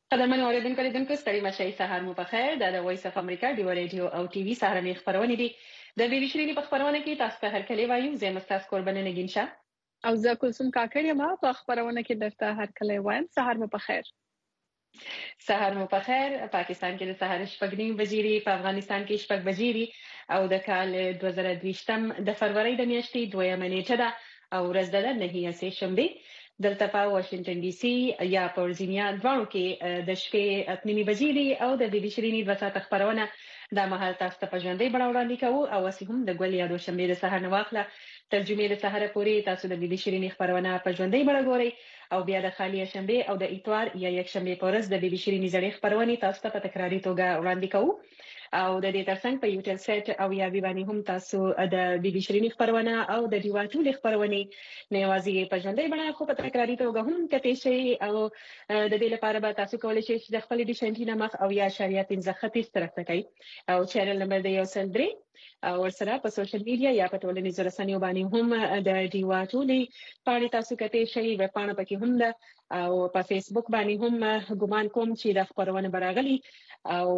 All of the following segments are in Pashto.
قدرمن اوریدونکو لیدونکو ستړي مشئ سهار مو پخیر د وایس اف امریکا دیو رادیو او ټي وي سهارنۍ خبرونه دي د بي بي شيرینی په خبرونه کې تاسو ته هر کله وایو زه مستاس قربانه نگینشا او زه کلثوم کاکړ یم په خبرونه کې درته هر کله وایم سهار مو پخیر. سهار مو پخیر. پاکستان کې د سهار شپږ نیم بجې په افغانستان کې شپږ بجې او د کال 2023 د فروری د میاشتې 2 نیټه ده او ورځ ده 9 شنبه. دلته په واشنگټن ډي سي یا په ورجینیا دواړو کې د شپې 8 بجې دي او د بي بي شيرینی د ساعت خبرونه د مهال تاسو ته په ژوندۍ بڼه وړاندې کوو او اسی هم د ګل یادو شنبه د سهار نواخله ترجمه د سهار پورې تاسو د بي بي شيرینی خبرونه په ژوندۍ بڼه ګورئ او بیا د خالی شنبه او د اتوار یا یک شنبه په ورځ د بي بي شيرینی زړې خبرونه تاسو ته په تکراری توګه وړاندې کوو او د دې ترڅنګ په یوټل سیټ او یا وی باندې هم تاسو د بي بي شيرینی خبرونه او د دیواتو خبرونه نه یوازې په ژوندۍ بڼه خو په تکراری توګه هم کته شي او د دې لپاره به تاسو کولای شئ چې د خپل ډیش انټینا مخ او یا شریعه 15 خط اشتراک وکړئ او چینل نمبر دی 103 او سره په سوشل میډیا یا په ټولنیزو رسنیو باندې هم د دیواتو پاڼې تاسو کته شي وب پاڼه پکې هم ده او په فیسبوک باندې هم ګومان کوم چې د خبرونه براغلي او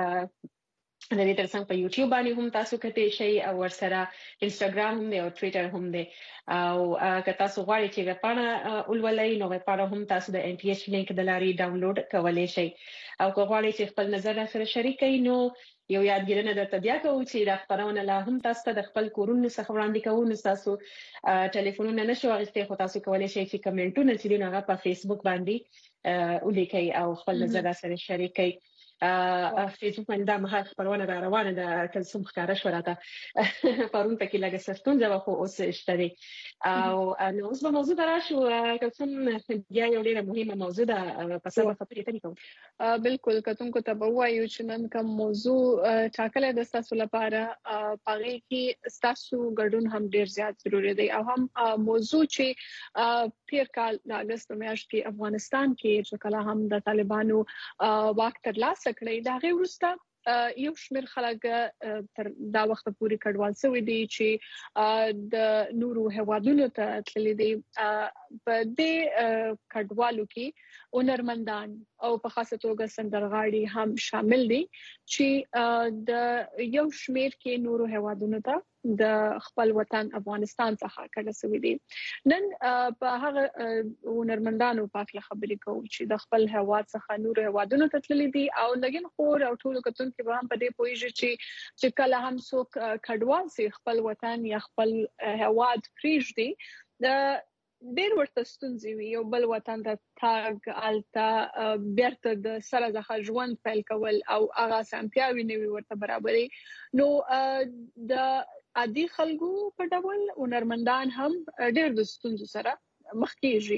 د دې ترڅنګ په یوټیوب باندې هم تاسو کته شي او ورسره انستګرام هم دی او ټوئیټر هم دی او که تاسو غواړئ چې وپاڼه ولولئ نو وپاڼه هم تاسو د ان پی ایچ لینک د لارې ډاونلوډ کولای شئ او که غواړئ چې خپل نظر سره شریک کړئ نو یو یادګیرنه درته بیا کوو چې د خبرونه لا هم تاسو ته د خپل کورونو څخه وړاندې کوو نو تاسو ټلیفونونه نشو اغوستئ خو تاسو کولای شئ چې کمنټونه چې هغه په فیسبوک باندې ولیکئ او خپل نظر سره شریک کړئ. فیسبوک باندې د مهال خبرونه را روانه ده کلثوم ښکارا شو راته پرون پکې لګه سستون ځو خو اوس شته او نو اوس په موضوع دراشو کلثوم بیا یو ډیره مهمه موضوع ده په سبا خبرې ته کوم بالکل کتون کو ته وایو چې نن کوم موضوع ټاکل د تاسو لپاره پاره کې تاسو ګډون هم ډیر زیات ضروری دی او هم موضوع چې پیر کال د اگست میاشت کې افغانستان کې چې کله هم د طالبانو واک ترلاسه کړی دا غي ورسته یو شمیر خلک تر دا وخت پورې کډوال شوی دي چې د نورو هوادونو ته تللي دي په دې کډوالو کې هنرمندان او په خاصه توګه سندرغاړي هم شامل دي چې د یو شمیر کې نورو هوادونو ته د خپل وطن افغانستان څخه کډه شوی دي نن په هغه هنرمندانو په اړه خبرې کوو چې د خپل هواد څخه نورو هوادونو ته تللي دي او لګین خور او ټول کتون کې به هم په دې پوهیږي چې کله هم څوک کډوال سي خپل وطن یا خپل هواد پریږدي د ډیر ورته ستونزې وي یو بل وطن ته تاګ التا بیرته د سره ځخه ژوند پیل کول او هغه سمپیاوي نوي ورته برابرې نو د عادي خلکو په ډول هنرمندان هم ډیر د ستونزو سره مخ کیږي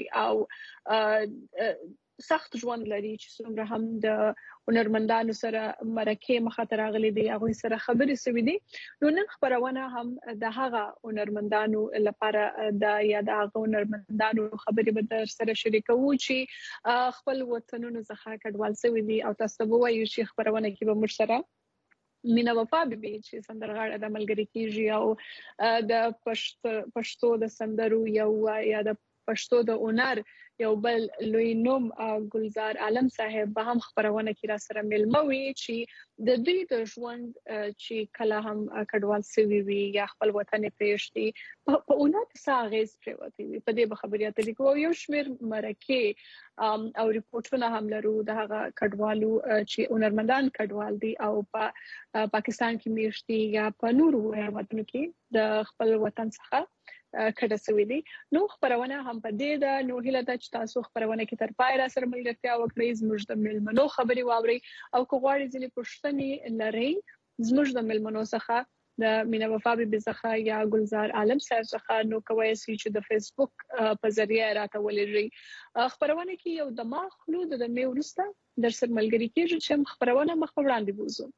او سخت ژوند لري چې څومره هم د هنرمندانو سره مرکه مخاطر غلي دي هغه سره خبرې سوي دي نو نن خبرونه هم د هغه هنرمندانو لپاره د یا د هغه هنرمندانو خبرې به در سره شریکو چې خپل وطنونو څخه کډوال سوي دي او تاسو به وایو چې خبرونه کې به مر سره مینا وفا به چې سندرغاړه د ملګری کیږي او د پښتو د سندرو یو یا د پښتو د هنر یو بل لوی نوم ګلزار عالم صاحب به هم خبرونه کې را سره ملموي چې د دوی د ژوند چې کله هم کډوال سوي وي یا خپل وطن پریشتي په اونات ساغز پروتي وي په دې خبرې اترې کوو یو شمیر مرکه او ریپورتونه هم لرو د هغه کډوالو چې هنرمندان کډوال دي او په پاکستان کې میشتي یا په نورو هیوادونو کې د خپل وطن څخه کډه سوي دي نو خبرونه هم په دې د نو هله د تاسو خبرونه کې تر پای را سره ملګرتیا وکړئ زموږ د ملمنو خبري واوري او کوغواړي ځلې پښتني لري زموږ د ملمنو څخه د مینا وفا به څخه یا ګلزار عالم صاحب څخه نو کوي چې د فیسبوک په ذریعہ راته ولېږي خبرونه کې یو دماغ خلود د میورسته در سره ملګری کېږي چې خبرونه مخ وړاندې بوزو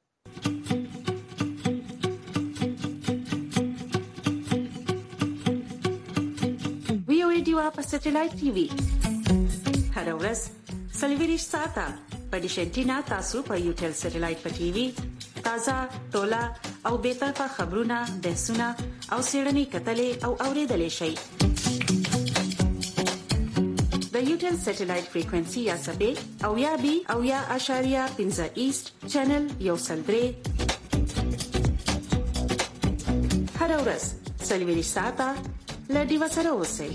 دیوا په سټلایټ ټي وي هر ورځ سلیویریش ساته په ډیش انټینا تاسو په یوټل سټلایټ په ټي وي تازه ټولا او به طرفه خبرونه بحثونه او سیړنی کتلې او اوریدلې شي د یوټل سټلایټ فریکوئنسي یا سبې او یا بي او یا اشاریه 15 ایست چینل یو سلدري هر ورځ سلوي ساعته لدی وسره اوسئ.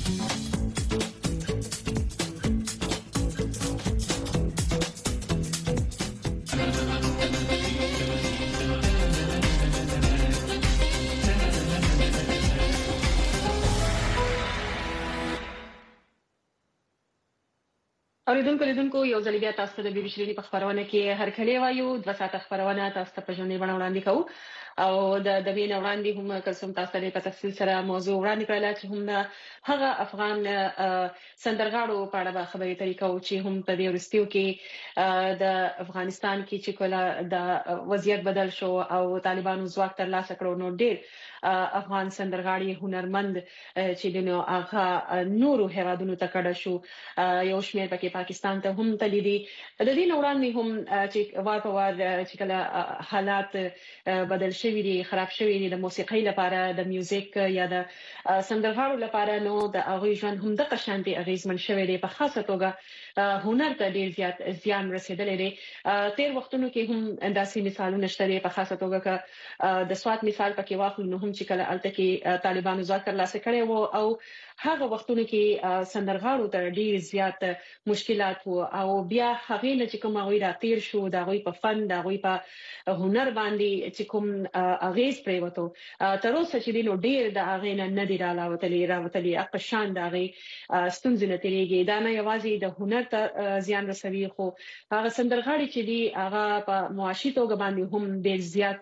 اوریدونکو یو ځل بیا تاسو ته د بي بي شيرینی په خبرونه کې هر کله وایو 2 ساعته خبرونه تاسو ته په ژوندۍ بڼه وړاندې کوو او د بین وړاندې هم کوم تاسو ته په تفصیل سره موضوع وړاندې کړل چې هم هغه افغان سندرغاړو په اړه خبرې ترې کوو چې هم په دې ورستیو کې د افغانستان کې چې کله د وضعیت بدل شو او طالبانو ځواک ترلاسه کړو نو ډېر افغان سندرغاړي هنرمند چې د هغه نورو هیوادونو ته کډه شو یو شمېر پکې پاکستان ته هم تللی د دې وړاندې هم چې وار په وار چې کله حالات بدل شوي دي خراب شوي دي د موسیقۍ لپاره د میوزیک یا د سندرغاړو لپاره نو د هغه ژوند هم د قشانتي اغیزمن شوی دی په خاصه توګه هنر ته ډیر زیات زیان رسیدلی دی. تیر وختونو کې هم داسې مثالونه شته په خاصه توګه د سوات مثال پکې واخلو نو هم چې کله الته کې طالبانو ځواک ترلاسه کړي وو او هغه وختونو کې سندرغاړو ته ډیر زیات مشکلات وو او بیا هغه نه چې کوم غوي راتیر شو دا غوي په فن دا غوي په هنر باندې چې کوم اغیز پریوتو تر اوسه چې دینو ډیر د هغه نه دی راوتلی اقشان دا غي ستونزې نه تیریږي دا نه یوازې د هنر ته زیان رسوي خو هغه سندرغاړي چې دی هغه په معاشي توګه باندې هم ډیر زیات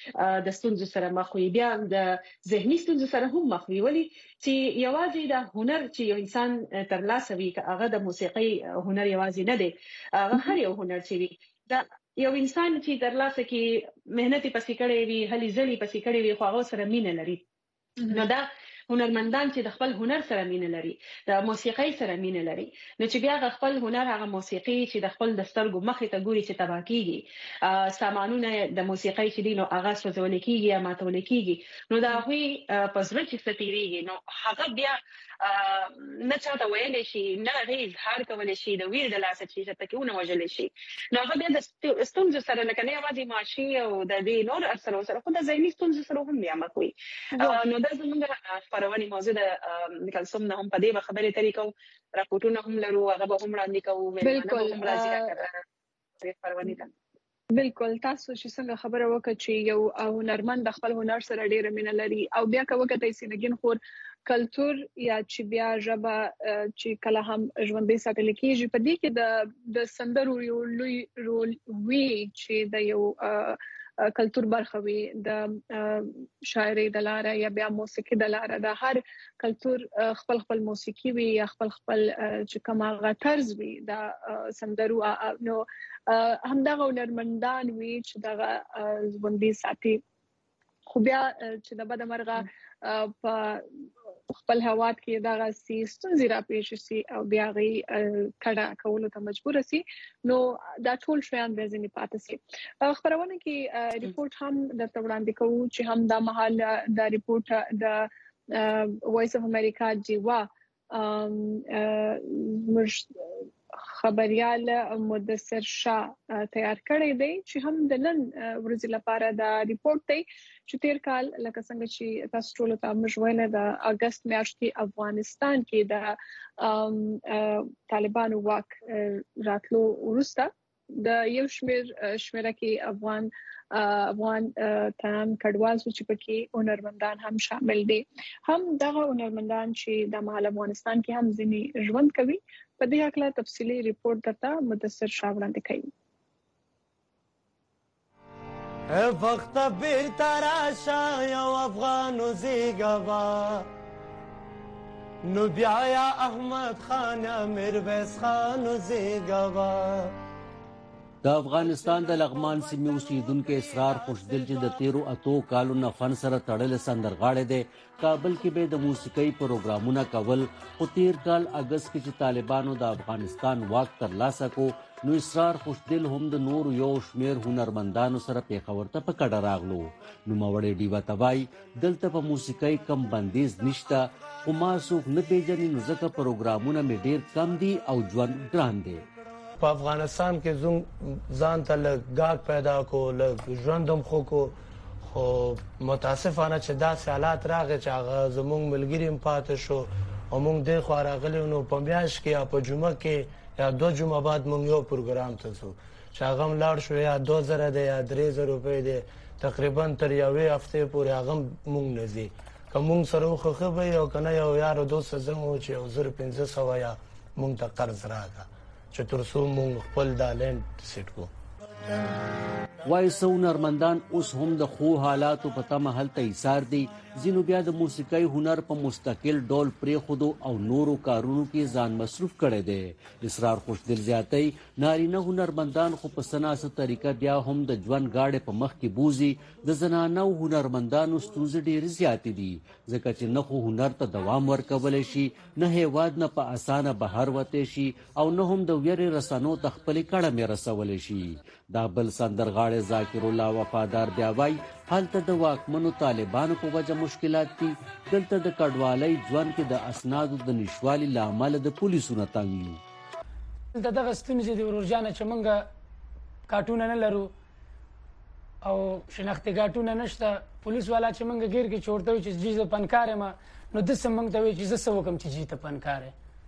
د ستونزو سره مخ وي بیا د ذهني ستونزو سره هم مخ وي ولی چې یوازې د هنر چې یو انسان ترلاسه وي هغه د موسیقۍ هنر یوازې نه دی هغه هر یو هنر چې وي دا یو انسان چې ترلاسه کې مهنت پسې کړي وي هلي ځلي پسې کړي وي خو هغه سره مینه لري نو دا هنرمندان چې د خپل هنر سره مینه لري د موسیقۍ سره مینه لري نو چې بیا خپل هنر هغه موسیقي چې د خپل دسترګو مخې ته ګوري چې تبا کیږي سامانونه د موسیقۍ چې دینو هغه سوځول کیږي یا ماتول کیږي نو دا هوی پزړه چې ستیریږي نو هغه بیا نه چاته ویل شي نه غیز هر کول شي د ویر د لاسه چې تکونه وجل شي نو هغه بیا د ستونزو سره لکه نه یوازې معاشي او د دې نور اثر سره خو د ذهني ستونزو سره هم بیا مخوي نو دا زموږ خبرونه موضوع د کلسوم نه هم په دې خبرې طریقو راپورټونه هم لرو هغه به هم وړاندې کوو بالکل خبرونه بالکل تاسو چې څنګه خبره وکړه چې یو هنرمند د خپل هنر سره ډیره مینه لري او بیا کومه سینګین خور کلچر یا چې بیا ژبه چې کله هم ژوندۍ ساتل کېږي په دې کې د سندرو یو لوی رول وی چې د یو کلچر برخه وي د شاعري د لاره یا بیا موسیقي د لاره د هر کلچر خپل موسیقي وي یا خپل چې کومه طرز وي د سندرو نو همدغه هنرمندان وي چې دغه ژوندۍ ساتي خو بیا چې د بده مرغه په خپل هواد کې دغه ستونزې راپېښ شي او بیا غي کډه کولو ته مجبور شي نو دا ټول شیان به ځنې پاتې شي. خبرونه کې ریپورت هم درته وړاندې کوو چې هم د محل د ریپورت د وایس اف امریکا جیوا خبريال مدثر شاه تیار کړی دی چې هم د نن ورځې لپاره دا ریپورت دی چې تیر کال لکه څنګه چې تاسو ټول ته مشوینه د اگست میاشت کې افغانستان کې د طالبانو واک راتلو وروسته د یو شمیره کې افغان تمام کډوال چې پکې هنرمندان هم شامل دي هم دغه هنرمندان چې د مال افغانستان کې هم ځینی ژوند کوي په دې اړه تفصیلی ریپورت درته مدثر شاه وړاندې کوي. وخت بیر تراشا یو افغانو زیګوا نو بیا یا احمد خان میرویس خان زیګوا د افغانستان د لغمان سیمې اوسیدونکو اسرار خوشدل چې د 13 کالو نه فن سره تړل سندرغاړی دی کابل کې به د موسیقۍ پروګرامونه کول خو تیر کال اگست کې چې طالبانو د افغانستان واک ترلاسه کو نو اسرار خوشدل هم د نور یو شمیر هنرمندانو سره پیښور ته په کډه راغلو نو موړې ډیوا تبای دلته په موسیقۍ کم بندیز نشته خو ما څوک نه پیژني نو ځکه پروګرامونه مې ډیر کم دي او ژوند ګران دی په افغانستان کې زوم ځان ته لږ ګاګ پیدا کو لږ ژوندم خو متاسفانه چې داسې حالات راغی چې هغه زموږ ملګري هم پاتې شو او موږ دې خوا راغلي نو په میاشت کې یا په جمعه کې یا 2 جمعه بعد موږ یو پروګرام ته ځو چې هغه هم لاړ شو یا 2000 دی یا 3000 روپۍ دی تقریبا تر یوې هفتې پورې هغه موږ نه ځي که موږ سره وخښه به او که نه یو یار دوست زمو چې 1500 یا موږ ته قرض راکړه چې تر څو موږ خپل دا لینډ سیټ کو وای سو هنرمندان اوس هم د خو حالاتو په تمه هلته ایثار دي ځینو بیا د موسیقۍ هنر په مستقل ډول پرېښودو او نورو کارونو کې ځان مصروف کړی دی اسرار خوشدل زیاتی نارینه هنرمندان خو په سناسه طریقه بیا هم د ژوند گاډې په مخ کې بوزي د زنانو هنرمندانو ستونزې ډېرې زیاتې دي ځکه چې نه خو هنر ته دوام ورکولی شي نه هیواد نه په اسانه بهر وتی شي او نه هم د ویرې رسنو ته خپلې کړمې رسولی شي دا بل سندرغاړی ذاکر الله وفادار بیا وایي هلته د واکمنو طالبانو په وجه مشکلات دي دلته د کډوالۍ ژوند کې د اسنادو د نشوالي له امله د پولیسو نه تنګ یو دلته دغه ستونزې دي ورور جانه چې موږ کارټونه نه لرو او شناختي کارټونه نشته پولیس والا چې موږ ګیر کې چورته وي چې جی زه پنکار یم نو داسې موږ ته وایي چې زه څه وکړم چې جی ته پنکار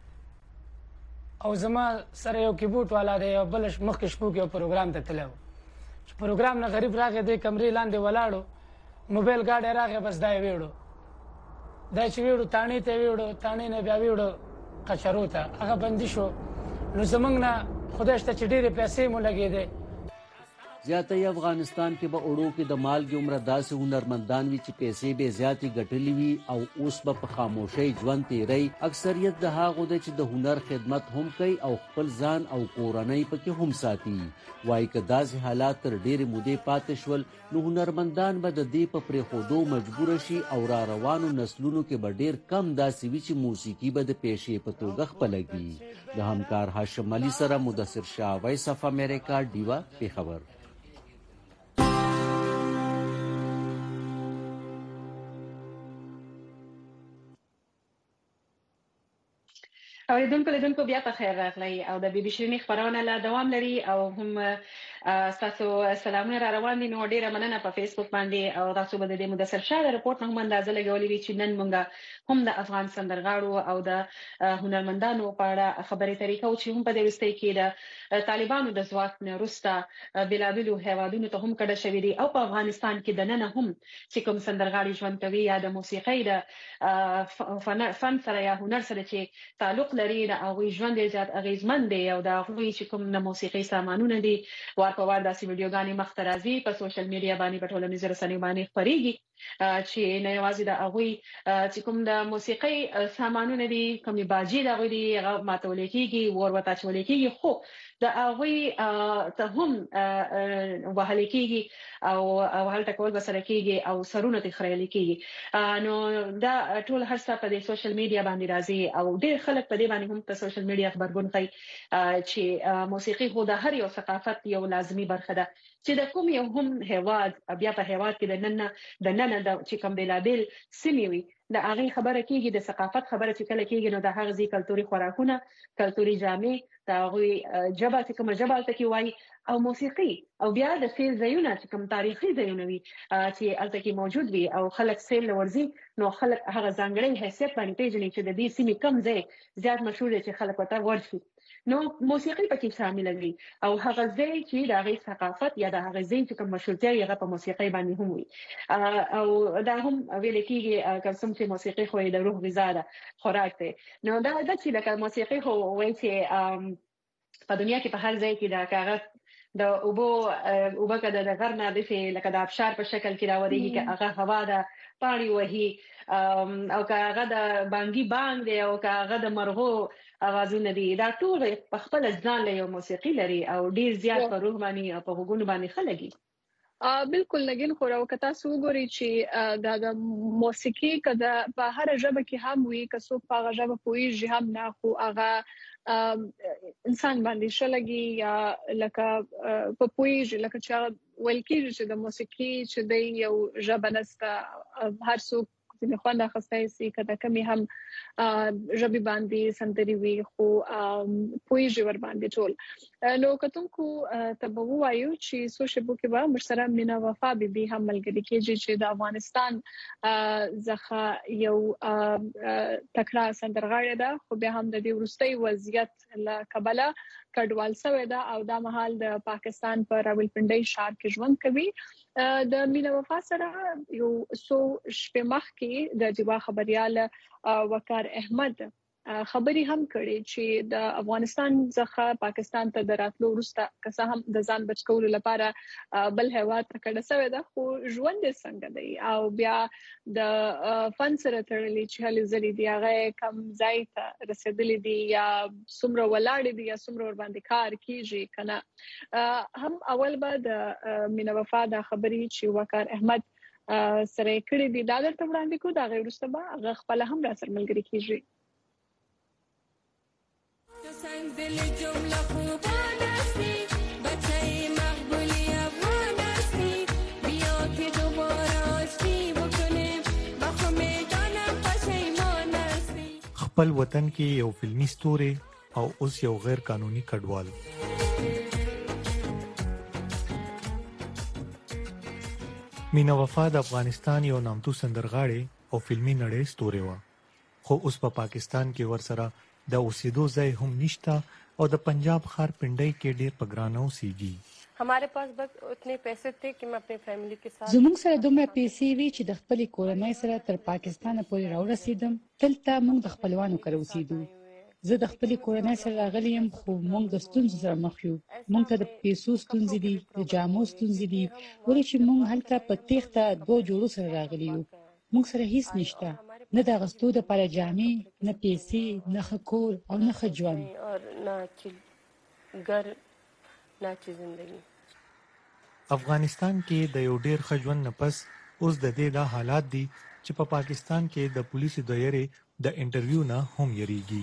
او زما سره یو کیبورډ والا دی او بل مخکې شپو کې یو پروګرام ته تللی و چې پروګرام نه غریب راغی دی کمرې لاندې ولاړو موبایل ګاډی راغی بس دا یې ویړو دا چې ویړو تاڼې ته ویړو تاڼې نه بیا ویړو کچرو ته هغه بندي شو نو زموږ نه خدای شته چې ډېرې پیسې مو لګېدې زیاتی افغانستان کې به اړو کې د مالګې عمره داسې هنرمندان وي چې پیسې به زیاتې ګټلې وي او اوس به په خاموشۍ ژوند تیری اکثریت د هغو دی چې د هنر خدمت هم کوي او خپل ځان او کورنۍ پکې هم ساتي وایي که داسې حالات تر ډېرې مودې پاتې شول نو هنرمندان به د دې په پرېښودو مجبوره شي او را روانو نسلونو کې به ډېر کم داسې وي چې موسیقي به د پیشې په توګه خپله کړي د همکار هاشم علي سره مدثر شاه وایس اف امریکا ډیوا پیښور اوریدونکو بیا په خیر راغلی او د بي بي شيرینی خبرونه لا دوام لري او هم تاسو سلامونه را روان دي نو ډیره مننه په فیسبوک باندې او تاسو به د مدثر شاه رپورت هم اندازه لګولې وی چې نن مونږه هم د افغان سندرغاړو او د هنرمندانو په اړه خبرې طریقو چې هم په دې وستۍ کې د طالبانو د ځواک نه وروسته بلابلو هیوادونو ته هم کډه شوې دي او په افغانستان کې د نن هم چې کوم سندرغاړي ژوند کوي یا د موسیقۍ د فن سره یا هنر سره چې تعلق لري د هغوی ژوند زیات اغیزمن دی او د هغوی چې کوم د موسیقۍ سامانونه دي وار په وار داسې ویډیوګانې مخ ته راځي په سوشل میډیا باندې په ټولنیزو رسنیو باندې خپرېږي چې نه یوازې د هغوی چې کوم د موسیقۍ سامانونه دي کومې باجې د هغوی دي هغه ماتولی کېږي ور ورته اچولی کېږي خو د هغوی ته هم وهلی کېږي او هلته کول به سره کېږي او سرونه ترې خریلی کېږي نو دا ټول هر څه په دې سوشل میډیا باندې راځي او ډېر خلک په دې باندې هم په سوشل میډیا خبرګون ښیي چې موسیقي خو د هر یو ثقافت یو لازمي برخه ده چې د کوم یو هم هیواد بیا په هیواد کې د نن د چې کوم بېلابېل سیمې وي د هغې خبره کېږي د ثقافت خبره چې کله کېږي نو د هغه ځای کلتوري خوراکونه کلتوري جامې د هغوی ژبه چې کومه ژبه هلته کې وایي او موسیقي او بیا د سیل ځایونه چې کوم تاریخي ځایونه وي چې هلته کې موجود وي او خلک سیل ورځي نو خلک هغه ځانګړی حیثیت باندې پېژني چې د دې سیمې کم ځای زیات مشهور دی چې خلک ورته ورشي نو موسیقي پکې شامل وي او هغه ځای چې د هغې ثقافت یا د هغه ځای چې کوم مشهورتیا وي هغه په موسیقۍ باندې هم وي او دا هم ویل کېږي که څوم چې موسیقي خو د روح غذا ده خوراک دی نو دا چې لکه موسیقي خو وایي چې په دنیا کې په هر ځای کې د کاغذ د اوبه که د غر نه داسې لکه د ابشار په شکل کې راورېږي که هغه هوا ده پاڼې وهي او که هغه د بانګي بانګ دی او که هغه د مرغو اوازونه دي دا ټول په خپل ځان له یو موسیقي لري او ډیر زیات په روح باندې او په غوګونو باندې خلګي بالکل لګین خو راوکتا سو ګوري چې د موسیقي کده په هر ژبه کې هم وي که څوک په هغه ژبه پوهیږي هم نه خو هغه انسان باندې شلګي یا لکه په پوهیږي لکه چې ویل کېږي چې د موسیقي چې د یو ژبه نسته هر څوک چې خوند اخستای سي کده کمی هم ژبه باندې سندري وي خو پوهیږي ور باندې ټول نو کتونکو ته وایو چې سوشل کې به مرسره مینا وفا بي هم ملګری کېږي چې د افغانستان ځخه یو تکړه سندرغاړی ده خو به هم د دې ورستۍ وضعیت له کبله کډوال شوی ده او د مهال د پاکستان په راولپنډي ښار کې ژوند کوي د مینا وفا سره یو سو شپه مخ کې د دیوا خبريال وقار احمد خبري هم کړي چې د افغانستان څخه پاکستان ته دراتلو وروسته که هم د ځان بچکولو لپاره بل هوا ته کډه شوی ده خو ژوند څنګه دی او بیا د فن سره تړلې چې هلي زلي دی هغه کم ځای ته رسیدلې دي یا څومره ولاړې دي یا څومره ور باندې کار کیږي کنه هم اول به د مینا وفا د خبري چې وقار احمد سره کړي دي دا درته وړاندې کو دا غیر وروسته به هغه خپل هم را سره ملګری کیږي دل جمله خوبان هستی بچه مقبولی افغان هستی بیا که دوباره آشتی بکنیم بخو میدانم پشیمان هستی خپل وطن کې یو فلمی ستوری او اوس یو غیر قانوني کډوال مینا وفا د افغانستان یو نامتو سندرغاړی او فلمی نړۍ ستوری و خو اوس په پاکستان کې ورسره د اوسېدو ځای هم نشته او د پنجاب ښار پنډۍ کې ډېر په ګرانه اوسېږي हमारे पास बस उतने पैसे थे कि मैं अपनी फैमिली के साथ زموږ سره دومره پیسې وي چې د خپل کورنۍ سره تر پاکستان پورې راورسېدم دلته موږ د خپلوانو کره اوسېدو زه د خپل کورنۍ سره راغلی یم خو موږ د ستونزو سره مخ یو موږ ته د پیسو ستونزې دي د جامو ستونزې دي ولې چې موږ هلته په تېښته دوه جوړو سره راغلی یو موږ سره هیڅ نشته نه د اغوستو دپاره جامې نه پیسې نه ښه کور او نه ښه ژوند افغانستان کې د یو ډېر ښه ژوند نه پس اوس د دې دا حالات دي چې په پاکستان کې د پولیسو د یاري د انټرویو نه هم یریږي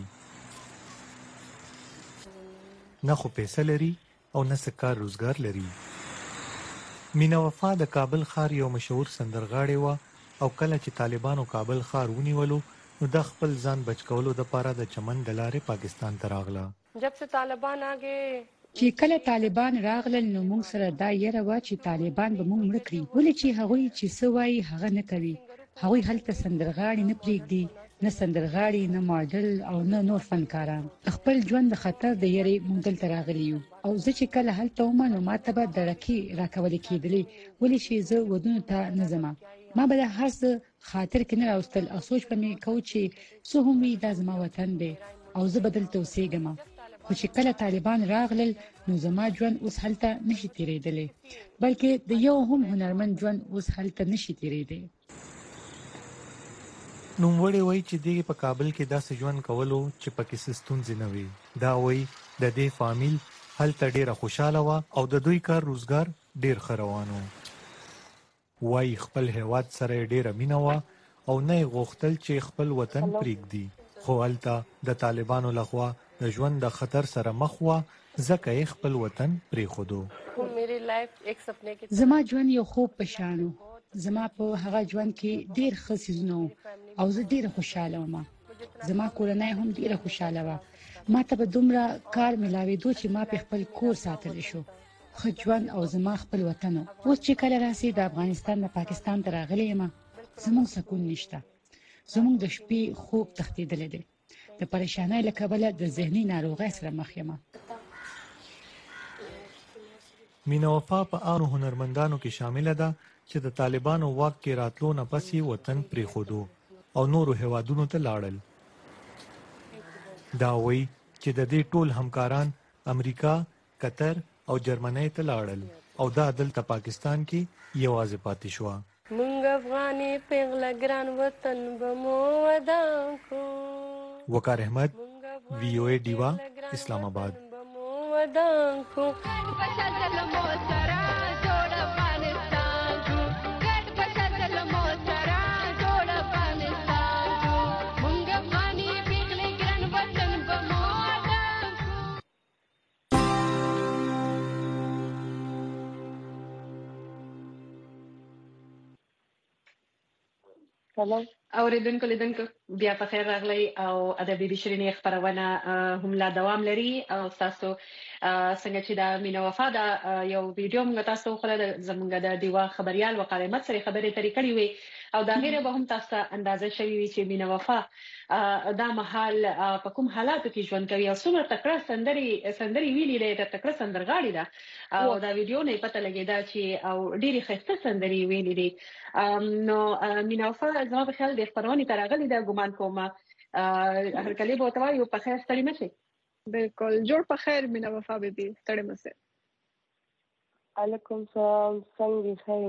نه خو پیسې لري او نه څه کار روزګار لري مینا وفا د کابل ښار یو مشهور سندرغاړی و او کله چې طالبانو کابل ښار ونیولو نو د خپل ځان بچ کولو لپاره د چمن د لارې پاکستان ته راغله जब से तालिबान आ गए چې کله طالبان راغلل نو موږ سره دا یره و چې طالبان به موږ مړ کړي ولې چې هغوی چې څه وایي هغه نه کوي هغوی هلته سندرغاړي نه پرېږدي نه سندرغاړي نه ماډل او نه نور فنکاران خپل ژوند د خطر د یری موږ دلته راغلي یو او زه چې کله هلته وم نو ما ته به دړکې راکول کېدلې ولې چې زه ودونو ته نه ځم ما به هر څه خاطر کې نه راوستل او سوچ به مې کو چې څه هم وي دا زما وطن دی او زه به دلته اوسېږم خو چې کله طالبان راغلل نو زما ژوند اوس هلته نشي تېرېدلی بلکې د یو هم هنرمند ژوند اوس هلته نشي تېرېدی نوموړی وایي چې دی په کابل کې داسې ژوند کولو چې پکې څه ستونزې نه وي دا وایي د دې فامیل هلته ډېره خوشحاله وه او د دوی کار روزګار ډېر ښه روان و وایي خپل هیواد سره یې ډېره مینه وه او نه یې غوښتل چې خپل وطن پرېږدي خو هلته د طالبانو لخوا د ژوند د خطر سره مخ وه ځکه یې خپل وطن پرېښودو زما ژوند یو خوب په شان و زما په هغه ژوند کې ډېر ښه څیزونه وو او زه ډېره خوشحاله وم زما کورنۍ هم ډېره خوشحاله وه ما ته به دومره کار میلاوېدو چې ما په خپل کور ساتلی شو ښه ژوند او زما خپل وطن اوس چې کله راسي د افغانستان نه پاکستان ته راغلی یم زموږ سکون نشته زموږ د شپې خوب تښتېدلی دی د پریشانۍ له کبله د ذهني ناروغۍ سره مخ یم مینا وفا په هغو هنرمندانو کې شامله ده چې د طالبانو واک کې راتلو نه پس یې وطن پرېښودو او نورو هیوادونو ته لاړل دا وایي چې د دې ټول همکاران امریکا قطر او جرمنۍ ته لاړل او دا دلته پاکستان کې یوازې پاتې شوه مونږ افغاني پیغله ګران وطن به مو ودان کو وقار احمد VOA ډیوا اسلام آباد. اوریدونکو لیدونکو بیا په خیر راغلی او ادبي بشرینې خبرونه هم لا دوام لري او تاسو څنګه چې دا مینا وفا دا یو ویډیو موږ تاسو خو زمونږ د دیوا خبريال وقار احمد سره خبرې ترې کړې وي او دا غیره به هم تاسو اندازه شوي وي چې مینا وفا دا محل په کوم حالاتو کې ژوند کوي او څومره تکړه سندري ویلي دی د تکړه سندرغاړي ده او دا ویډیو نه پته لګیدا چې او ډېری ښایسته سندري ویلي دي نو مینا وفا زما په خیال د خبرونې ترغلي دا ګمان کوم هر کله به توایو په خیر ستړي مشه بالکل جوړ په خیر مینا وفا بیبي ستړي مشه علیکم سلام څنګه خیر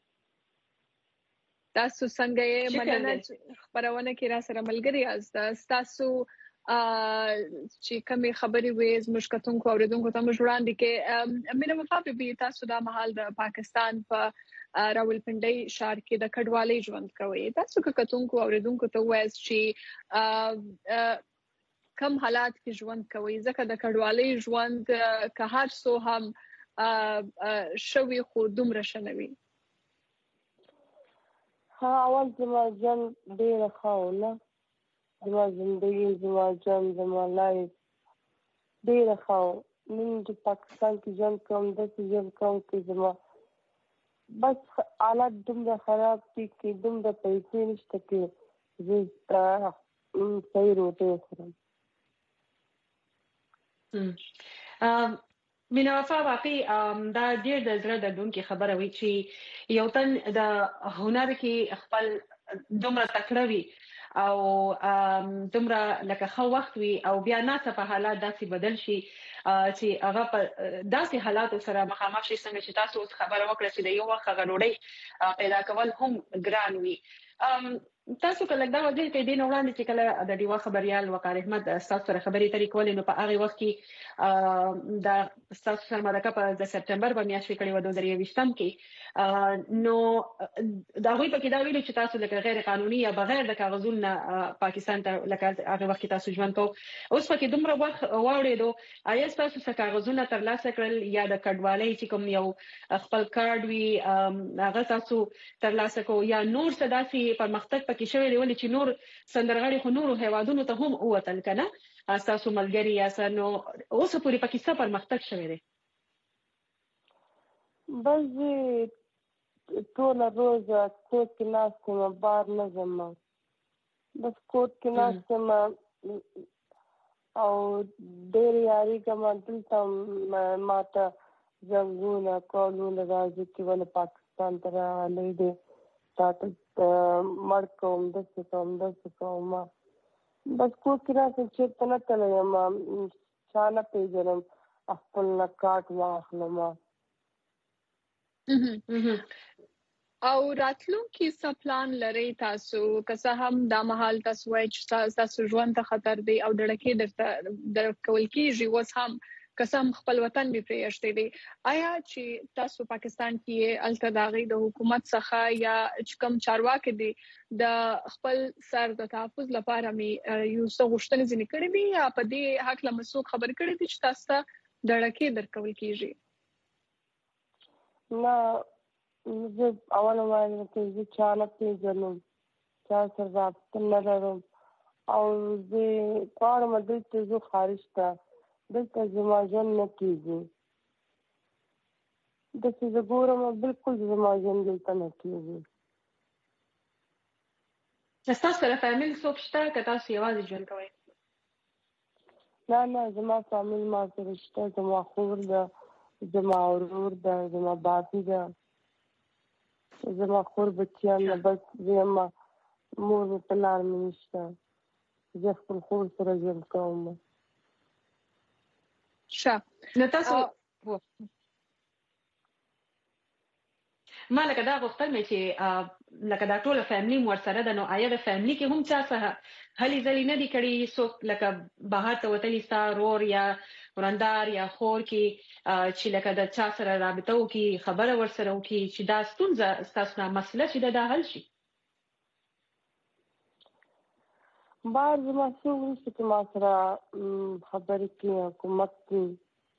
تاسو څنګه یې مننه خبرونه کې را سره ملګری یاست تاسو چې کومې خبرې وې زموږ کتونکو اوریدونکو ته موږ وړاندې کې مینا وفا بیبي تاسو دا مهال د پاکستان په راولپنډي ښار کې د کډوالۍ ژوند کوي تاسو کتونکو اوریدونکو ته وایي چې کم حالات کې ژوند کوي ځکه د کډوالۍ ژوند که هر څو هم شوي خو دومره شنوي ها اول زما ژوند ډېره ښه وه زما زندګي زما ژوند زما لایف ډېره ښه وه نن چې پاکستان کې ژوند کوم داسې ژوند کوم چې زما بس حالات دومره خراب دي چې دومره پیسې نشته چې زه صحیح روټۍ وخورم مینا وفا واقعي دا ډېر د زړه دردونکې خبره وي چې یو تن د هنر کې خپل دومره تکړه وي او دومره لکه ښه وخت وي او بیا ناڅاپه حالات داسې بدل شي چې هغه په داسې حالاتو سره مخامخ شي څنګه چې تاسو خبره وکړه چې د یو وخت غړوړې پیدا کول هم ګران وي تاسو کله دا وځي کې دین وړاندې چې کله د دیوا خبريال وقار احمد تاسو سره خبرې ترې کولې نو په هغه وخت کې دا تاسو سره مدکه په د سپټمبر په میاشت کې کړي و 2020 کې نو دا وی په کې دا ویل چې تاسو لکه غیر قانوني یا بغیر د کاغذونو پاکستان ته لکه هغه وخت تاسو ژوند کو اوس په کې دومره وخت واوړېدو آیا تاسو څه کاغذونه ترلاسه کړل یا د کډوالۍ چې کوم یو خپل کارت وی هغه تاسو ترلاسه کو یا نور څه داسې پرمختګ کې شوی دی ولې چې نور سندرغاړي خو نور هیوادونو ته هم ووتل کنه تاسو ملګری یا نو اوس پوری پکې څه پرمختګ شوی دی بس ټول روز کوټ کې ناستم بار نه ځم بس کوټ کې ناستم او ډېر یاري کوم دلته ماته زنګونه کولونه راځي چې ولې پاکستان ته راغلی دی تاسو مړ کوم داسې کوم بس کوټ کې راسم چېرته نه تللی یم چا نه پېژنم خپل نه کارت واخلم او راتلونکي څه پلان لرئ تاسو که څه هم دا مهال تاسو وایئ چې تاسو ژوند ته خطر دی او ډړکې درکول کېږي اوس هم قسم خپل وطن به پرېښتې دي آیا چې تاسو پاکستان کې الته د غي د حکومت څخه یا کوم چارواکي دي د خپل سر د تحفظ لپاره می یو څه غوښتنې ځنې کړې دي یا په دې حق له مسوق خبر کړې دي چې تاسو ته ډړکې درکول کېږي نه زه اول وایم چې زه چاله پیژنم چا سره رابطه نه لرم او زه غواړم دلته زه خارج ته دلته زما ژوند نه کېږي داسې زه ګورم بلکل زما ژوند دلته نه کېږي ستاسو سره فامیل څوک شته که تاسو یوازې ژوند کوئ نه زما فامیل ما سره شته زما خور ده زما ورور ده زما بابي ده زما خور بچیان نه بس زه یم مور مې پلار مې نشته زه خپل خور سره ژوند کوم نو تاسو ما لکه دا غوښتل مې چې لکه دا ټول فیملی مور سره د نو آیا د فیملی کې هم چا څه هلي ځلې نه دي کړي څوک لکه بهر ته وتلی ستا رور یا ورندار یا خور کې چې لکه د چا سره رابطه وکړي خبره ورسره وکړي چې دا ستونزه ستاسو نه مسله چې دا حل شي بار زما څو وروسته چې ما سره خبرې کوي حکومت کوي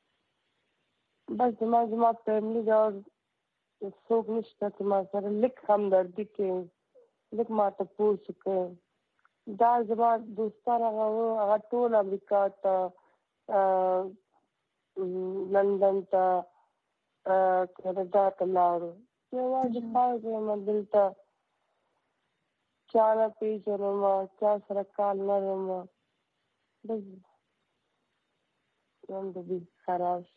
بس زما فیملی دا څوک نشته چې ما سره لږ همدردي کوي لږ ما تپوس کوي دا زما دوستان هغه ټول امریکا ته لندن ته کاناډا ته لاړو یوازې پاتې یم دلته چا نه پېژنم چا سره کار نه لرم بس زندګي خراب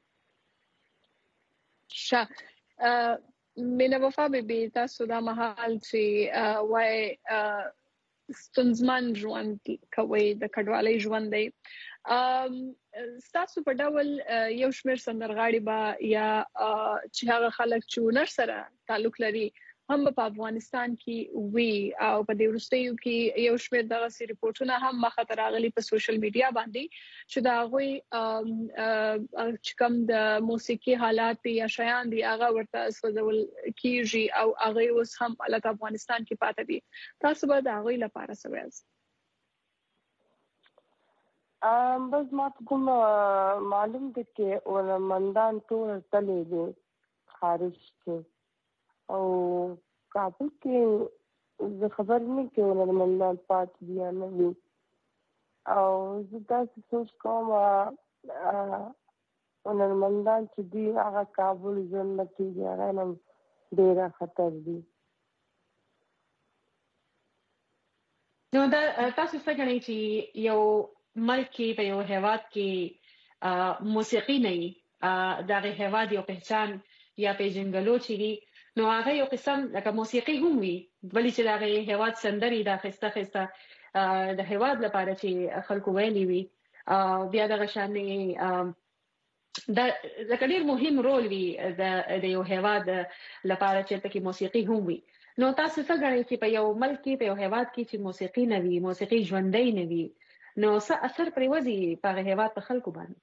ښه مینه وفا بیبي تاسو دا مهال چې وای ستونزمن ژوند کوي د کډوالۍ ژوند دی ستاسو په ډول یو شمېر سندرغاړي به یا چې هغه خلک چې هنر سره تعلق لري هم په افغانستان کې وی او په دې وروستیو کې یو شمېر دغه ریپورتونه هم مخه راغلي په سوشل میډیا باندې چې دا غوي چې کوم د موسیقي حالات یا شیان دي هغه ورته سوزول کیږي او هغه اوس هم په افغانستان کې پاتې دي تاسو به دا غوي لپاره څه وایي بس ما ته کوم معلوم دي کې ولمندان ټول تللی دي خارج کې او کابل کې زه خبر نه کې ولمندان پاتې دي نه دي او زه داسې سوچ کوم ولمندان چې دي هغه کابل ژوند نه کېږي هغه هم ډېره خطر دي نو دا تاسو څه ګڼئ چې یو ملک کې په یو هیواد کې موسیقي نه وي دغه هیواد یو پہچان یا پیژنګلو چې وي نو هغه یو قسم لکه موسیقي هم وي ولی چې دغه هیواد سندري دا خسته د هیواد لپاره چې خلکو ویلي وي بیا دغه شانې دا لکه ډېر مهم رول وي د یو هیواد لپاره چې تکي موسیقي هم وي نو تاسو څه ګڼئ چې په یو ملک کې په یو هیواد کې چې موسیقي نه وي موسیقي ژوندۍ نه وي نو څه اثر پرې وځي په هغه هیواد په خلکو باندې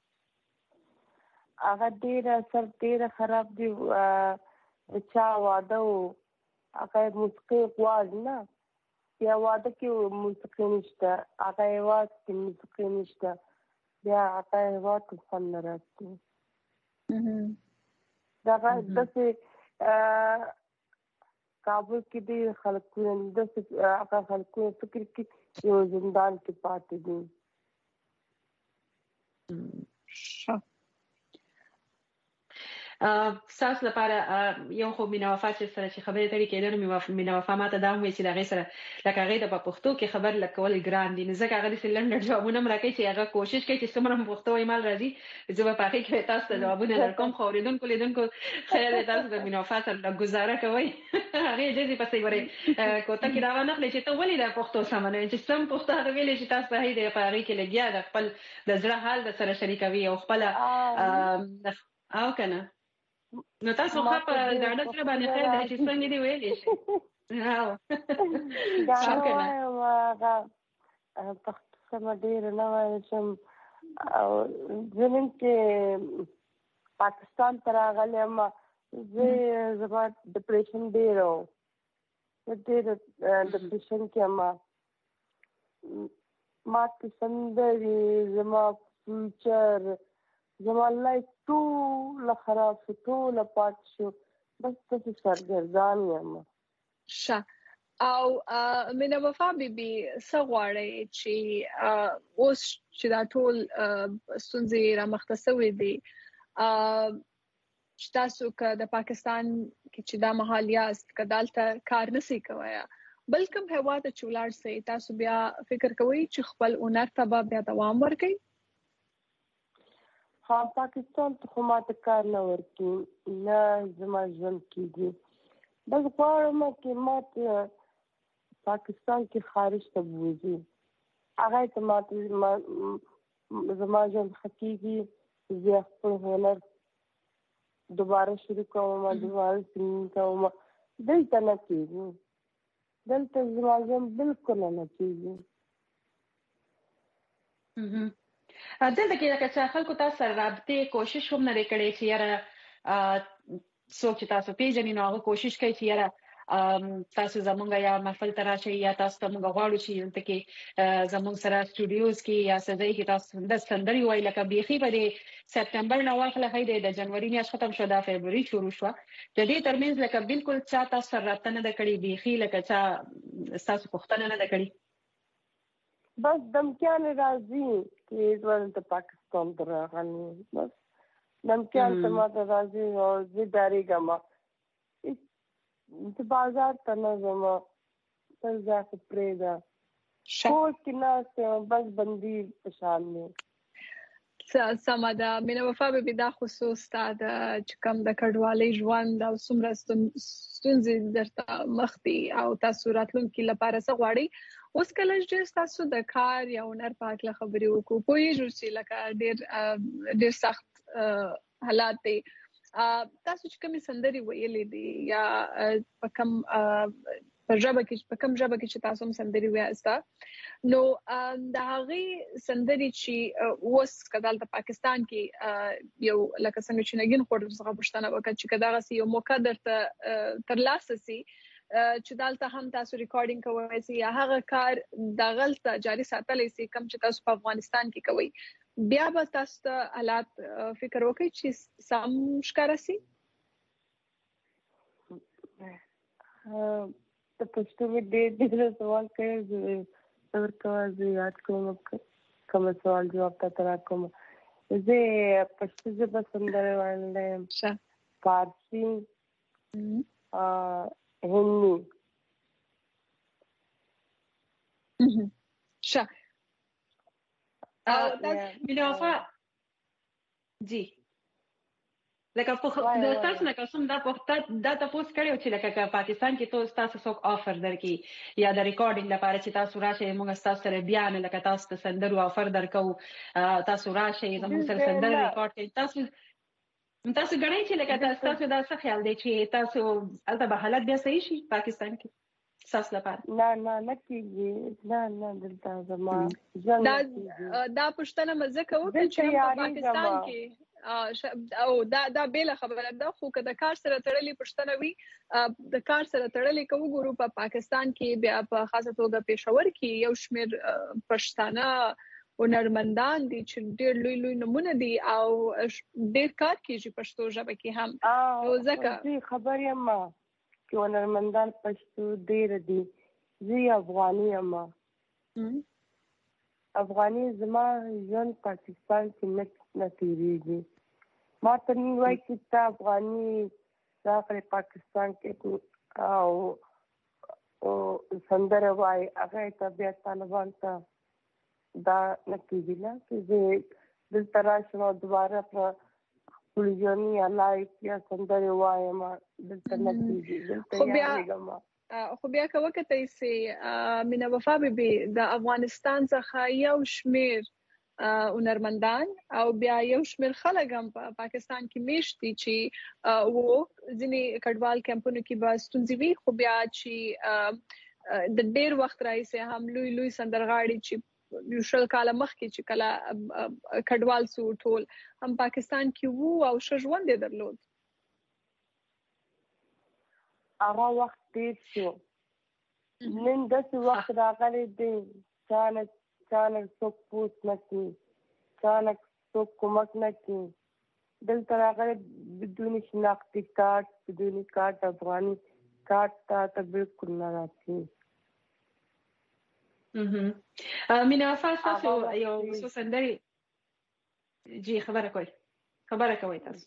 هغه ډېر اثر ډېر خراب دی چا واده و هغه موسیقي غواړي نه بیا واده کې موسیقي نشته هغه هیواد کې موسیقي نشته بیا هغه هیواد کې خوند نه راځي دغه داسې کابل کې دي خلکونه داسې هغه خلکونه فکر کې یو زندان کې پاتې دي ساس لپاره یو خو مینا وفا چې سره چې خبرې ترې کېدل مینا وفا ماته دا وایي چې دغه سره لکه هغه د پښتو کې خبر لکول ګران دي نه ځکه هغه د لنډ جوابونه مرکه چې هغه کوشش کوي چې څومره پښتو ایمال راځي زه په پاکي کې تاسو ته جوابونه درکوم خو اوریدونکو لیدونکو خیر تاسو د مینا وفا سره گزاره کوي هغه دې پسې وره کوته کې دا نه چې ته ولې د پښتو سمونه چې سم پښتو د ویلې چې تاسو هي د پاکي کې لګیا د خپل د زړه حال د سره شریکوي او خپل او کنه نو تاسو خو په ډاډه سره باندې خیر دی چې څنګه دی ویلې شي دا هغه پښتو سم ډېر نه وایي چې زمين کې پاکستان تر هغه ما زما ډیپریشن ډېر و ډیپریشن کې ما کې سندري زما فیوچر زما لایف ټول خراب شو ټول پات شو بس څه سرګردان یم او مینه وفا بیبي سغواړي چې اوس چې دا ټول ستونزې را مختصوي دي چې تاسو که د پاکستان کې چې دا مهال یاست کدالته کار نسی کوي بلکې هیواد چې ولر سي تاسو بیا فکر کوئ چې خپل هنر ته بیا دوام ورکړئ ها پاکستان ته خو ماته کار نه ورکي نه زما ژوند کېږي بس غواړم چې ماته پاکستان کې خارج ته بوځي هغه ته ماته زما ژوند حقيقي زه خپل هنر دوباره شروع کوم دوباره سنګ کوم دلته نه کېږي، دلته زما ژوند بالکل نه کېږي. دلته کې لکه چې خلکو تاسو سره رابطې کوشش هم نه کړی چې یاره څوک چې تاسو پیژني نو هغه کوشش کوي چې یاره تاسو زمونږ یا محفل ته راشئ یا تاسو ته موږ غواړو چې دلته کې زمونږ سره سټوډیوز کې یا څه ځای کې تاسو د سندرې وایي لکه بیخي په دې سپټمبر نه واخله هی د جنوري میاشت ختم شو دا فبروري شروع شوه د دې ترمنځ لکه بالکل چا تاسو سره رابطه نه ده کړې بیخي لکه چا تاسو پوښتنه نه ده کړې بس دمکیان راځي چې ورته پاکستان ته راغلي بس دمکیان ته ماته راځي او زه ډارېږم د بازار ته نه ځم تل ځای خو پرېږده کور کې ناست یم بس بندي په شان دی سمه ده مینه وفا بېبي دا خصوص تا د چې کوم د کډوالۍ ژوند او څومره ستونزې درته مخ دي او تاسو راتلونکي لپاره څه غواړئ اوس کله چې تاسو د کار یا هنر په هکله خبرې وکړو پوهېږو چې لکه ډېر سخت حالات دی تاسو چې کومې سندرې ویلې دي یا په کوم ژبه کې چې تاسو هم سندرې وایاست نو د هغې سندرې چې اوس که دلته پاکستان کې یو لکه څنګه چې نګین خور څخه پوښتنه وکړه چې که دغسې یو موقع درته ترلاسه سي چې دلته هم تاسو ریکارډینګ کوئ سي یا هغه کار دغلته جاري ساتلی سي کوم چې تاسو په افغانستان کې کوئ بیا به تاسو ته حالات فکر وکړئ چې سم ښکاره سي ته پښتو مې ډېر سوال کوې صبر کوه زه یاد کوم کوم سوال جواب ته راکوم زه پښتو ژبه سندرې ویلی یم فارسي هندي ښه مینه وفا جی لکه تاسو نه کوم دا تاسو کړیو چې لکه پاکستان کې تاسو څوک آفر درکې یا د ریکارډینګ لپاره چې تاسو راشئ موږ تاسو سره بیان لکه تاسو ته سندرو آفر درکو تاسو راشئ زموږ سره سندره ریکارډ کړئ تاسو غواړئ چې لکه تاسو دا څه خیال دی چې تاسو البته به حالت بیا صحیح شي پاکستان کې تاسو لپاره نه کېږي نه دلته زما دا پوښتنه مزه کوو چې پاکستان کې او دا بیل خبره ده خو که د کار سره تړلې پښتنه وي د کار سره تړلې کوو ګورو په پاکستان کې بیا په خاصه توګه پېښور کې یو شمېر پښتانه هنرمندان دي چې ډېر لوی نمونه دي او ډېر کار کېږي پښتو ژبه کې هم نو ځکه خبر یم چې هنرمندان پښتو ډېر دي زه افغاني یم افغاني زما ژوند پاکستان کې نه تېرېږي ما ته نی وایي چې ته افغاني راغلی پاکستان کې او سندره وایي هغه ته بیا طالبان ته دا نه کېږي نه چې زه دلته راشم او دوباره په خپل ژوند یا لایف یا سندرې وایم دلته نه کېږي دلته یادېږم خو بیا که وکتئ سي مینه وفا بېبي د افغانستان څخه یو شمېر هنرمندان او بیا یو شمېر خلک هم په پاکستان کې میشت دي چې ځینې کډوال کیمپونو کې به ستونزې وي خو بیا چې د ډېر وخت راهیسې هم لوی سندرغاړي چې یو شل کاله مخکې چې کله کډوال سو ټول هم پاکستان کې وو او ښه ژوند یې درلود هغه وخت تېر شو نن داسې وخت راغلی دی چانه څوک پوس نه کوي چانه څوک کومک نه کوي دلته راغلی بدون شناختی کارت بدون کارت افغاني کارت ته بالکل نه راځي مینه وفا تاسو یو څو سندرې جی خبره کوئ تاسو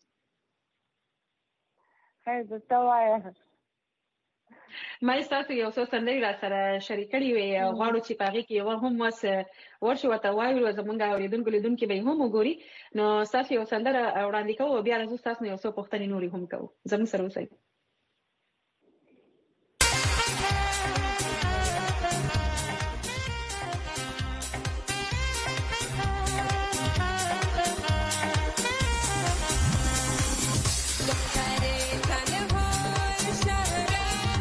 خیر درته وایم ما تاسو یو څو سندرې را سره شریک کړي وي غواړو چې په هغې کې یوه هم ورشو ورته وایو زموږ اورېدونکو لیدونکي به یې هم وګوري نو ستاسو یو سندره وړاندې کوو او بیا راځو ستاسو نه یو څو پوښتنې نورې هم کوو زموږ سره اوسئ دختر تنهای شهرم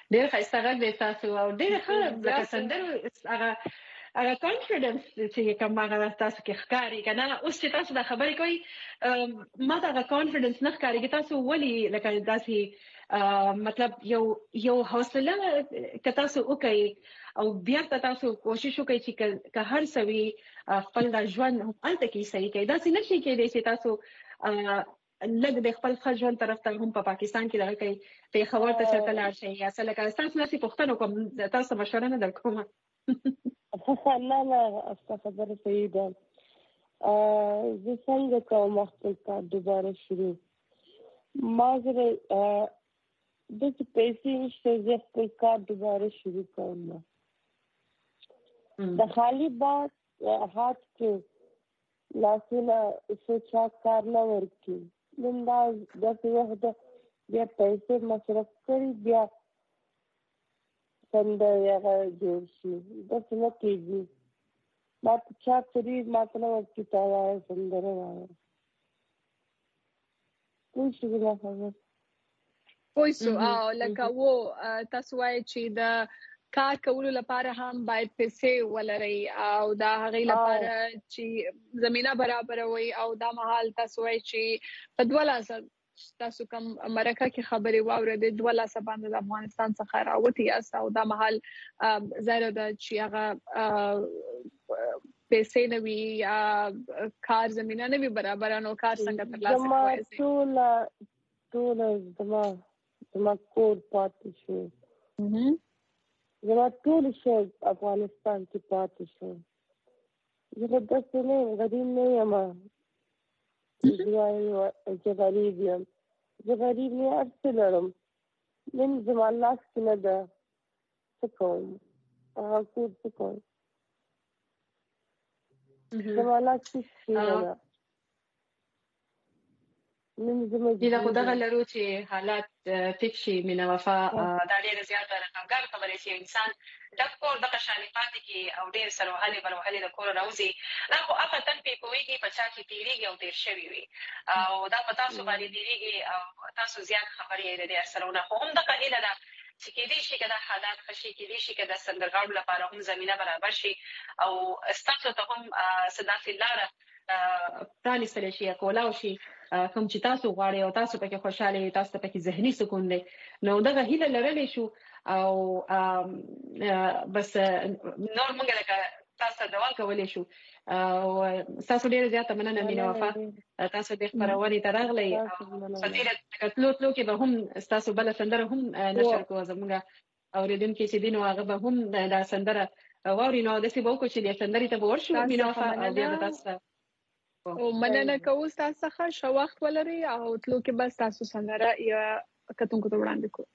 ډېر ښایسته غږ دی تاسو او ډېر ښه لکه سندرو هغه کانفیډنس چې کوم هغه تاسو کې ښکاري کنه. اوس چې تاسو دا خبرې کوي ما دا کانفیډنس نه ښکاري. تاسو ولي لکه داسې مطلب یو حوصله که تاسو وکړئ او بیا تاسو کوشش وکړئ چې که هر څه وي خپل د ژوند هلته کې صحیح کړئ. داسې نشي کېدای چې تاسو لږ د خپل ښه ژوند طرف ته هم په پاکستان کې دغه کوي پېښور ته چېرته لاړ شئ یا څه لکه تاسو داسې پوښتنه کوم تاسو مشوره نه درکوم. نه استا خبره صحیح ده. زه څنګه کوم خپل کار دوباره شروع ما زه د پیسې نشته زه خپل کار دوباره شروع کوم. د خالی بات هات کې لاسونه سوچا کار نه ورکی نن دا داسې وخت بیا پیسې مصرف کړي بیا سندره جوړ شي داسې نه کېږي. ما ته چا کړي ما ته نه ورکي تا وایه سندره وایه کوم شي نه خبر پوه شو. او لکه تاسو وایئ چې د کار کولو لپاره هم باید پیسې ولرئ او دا هغې لپاره چې زمینه برابروي او دا مهال تاسو وایئ چې په 12 تاسو کوم مرکه کې خبرې واورېدې 12 باندې د افغانستان څخه راوتي یاست او دا مهال ظاهره ده چې هغه پیسې نه وي یا کار زمینه نه وي برابره نو کار څنګه ترلاسه کوئ؟ ټوله زما کور پاتې شو. زما ټول شی افغانستان کې پاتې شو. زه داسې نه یم غریب نه یم زه غریب یم. زه غریب نه هر څه لرم نن زما لاس کې نه ده څه کوم هغه کور څه کوم زما لاس کې نه ده. هیله خو دغه لرو چې حالات ټیک شي مینه وفا. دا ډېره زیاته رقمګر خبرې چې انسان ډک کور دغه شانې پاتې کړي او ډېر سروهلې بروهلې د کوره راوځي دا خو هغه تن پې پوهېږي په چا کې تېرېږي او تېر شوي وي او دا په تاسو باندې تېرېږي او تاسو زیات خبرې یې د دې اثرونه. خو هم دغه هیله ده چې کېدای شي که دا حالات ښه شي کېدای شي که د سندرغاړو لپاره هم زمینه برابر شي او ستاسو ته هم څه داسې لاره پرانیستلی شي یا کولاو شي کوم چې تاسو غواړئ او تاسو پکې خوشحاله یئ تاسو ته پکې ذهني سکون دی نو دغه هیله لرلی شو او بس نور موږ لکه تاسو ته دعا کولی شو. تاسو ډېره زیاته مننه مینه وفا تاسو دې خپرونې ته راغلی او په دې تلو کې به هم ستاسو بله سندره هم نشر کوو زموږ اورېدونکي چې دي نو هغه به هم دا سندره واوري نو داسې به وکړو چې دې سندرې ته به ورشو مینه وفا او بیا به تاسو ته او مننه کوو ستاسو څخه ښه وخت ولرئ او تلو کې به ستاسو سندره یا کتونکو ته وړاندې کوو.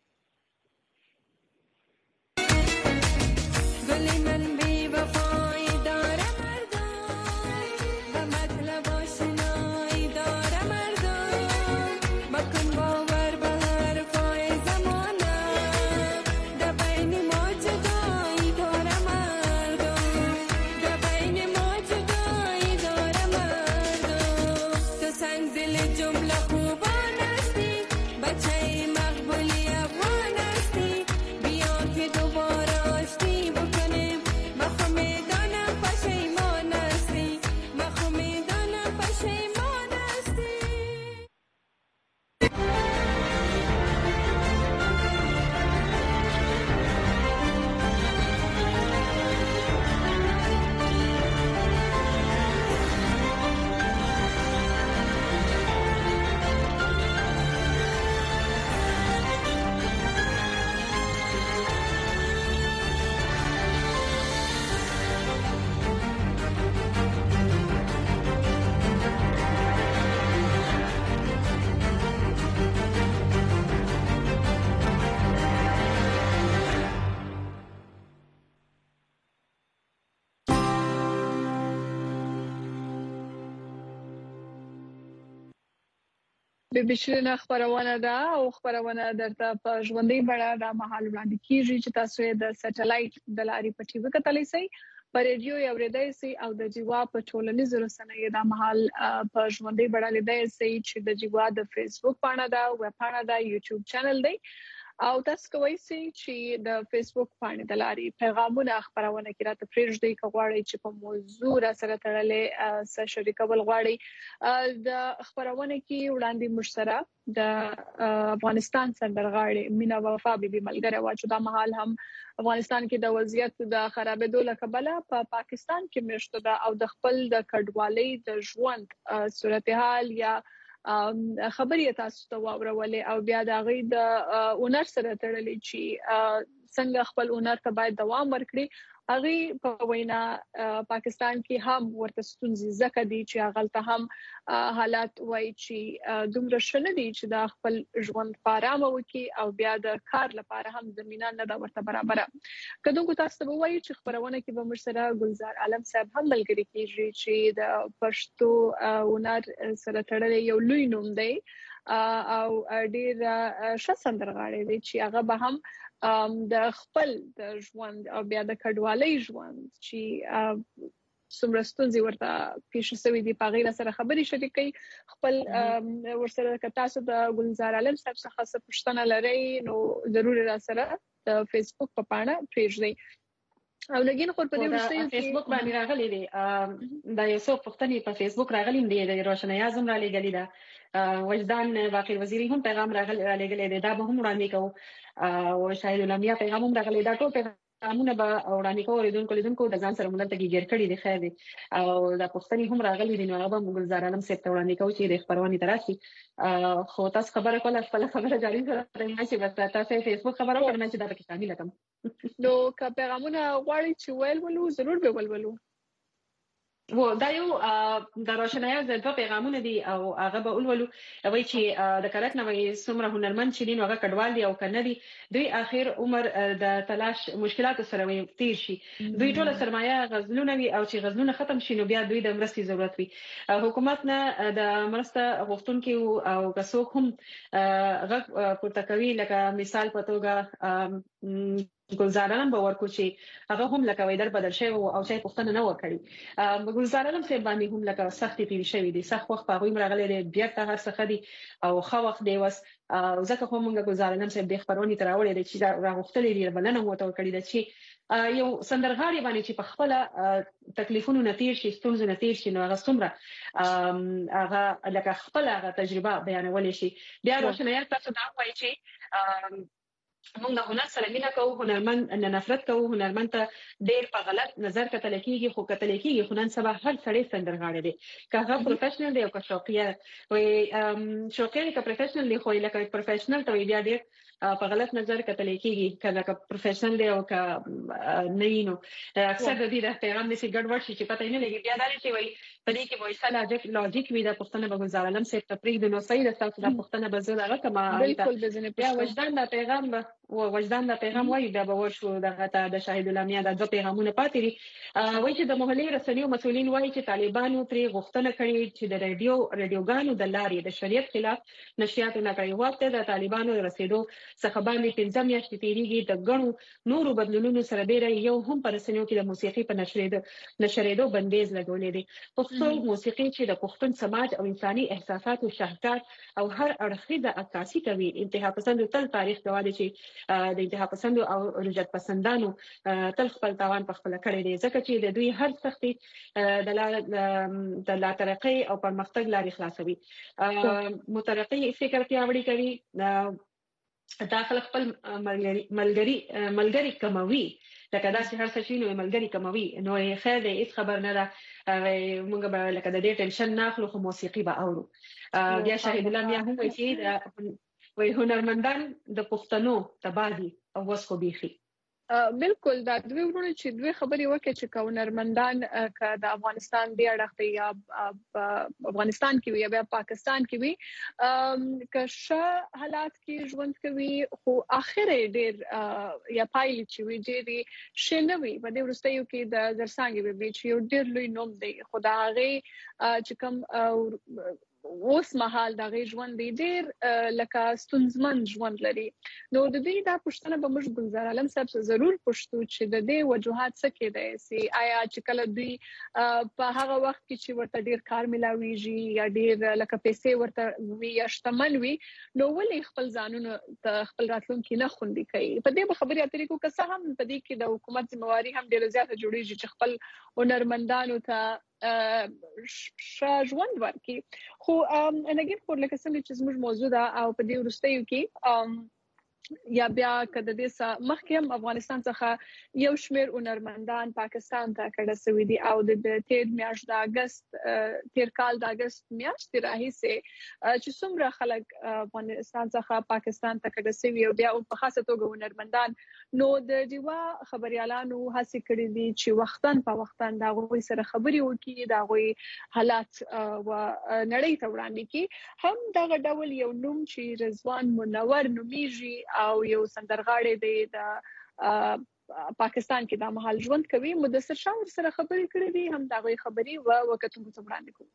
بشرینه خبرونه ده او خبرونه درته په ژوندۍ بڼه د مهال وړاندې کیږي چې تاسو یې د سټلایټ د لارې په ټي وي کتلی شئ په ریډیو یې اورېدای شئ او د جیوا په ټولنیزو رسنیو د مهال په ژوندۍ بڼه لیدای شئ چې د جیوا د فیسبوک پاڼه ده ویب پاڼه ده یوټیوب چینل دی او تاسو کوی سي چې د فیسبوک باندې د لاري پیغامونه خبرونه کې راته پرېږدي کوغواړي چې په موضوع را سره تړلې سره شریکول غواړي د خبرونه کې وړاندې مشسره د افغانستان سندرغاړي مینا وفا بیبي ملګری وا چې دا مهال هم افغانستان کې د وضعیت د خرابېدو لکبله په پاکستان کې مشته ده او د خپل د کډوالۍ د ژوند صورتحال یا خبرې تاسو ته واورولې او بیا د غي د اونر سره تړلې چې څنګه خپل اونر ته باید دوام ورکړي هغه په وینا پاکستان کې هم ورته ستونزې زکه دي چې هغه هم حالات وای چې دومره شنه دي چې د خپل ژوند پارامه وکي او بیا د کار لپاره هم زمينه نه دا ورته برابر کله کو تاسو به وایي چې خبرونه کې به مرسره گلزار عالم صاحب هم ملګری کیږي چې د پښتو اونر سره تړلې یو لوی نوم دی او ډیر شسندرغاړي دي چې هغه به هم د خپل د ژوند او بیا د کډوالۍ ژوند چې سمرستونزي ورته پیښ شوی دی په غیر سره خبري شریکي خپل ورسره تاسو د گلزار عالم صاحب څخه پښتنه لري نو ضروري را سره د فیسبوک په پاڼه پریږدي او لګین خو په دې ورسته فیسبوک باندې راغلي دي دا یو څو پښتني په فیسبوک راغلي دي د روشنايي اعظم را لګلي دا وجدان باقي وزیری هم پیغام راغلی دی دا به هم وړاندې کوو او شاهد الانبیاء پیغام هم راغلی دا ټول پیغامونه به وړاندې کوو لیدونکو د ځان سره مونږ ته ګیر کړی دی خیر دی او دا پښتني هم راغلي دي نو هغه به گلزار عالم صاحب ته وړاندې کوو چې د خبرونه تراشي خو تاسو خبره کوله خپل خبره جاری کړئ چې بس تاسو فیسبوک خبرو کړئ چې دا پکې شامل کړم نو که پیغامونه غواړي چې ولولو ضرور به ولولو و دا یو د روشنايي د پیغامونه دي او هغه به ولولو وای چې د کارت نه وای څومره هنرمند چې دي نو هغه کډوال دي او کنه دي دوی اخر عمر د تلاش مشکلات سره وي تیر شي دوی ټول سرمایه غزلونه وي او چې غزلونه ختم شي نو بیا دوی د مرستې ضرورت وي حکومت نه د مرسته غوښتونکو او کسوک هم غږ پورته کوي لکه مثال په توګه گلزار عالم باور کو چې هغه هم لکه ویدر بدل شوی او چې پښتنه نه وکړي گلزار عالم صاحب باندې هم لکه سختي پیری شوی دي سخت وخت په غوي مرغلې دي بیا ته هر څه خدي او خو وخت دی وس ځکه خو موږ گلزار عالم صاحب د خبرونې تراولې دي چې راغختلې دي بلنه مو ته کړی دي چې یو سندرغاړي باندې چې په خپل تکلیفونو نتیر شي ستونزې نتیر شي نو هغه څومره هغه لکه خپل هغه تجربه بیانول شي بیا روشنايي تاسو دا وایي چې موږ د هنر سره مینه کوو هنرمند نه نفرت کوو هنرمند ته ډېر په غلط نظر کتل کیږي خو کتل کیږي خو نن سبا هر سړی سندرغاړي دی که هغه پروفیشنل دی او که شوقیه وي شوقیه که پروفیشنل دی خو لکه پروفیشنل ته بیا ډېر په غلط نظر کتل کیږي کله که پروفیشنل دی او که نه نو اکثر د دې د پیغام نشي ګډوډ شي چې پته نه لګي بیا دا چې وایي په دې کې وایي لوجیک وي د پښتنه په گلزار عالم سره تفریق د نو صحیح د تاسو د پښتنه بزر هغه کما بالکل بزنه بیا وجدان د پیغام وجدان د پیغام وایي بیا به ورشو دغه ته د شاهد الانبیاء د دوه پیغامونه پاتې دي وایي چې د محلي رسنیو مسولین وایي چې طالبانو پرې غوښتنه کړې چې د رادیوګانو د لارې د شریعت خلاف نشریات نه کوي وخت د طالبانو رسیدو څخه باندې 15 میاشتې تیریږي د غنو نورو بدلونونو سره ډیر یو هم پر رسنیو کې د موسیقي په نشریدو بندیز لګولې دي پښتو موسیقي چې د پښتون سماج او انساني احساسات او شهکار او هر اړخیزه عکاسي کوي انتها پسند تل تاریخ گواهی چې د انتها پسند او رجعت پسندانو تل خپل تاوان په خپل کړی دی ځکه چې د دوی هر سختي د لا ترقی او پرمختګ لارې خلاصوي مترقي فکر پیاوړی کوي داخل خپل ملګری کموي لکه دا چې هر څه شي نو ملګری کموي نو خیر دې هیڅ خبر نه ده موږ به لکه د دې ټینشن نه اخلو خو موسیقي به اورو بیا شاهد الانبیاء هم وایي هنرمندان د پښتنو تبادي او وسخو بيخي بالکل دا دوی ورونه چې دوی خبرې وکړي چې کونرمندان ک د افغانستان دی اړخته یا افغانستان کې وي یا پاکستان کې وي که ښه حالات کې ژوند کوي خو اخر ډیر یا پایل چې وي ډیر شنوي په دې ورستیو کې د زرسانګي به چې یو ډیر لوی نوم دی خدای چې کوم اوس مهال د غي ژوند ډیر لکه ستونزمن ژوند لري. نو د دې دا پوښتنه به موږ ګلزار عالم صاحب څخه ضرور پوښتو چې د دې وجوهات څه کېدای سي. آیا چې کله دوی په هغه وخت کې چې ورته ډیر کار ملاويږي یا ډیر لکه پیسې ورته وي یا شتمن وي نو ولې خپل ځانونه خپل راتلونکي نه خوندي کوي؟ په دې خبرې اترې کو که څه هم په دې کې د حکومت ذمہواری هم ډیره زیاته جوړیږي چې خپل هنرمندانو ته ژوند ورکړي. خو انګین خو لکه څنګه چې زموږ موضوع ده او په دې وروستیو کې یا بیا کده د مخکې هم افغانستان څخه یو شمېر هنرمندان پاکستان ته کډه سوي دي او د تیر میاشت د اگست تیر کال د اگست میاشت راهیسې چې څومره خلک افغانستان څخه پاکستان ته کډه سوي او بیا په خاصه توګه هنرمندان نو د دیوا خبريالانو هڅه کړې دي چې وختن په وختن دا غوي سره خبري وکړي دا غوي حالات و نړۍ ته وړاندې کړي. هم دا ډول یو نوم چې رضوان منور نومیږي او یو سندرغاړی دی د پاکستان کې د مهال ژوند کوي. مدثر شاه سره خبرې کړې دي هم دا غوي خبري و وکړو څه وړاندې کوو.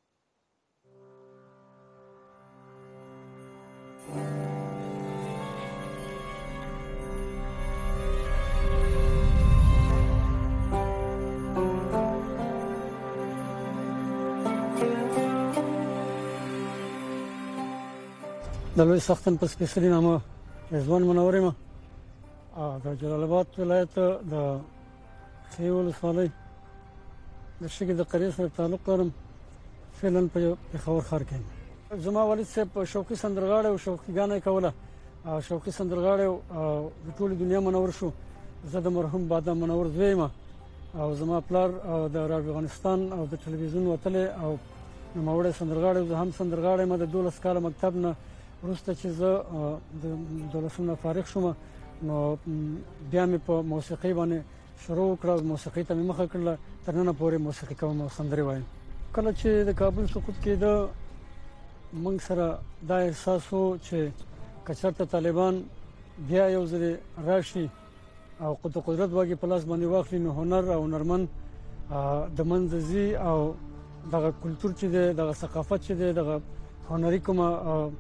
د لوی سختن په سپیشلي نامه رضوان منور یم د جلال آباد ولایت د خیول ولسوالۍ د شګې د قریې سره تعلق لرم. فعلا په پېښور ښار کې زما والد صاحب شوقي سندرغاړی او شوقي ګانې کوله. شوقي سندرغاړی د ټولې دنیا منور شو. زه د مرحوم بادام منور زوی یم او زما پلار د راډیو افغانستان او د ټلویزیون وتلی او نوموړی سندرغاړی زه هم سندرغاړی یم. د 12 کاله مکتب نه وروسته چې زه د 12 نه فارغ شوم نو بیا مې په موسیقۍ باندې شروع کړه. موسیقۍ ته مې مخه کړله تر نن پورې موسیقي کوم او سندرې وایم. کله چې د کابل سقوط کېده موږ سره دا احساس وو چې کچرته طالبان بیا یو ځل راشي او قدرت واګي په لاس باندې واخلي نو هنر او هنرمن د منځي او دغه کلچر چې دغه ثقافت چې دغه هنري کومه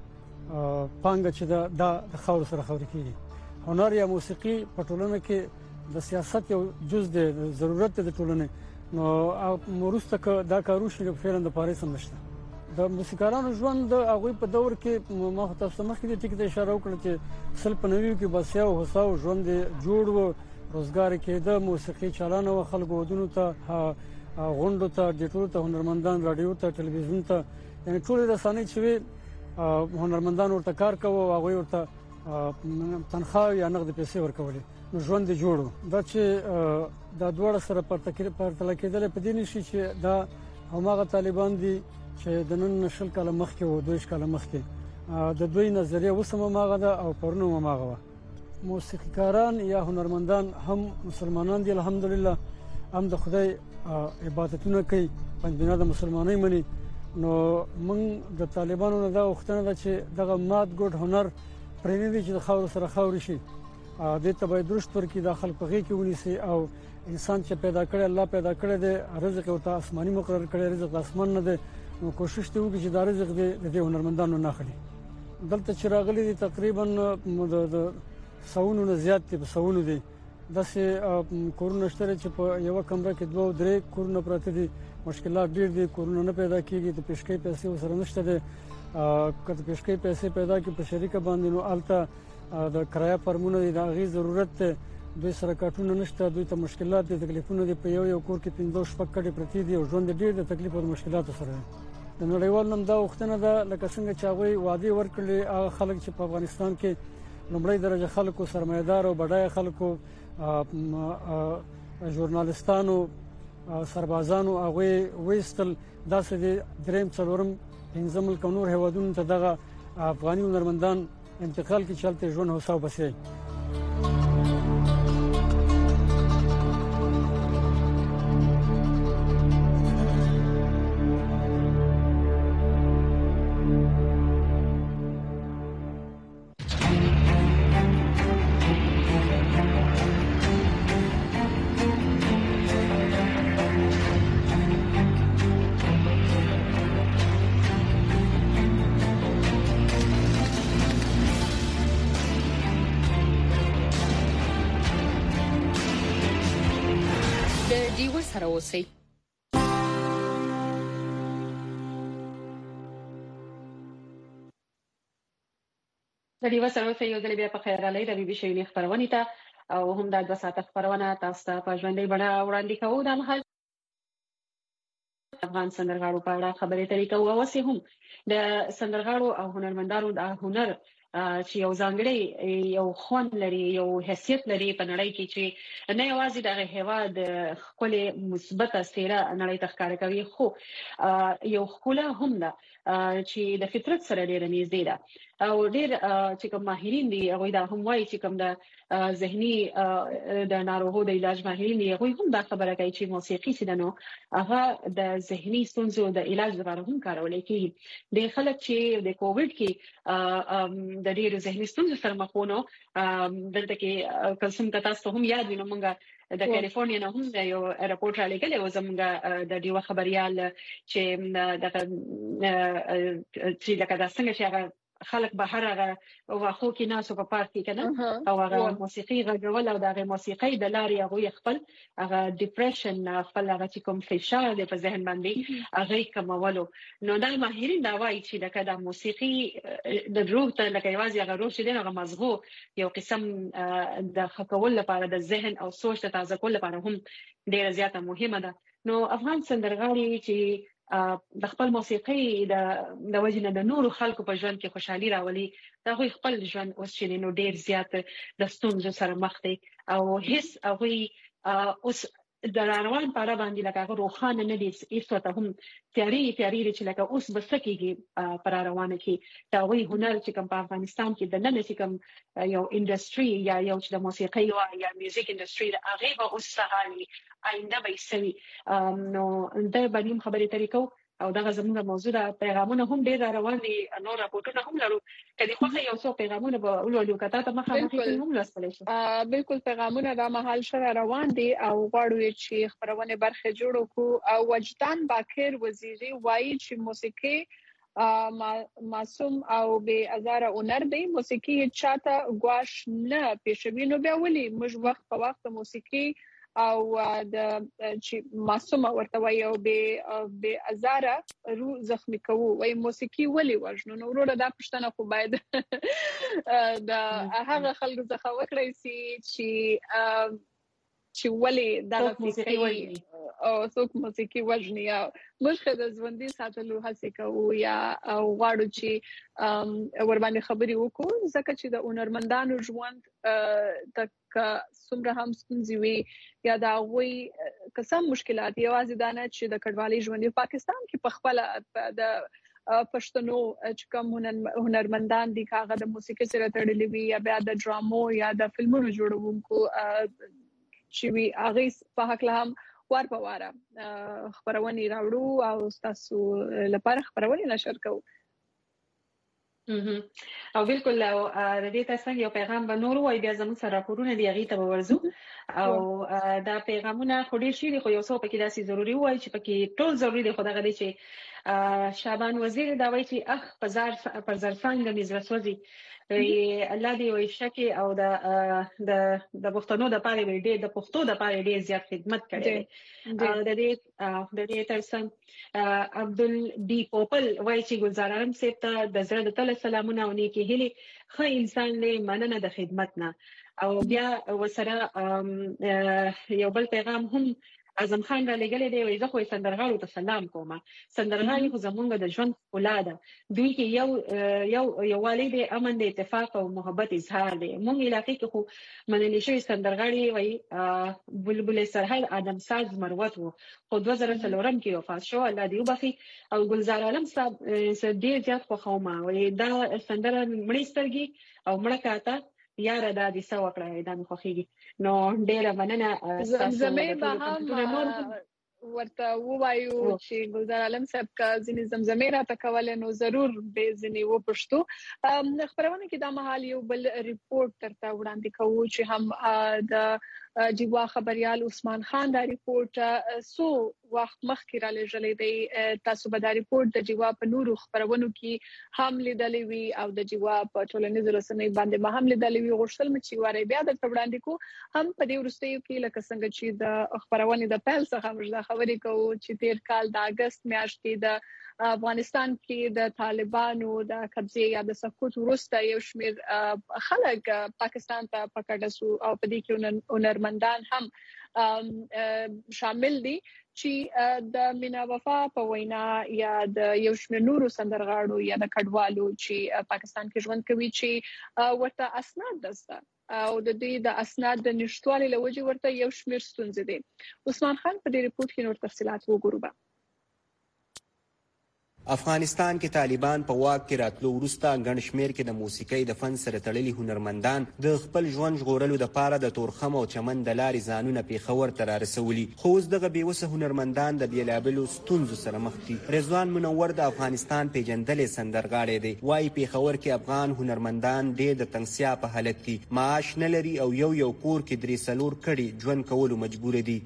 پانګه چې دا د خاور سره خوري کیږي. هنر یا موسیقي په ټولنه کې د سیاست یو جز دی ضرورت دی د ټولنې نو مرسته دا کارو شي فعلا د پاره سم نشته. د موسیقارانو ژوند د هغه په دور کې ما تاسو مخکې د ټیک د اشاره وکړه چې سل په 90 کې بس یو هوساو ژوند جوړ و روزګار کې د موسیقي چالانه و خلکو ودونو ته غونډو ته د ټولو ته هنرمندان رادیو ته ټلویزیون ته یعنی ټول رسانې چې هنرمندان ورته کار کوي او هغه ورته تنخواه یا نقد پیسې ورکولې نو ژوند جوړو. دا چې دا دوړه سره پرتله کېدل په دې نشي چې دا هماغه طالبان دي چې د نن نشل کاله مخکې او 2 کاله مخکې د دوی نظریه وسمه ماغه ده او پرونو ماغه. موسیقيکاران یا هنرمندان هم مسلمانان دي الحمدلله هم د خدای عبادتونه کوي پنځبنا د مسلمانۍ مني. نو موږ د طالبانو نه دا وختنه ده چې دغه مات ګډ هنر پرېنه دي چې د خاور سره خاور شي د ته باید درست ورکی داخل پغې کې ونیسي او انسان چې پیدا کړي الله پیدا کړي د رزق او آسماني مقرر کړي رزق اسمان نه ده نو کوشش ته وکړي چې دا رزق د هنرمندانو نه خړي. دلته چې راغلي دي تقریبا د سونو نه زیات دي په سونو دي داسې کورونه شته چې په یو کمره کې 2-3 کورونه پراته دي. مشکلات ډېر دي کورونه نه پیدا کیږي د پېشکې پیسې وسره نشته دي کله پېشکې پیسې پیدا کی په شریکه باندې نو الته د کرایه فرمونه د غي ضرورت ته دوی سره کارتونه نشته دوی ته مشکلات دي تکلیفونه دي په یو کور کې 15 شپږ کډې پرتی دي او ژوند ډېر د تکلیف او مشکلاتو سره د نړیوال نم دا وختونه ده لکه څنګه چې هغه وادي ورکړي خلک چې په افغانستان کې لومړی درجه خلکو سرمایدار او بډای خلکو ژورنالستانو سربازانو هغه وېستل داسې دریم څلورم پنځم ملک نور هوادونو ته دغه افغاني هنرمندان انتقال کې چلته ژوند هوساو بسې. سره اوسئ. د دې وسره اوسه یو ځل بیا په خیر علي د بي بي شویني خبرونه ته او هم د 2 ساعته خبرونه تاسو ته په ژوندۍ بڼه وړاندې کوو. د مهال افغان سندرغاړو په اړه خبرې اترې کوو او اوسې هم د سندرغاړو او هنرمندانو د هنر چې یو ځانګړی یو خوند لري، یو حیثیت لري په نړۍ کې چې نه یوازې د هیواد خپل مثبته څیره نړۍ ته ښکاره کوي، خو یو ښکلا هم ده چې د فطرت سره ډیره نږدې ده او ډیر چې کوم ماهرین دي هغه دا هم وایي چې کوم د ذهني د ناروغو د علاج ماهرین دي هغه هم دا خبره کوي چې موسیقي سيدنو هغه د ذهني ستونزو د علاج لپاره هم کارول کېږي. د خلک چې د کووډ کې د ډیرو ذهني ستونزو سره مخ وو، دلته کې کوم تاسو هم یاد وینم موږ د کالیفورنیا نه هم یو راپورټ را لګل او زموږ د دیو خبريال چې لکه دا څنګه چې هغه خلک بهر هغه واخو کې ناسو په پارک کې کنه او هغه موسیقي غږول او دغه موسیقي د لارې هغه خپل هغه ډیپریشن خپل هغه چې کوم فشار د په ذهن باندې هغه کومولو. نو دا ماهرین دا وایي چې لکه د موسیقي د روح ته لکه یوازې هغه روح چې دغه مزغو یو قسم د خکول لپاره د ذهن او سوچ ته تازه کول لپاره هم ډیره زیاته مهمه ده. نو افغان سندرغاړي چې د خپل موسیقي د وجنه د نورو خلکو په ژوند کې خوشحالي راولي، دا هغوی خپل ژوند اوس چې نو ډیر زیات د ستونزو سره مخ دي او هیڅ هغوی اوس د روان په اړه باندې لکه هغه روخانه نه دي، ایستو هم تیاری چې لکه اوس بسکیږي پر روانه کې دا وی هنر چې کوم په افغانستان کې د نن چې کوم یو انډستری یا یو چې د موسیقي یا میوزیک انډستری د هغه به اوس سهالي آینده به سوي. نو د باندې خبرې طریقو او دغه زموږه موضوع د پیغامونه هم ډیر روان دي، نو راپورټونه هم لرو کله خو یو څو پیغامونه به ولولو کته ته مخامخ هم لاسپلی شو. بالکل پیغامونه د مهال سره روان دي او غواړو چې خبرونه برخه جوړو کو. او وجدان باکر وزیری وایي چې موسیقي معصوم او به ازاره هنر دی، موسیقي چاته غواش نه پېښوي. نو بیا ولي موږ وخت په وخت موسیقي او د چې معصوم ورته وایي او به ازاره روح زخمی کوو وای موسیقي ولي وژنو. نو وروره دا پښتنه خو باید د هغه خلکو څخه وکړي چې ولي دا موسیقي او څوک موسیقي وژني یا موږ د ژوندۍ ساتلو هڅه کوو یا غواړو چې ور باندې خبرې وکړو ځکه چې د هنرمندانو ژوند تک څومره هم ستونزې وي یا دا غوي قسم مشکلات یوازې دا نه چې د کډوالۍ ژوند په پاکستان کې په خپل د پښتنو چې کوم هنرمندان دي هغه د موسیقي سره تړلي وي یا بیا د ډرامو یا د فلمونو جوړونکو چې وی هغه په حق هم وار په وار خبرونه راوړو او تاسو لپاره خبرونه نشر کوو. او بالکل او د دې تاسو یو پیغام به نور وای بیا زموږ سره راپورونه دی هغه ته ورزو او دا پیغامونه خو ډیر شي خو یو څو پکې داسې ضروری وای چې پکې ټول ضروری دی خو دغه دی چې شعبان وزیر دا وای چې پر زرفان د مزرسوزي الله دې وي شکه او د پښتنو د پاره ویډیو د پښتو د پاره ډیر زیات خدمت کړي. د دې ترڅنګ عبدل بي پوپل وای چې ګلزار عالم صاحب ته د زړه د تل سلامونه او نیکی هلي خو انسان له مننه د خدمت نه. او بیا وسره یو بل پیغام هم اعظم خان را لګلې دی وای زه خو سندرغاړو ته سلام کوم. سندرغاړي خو زمونږ د ژوند اولاده دوی کې یو والد امن د اتفاق او محبت اظهار دی. مونږ علاقې کې خو منلي شوی سندرغاړي وای بلبل سرحل ادم ساز مروت وو خو 2003 کې وفات شو الله دې وبخي. او ګلزار عالم صاحب ډیر زیات خو خومه وای دا سندره مړی سترګي او مړه کاته یار د دې څو کړه دا مخ خوږي. نو ډیره مننه زمزمه به هم ورته وایو چې ګلزار عالم صاحب کا ځینې زمزمه را تکول نو ضرور به ځینې و پښتو خبرونه کې د مهال یو بل ریپورت ترته وړاندې کوو چې هم د جوا خبريال عثمان خان دا ریپورت سو وخت مخکې را لېږلی دی. تاسو به دا ریپورت د جوا په نورو خبرونو کې هم لیدلې وي او د جوا په ټولنیزو رسنیو باندې ما هم لیدلې وي. غوښتل مې چې واره بیا درته وړاندې کو هم په دې وروستیو کې لکه څنګه چې د خبرونې د پیل څخه موږ خبرې کوو چې تیر کال د اگست میاشت کې د افغانستان کې د طالبانو د قبضه یا د سقوط وروسته یو شمېر خلک پاکستان ته پکړه سو او په دې کې هنرمندان هم شامل دي چې د مینا وفا په وینا یا د یو شمېر نورو سندرغاړو یا د کډوالو چې پاکستان کې ژوند کوي چې ورته اسناد دسته او د دې د اسناد د نشټوالي لوجه ورته یو شمېر ستونزې دي. عثمان خان په دې ریپورت کې نور تفصيلات وګورو. افغانستان کې طالبان په واک کې راتلو وروسته ګڼ شمېر کې د موسیقۍ د فن سره تړلي هنرمندان د خپل ژوند ژغورلو دپاره د تورخم او چمن د لارې ځانونه پیښور ته رارسولي، خو اوس دغه بېوسه هنرمندان د بېلابېلو ستونزو سره مخ دي. رضوان منور د افغانستان پیژندلی سندرغاړی دی، وایي پیښور کې افغان هنرمندان ډېر د تنګسیا په حالت کې معاش نه لري او یو کور کې 3-4 کړي ژوند کولو مجبور دي.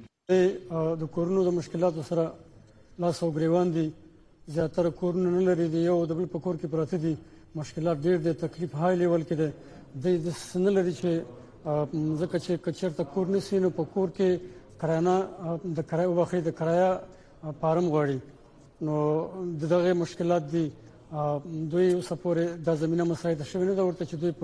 د کورونو د مشکلاتو سره لاس او ګریوان دي، زیاتره کورونه نه لري، د یو د بل په کور کې پراته دي، مشکلات ډېر دي، تکلیف های لیول کې دی. د داسې نه لري چې ځکه چې که چېرته کور نیسي نو په کور کې کرایه د کرایه وبخښئ د کرایه فارم غواړي، نو د دغه مشکلات دي. دوی اوسه پورې دا زمینه مساعده شوې نه ده ورته چې دوی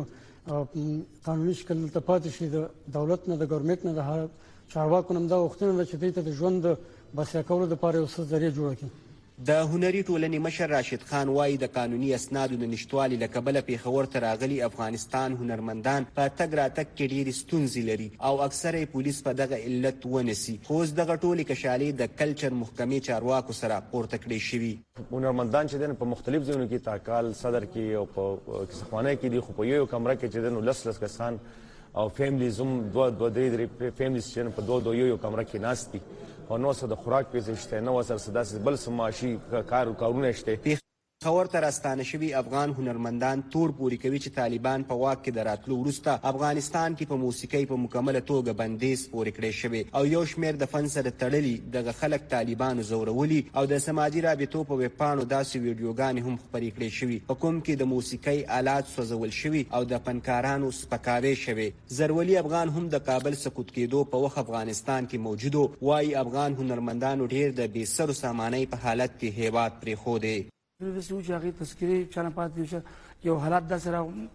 په قانوني شکل دلته پاتې شي. د دولت نه د ګورنمنټ نه د چارواکو نه هم دا غوښتنه ده چې دوی ته د ژوند د بسیا کولو دپاره یو څه ذریعه جوړه کړي. د هنري ټولنې مشر راشد خان وایي د قانوني اسنادو د نشتوالي له کبله پیښور ته راغلي افغانستان هنرمندان په تګ راتګ کې ډېرې ستونزې لري او اکثره یې پولیس په دغه علت ونیسي، خو اوس دغه ټولې کشالې د کلچر محکمې چارواکو سره پورته کړې شوي. هنرمندان چې دین په مختلف ځایونو کې تاکال صدر کې او په کیسخانه کې دي، خو په یو کمره کې چې دین لس کسان او فیملیز هم دوه درې فیملیز چې په دوه یو کمره کې ناست دي او نو څه د خوراک پیسې شته، نو سره څه داسې بل څه معاشي کارونه شته. پیښور ته راستانه شوي افغان هنرمندان تور پورې کوي چې طالبان په واک کې د راتلو وروسته افغانستان کې په موسیقۍ په مکمله توګه بندیز پورې کړی شوی او یو شمېر د فن سره تړلي دغه خلک طالبانو زورولي او د سماجي رابطو په ویبپاڼو داسې ویډیوګانې هم خپرې کړې شوي په کوم کې د موسیقۍ آلات سوځول شوي او د فنکارانو سپکاوی شوی. زرولي افغان هم د کابل سقوط کېدو په وخت افغانستان کې موجودو، وایي افغان هنرمندانو ډېر د بې سرو سامانۍ په حالت کې هیواد پرېښودی. داسې و چې هغې تذکرې چانه پاتې یو حالات داسې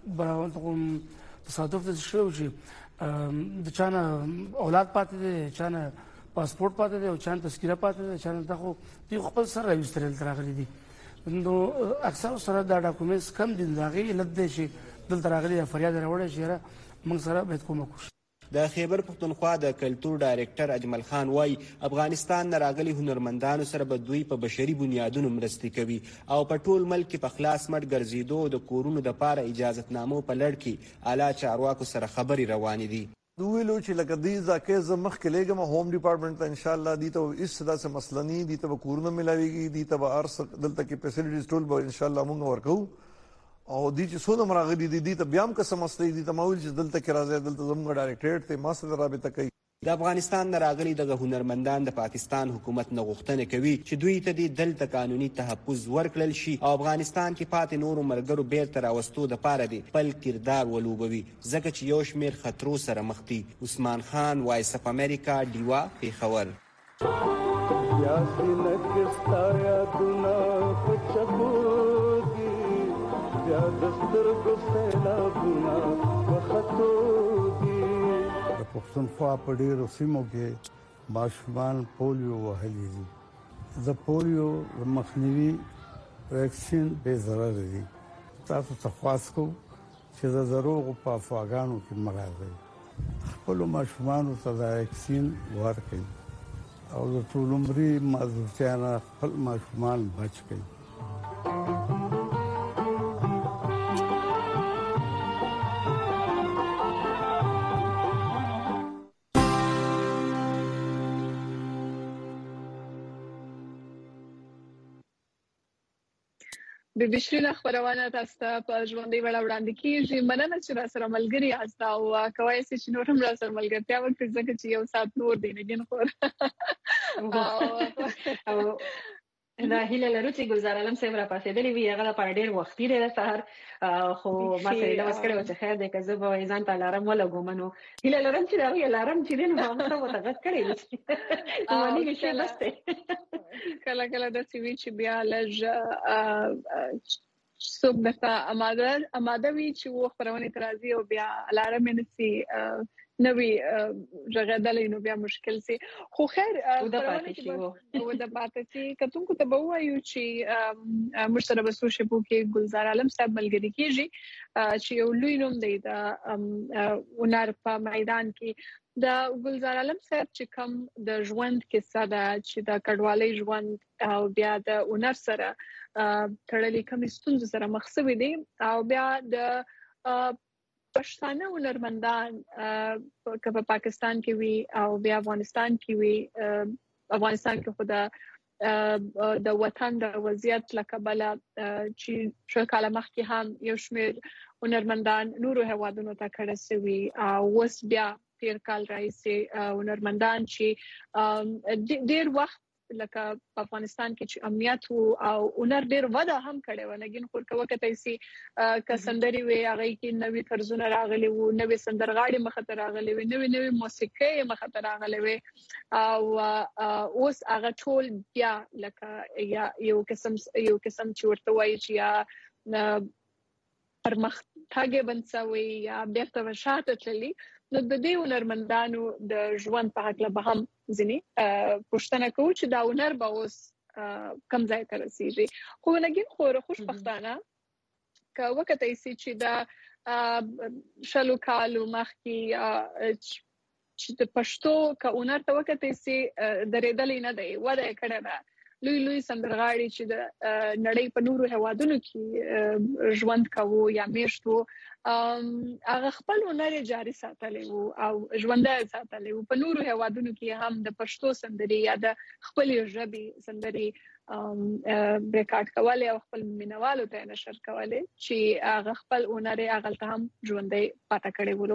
تصادف داسې شوی و چې د چانه اولاد پاتې دی، چانه پاسپورټ پاتې دی او چانه تذکره پاتې دی، چانه دا خو دوی خپل سره راویستل دلته راغلي دي. نو اکثر سره دا ډاکومنټس کم دي، د هغې علت دی چې دلته راغلي فریاد یې راوړی چې یاره موږ سره باید کومک وشي. د خیبر پښتونخوا د کلتور ډایرکټر اجمل خان وایي افغانستان نه راغلي هنرمندانو سره به دوی په بشري بنیادونو مرستې کوي او په ټول ملک کې په خلاص مټ ګرځېدو د کورونو دپاره اجازتنامو په لړ کې اعلی چارواکو سره خبرې روانې دي. ویلو چې لکه دې ځکه زه مخکې لېږم هوم ډپارټمنټ ته انشاءالله دې ته هېڅ داسې مسله نه دي ته به کورونه میلاویږي، دې ته به هر څه دلته کې فیسلیټیز ټول به انشاءالله مونږ ورکوو او دې چې څونه راغلي دي دې ته بیا هم که څه مسلې دي ته ما ویل چې دلته کې راځئ، دلته زموږ ډایرکټریټ دی ما سره رابطه کوي. د افغانستان نه راغلي دغه هنرمندان د پاکستان حکومت نه غوښتنه کوي چې دوی ته دې دلته قانوني تحفظ ورکړل شي او افغانستان کې پاتې نورو ملګرو بیرته راوستو دپاره دې خپل کردار ولوبوي ځکه چې یو شمېر خطرو سره مخ دي. عثمان خان، وایس اف امریکا، ډیوا، پیښور. د پښتونخوا په ډېرو سیمو کې ماشومان پولیو وهلي دي. د پولیو د مخنیوي ویکسین بې ضرره دي. تاسو ته خواست کوو چې د دروغو په افواګانو کې مه راځئ، خپلو ماشومانو ته دا ویکسین ورکړئ او د ټول عمري معذورتیا نه خپل ماشومان بچ کړئ. د بشرین خبرونه تاسو ته په ژوندۍ وړاندې کیږي. مننه چې را سره ملګری یاست او کوي چې نور هم را سره ملګرتیا وکړئ ځکه چې یو سات نور دی نه ګین خور او دا هیله لرو چې ګلزار عالم صاحب را پاسېدلی وي. هغه لپاره ډېر وختي دی د سهار، خو ما سره دا وسکړی و چې خیر دی که زه به ځان ته الارم ولګوم. نو هیله لرم چې د هغوی الارم چې دی نو هغه ته ورته غږ کړی وي چې مانیږي شی بس دی. کله داسې وي چې بیا لږ څوک درته اماده وي چې و خپرونې ته راځي او بیا الارم یې نسي نوی رغدلې نو بیا مشکل سي. خو خیر خپرونې کې د پاتې چې کتونکو ته به وایو چې مشترک بسوشبو کې ګلزار عالم صاحب ملګری کیږي چې یو لوی نوم دی د ونر په میدان کې. د ګلزار عالم صاحب چې کوم د ژوند کیسه ده چې د کډوالۍ ژوند او بیا د ونر سره تړلې کوم ستونزې سره مخ شوی دي او بیا د پښتانه هنرمندان په پاکستان کې وی او بیا افغانستان کې وی. افغانستان کې خو د وطن د وضعیت لکبله چې شو کاله مخکې هم یو شمېر هنرمندان نورو هوادونو ته کډه شوي او اوس بیا تیر کال راځي هنرمندان چې ډېر وخت لکه په افغانستان کې چې امنیت او هنر ډېر وده هم کړي و. لګین خور کوه کته سي کسندري وي هغه کې نوې طرزونه راغلي وو، نوې سندرغاړي مخه راغلي وي، نوې موسیقي مخه راغلي وي او اوس هغه ټول بیا لکه یو قسم چې ورته وایي چې یا پرمختګ بنڅوي یا بیرته وشاته تللی. نو د دې هنرمندانو د ژوند په حق له به هم ځینې پوښتنه کوو چې دا هنر به اوس کم ځای ته رسیږي. خو لګین خور خوشبختانه که وکتای سي چې دا شلو کالو مخکې چې د پښتو که هنر ته وکتای سي درېدلې نه دی، وده یې کړې ده. لوی سندرغاړي چې د نړۍ په نورو هوادونو کې ژوند کوو یا میشت وو هغه خپل هنر جاري ساتلی وو او ژوندی ساتلی وو. په نورو هوادونو کې هم د پښتو سندري یا د خپل ژبې سندري ریکارډ کولې او خپل مینوالو ته نشر کولې چې هغه خپل هنر هغه ته هم ژوندی پاتې کړی وو.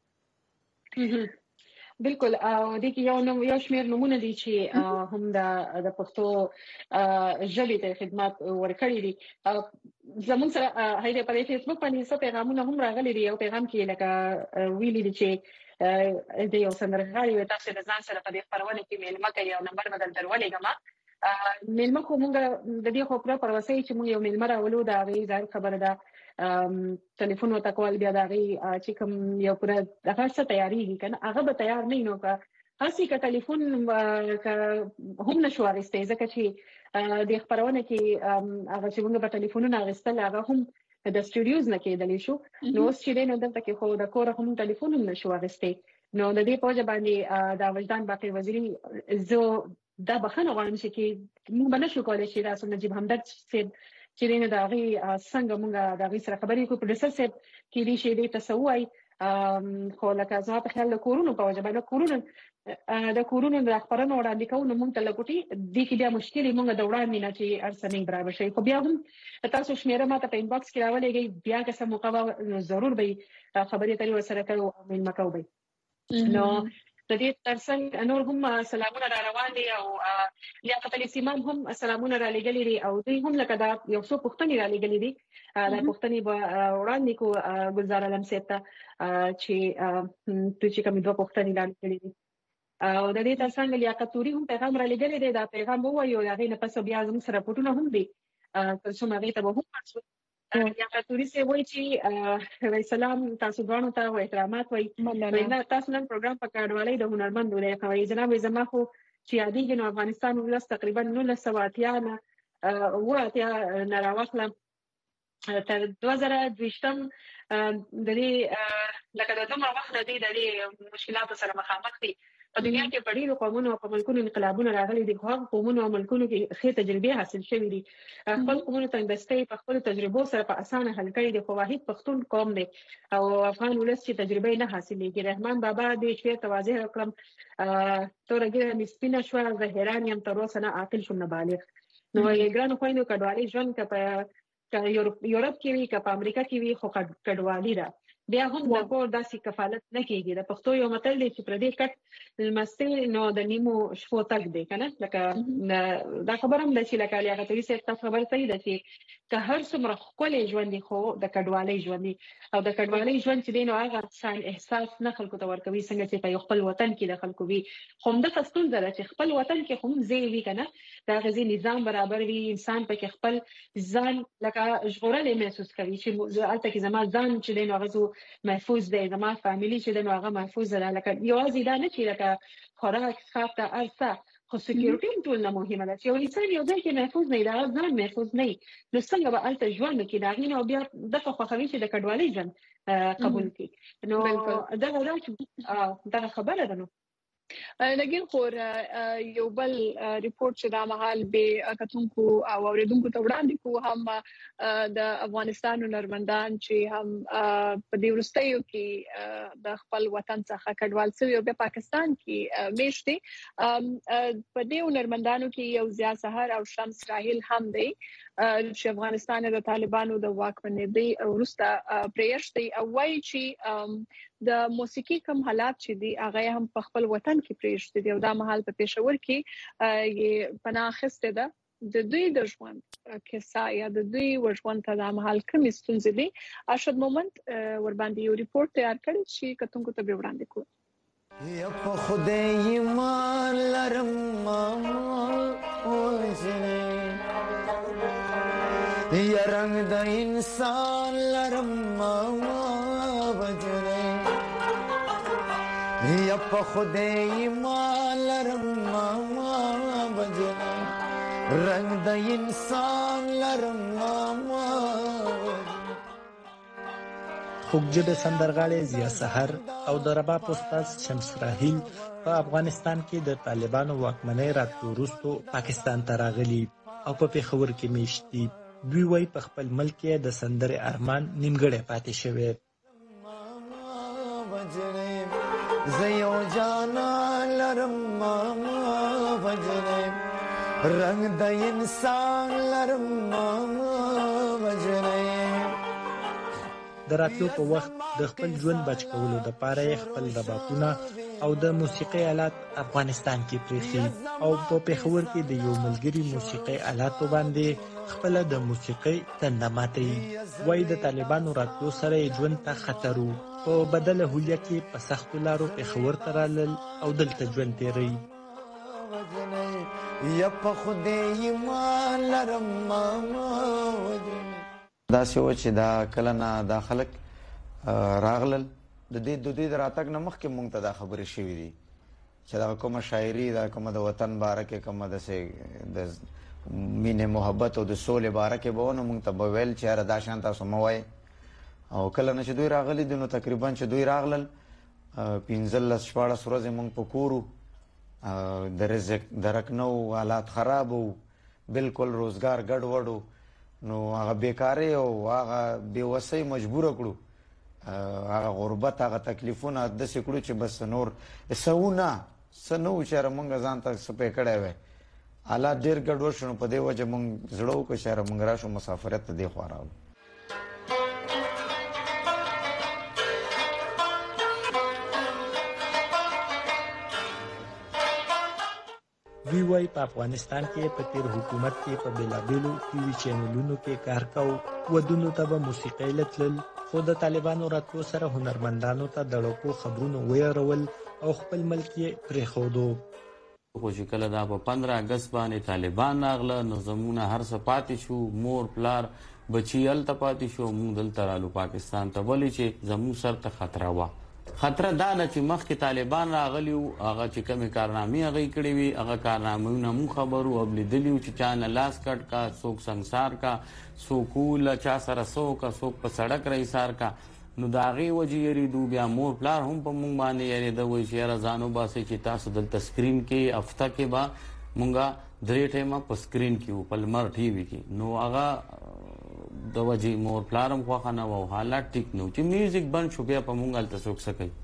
بالکل او د کې یو شمېر نمونه دي چې هم د پښتو ژبې ته خدمات ورکړي دي. زموږ سره هیله په فیسبوک باندې څه پیغامونه هم راغلي دي. یو پیغام کې لکه ویلي دي چې د یو سندرغاړي و تاسو د ځان سره په دې خبرونه کې میلمه کوي او نمبر بدل درولېږم. میلمه خو موږ د دې خو پر وسې چې موږ یو میلمه راولو دا غي ځای خبره ده. ټلیفون وته کول بیا دا غي چې کوم یو پر دغه څه تیاری کنه هغه به تیار نه نو کا هسي کا ټلیفون هم نشو اغستې ځکه چې د خبرونه کې هغه چې موږ په ټلیفونونو اغستل هغه هم د سټوډیوز نه کېدلی شو. نو چې نو دلته کې خو د کور هم ټلیفون نشو اغستې. نو د دې په ځای باندې د وجدان باقي وزیری زه دا بخنه غواړم چې موږ بنشو کولای شي راسو نجيب همدرد چې دینه دا غي څنګه موږ دا غي سره خبرې کوو. پروډوسر صاحب کې دې شی دې تسوي خو لکه زما په خیال له کورونو په وجه باندې د کورونو د خبرونو وړاندې کوو موږ ته لګوټي دې کې بیا مشکلې موږ د وړاندې نه چې ارسنګ برابر شي. خو بیا هم تاسو شمیره ماته په انباکس کې راولېږئ بیا که څه موقع ضرور به خبرې ترې ورسره کوو او مېلمه کوو به. نو د دې ترڅنګ نور هم سلامونه را روان دي او لیاقت علي سیمان هم سلامونه را لګلې دي او دوی هم لکه دا یو څو پوښتنې را لګلې دي. دا پوښتنې به وړاندې کو ګلزار عالم صاحب ته چې چې کوم دوه پوښتنې را لګلې دي او د دې ترڅنګ لیاقت توري هم پیغام را لګلې دي. دا پیغام وایو هغه نه پس بیا زموږ سره پټونه هم دي تاسو مې ته به هم تاسو لیاقت توري سه وایي چې سلام تاسو غواړم ته احترامات وایي. نه تاسو نن پروګرام په کډوالۍ د هنرمند ولې کوي جناب زما خو چې یادېږي نو افغانستان ولس تقریبا 1980 نه راوخله تر 2020 د دې لکه د دومره وخت د دې مشکلاتو سره مخامخ دي. په دنیا کې په ډیرو قومونو او په ملکونو انقلابونه راغلي دي. خو قومونو او ملکونو کې ښه تجربه حاصل شوې دي. خپل قومونو ته انوستي په خپل تجربو سره په اسانه حل کړي دي. خو واحد پښتون قوم دی او افغان ولس چې تجربه نه حاصلېږي. رحمان بابا دې شوی توازی وکړم تورګه مسپینه شو زهران يم تر اوسه نه عاقل شوم نه بالغ. نو یې ګرانو خويندو کډوالي ژوند کې په که یورپ کې وي که په امریکا کې وي خو کډوالي ده بیا هم د کور داسې کفالت نه کیږي د پښتو یو متل دی چې پر دې کټ لمسته نو د نیمو شپو تک دی کنه لکه دا خبره هم ده چې لکه علی غتوی سره تاسو خبر صحیح ده چې که هر څومره خپل ژوند خو د کډوالۍ ژوند او د کډوالۍ ژوند چې دینو هغه ځان احساس نه خلکو ته ورکوي څنګه چې په خپل وطن کې د خلکو وي خو د فستون زره چې خپل وطن کې هم زی وی کنه دا غزي نظام برابر وي انسان په خپل ځان لکه ژغورل محسوس کوي چې البته کې زما ځان چې دینو هغه محفوظ دی زما فامیلی چې دنو هغه محفوظ ده لکه یوازې دا نه چې لکه خوراک څښاک ته ارسه خو سکیورټي هم ټول نه مهمه ده چې یو انسان یو ځای کې محفوظ نه دی دا ځان محفوظ نه نو څنګه به الته ژوند کې دا غینه بیا دغه خوښوي چې د کډوالۍ ژوند قبول کړي نو دا خبره ده نو لګین خور یو بل ریپورت چې دا مهال به کتونکو او اوریدونکو ته وړاندې کو هم د افغانستان هنرمندان چې هم په دې ورستیو کې د خپل وطن څخه کډوال شوی او په پاکستان کې میشتي په دې هنرمندانو کې یو ضیا سحر او شمس راهیل هم دی چې افغانستان د طالبانو د واکمنۍ وروسته پریشتي او وایي چې د موسیقي کوم حالات چې دی هغه هم په خپل وطن کې پریشتي دی او دا مهال په پېښور کې یې پناه اخیسته ده د دوی د ژوند کیسه یا د دوی ژوند ته د مهال کوم ستونزې دي ارشد مومند ور باندې یو ریپورت تیار کړی چې کتونکو ته به وړاندې کوو یا په خدای ایمان لرم اوسنه یا رنگ د انسان لرم وجنه یا په خدای ایمان لرم وجنه رنگ د انسان لرم خوږجبه سندرغاړي ضیا سحر او د رباب استاد شمس راهیل په افغانستان کې د طالبانو واکمنۍ راتلو وروسته پاکستان ته راغلي او په پېښور کې میشتي دوی وايي په خپل ملک کې د سندرې ارمان نیمګړی پاتې شوی زيو جانا لرم وجنه رنگ د انسان لرم وجنه د راتلو په وخت د خپل ژوند بچ کولو د پاره خپل ربابونه او د موسیقي آلات افغانستان کې پریخي او په پېښور کې د یو ملګری موسیقي آلاتو باندې خپل د موسیقي تندماتي وای د طالبانو راتلو سره ژوند ته خطر او بدل هولیه کې په سختو لارو پېښور ته رالل او دلته ژوند تیری یا په خدای ایمان لرم دا شو چې دا کله نه دا خلک راغلل د دې راتګ نه مخکې مونږ ته دا خبرې شوې دي چې دا کومه شاعري دا کومه د وطن باره کې کومه د مینې محبت او د سولې باره کې به ونه مونږ ته به ویل چې یاره دا شان تاسو مه وایئ او کله نه چې دوی راغلي دي نو تقریبا چې دوی راغلل 15-14 ورځې مونږ په کور وو د رزق درک نه و حالات خراب وو بالکل روزګار ګډوډ و نو هغه بیکاري او هغه بېوسۍ مجبوره کړو هغه غربت هغه تکلیفونه داسې کړو چې بس نور څه نه څه نه و چې یاره مونږ ځان ته څه پې کړی وی حالات ډېر ګډوډ شو نو په دې وجه مونږ زړه وکړو چې یاره مونږ راشو مسافرت ته دې خوا راغلو دوی وايي په افغانستان کې په تیر حکومت کې په بېلابېلو ټي وي چینلونو کې کار کوو ودونو ته به موسیقۍ لتلل خو د طالبانو راتلو سره هنرمندانو ته د ډوکو خبرونه ویرول او خپل ملک یې پرېښودو خو چې کله دا په 15 اګست باندې طالبان راغله نو زمونه هر څه پاتې شو مور پلار بچي هلته پاتې شو موږ دلته رالو پاکستان ته ولې چې زموږ سر ته خطره وه خطره دا ده چې مخکې طالبان راغلي وو هغه چې کومې کارنامې هغې کړې وي هغه کارنامونه مونږ خبر وو او لیدلي وو چې چا نه لاس کټ کا څوک سنګسار کا څوک له چا سره څه وکړه څوک په سړک رایسار کا نو د هغې وجې یېرېدو بیا مور پلار هم په مونږ باندې یېرېده وایي چې یاره ځان وباسئ چې تاسو دلته سکرین کې هفته کې به مونږه 3 ټایمه په سکرین کې وو په لمر ټي وي کې نو هغه د وجې مور پلار هم خوښه نه وه حالات ټیک نه و چې میوزیک بند شو بیا په مونږ هلته څوک څه کوي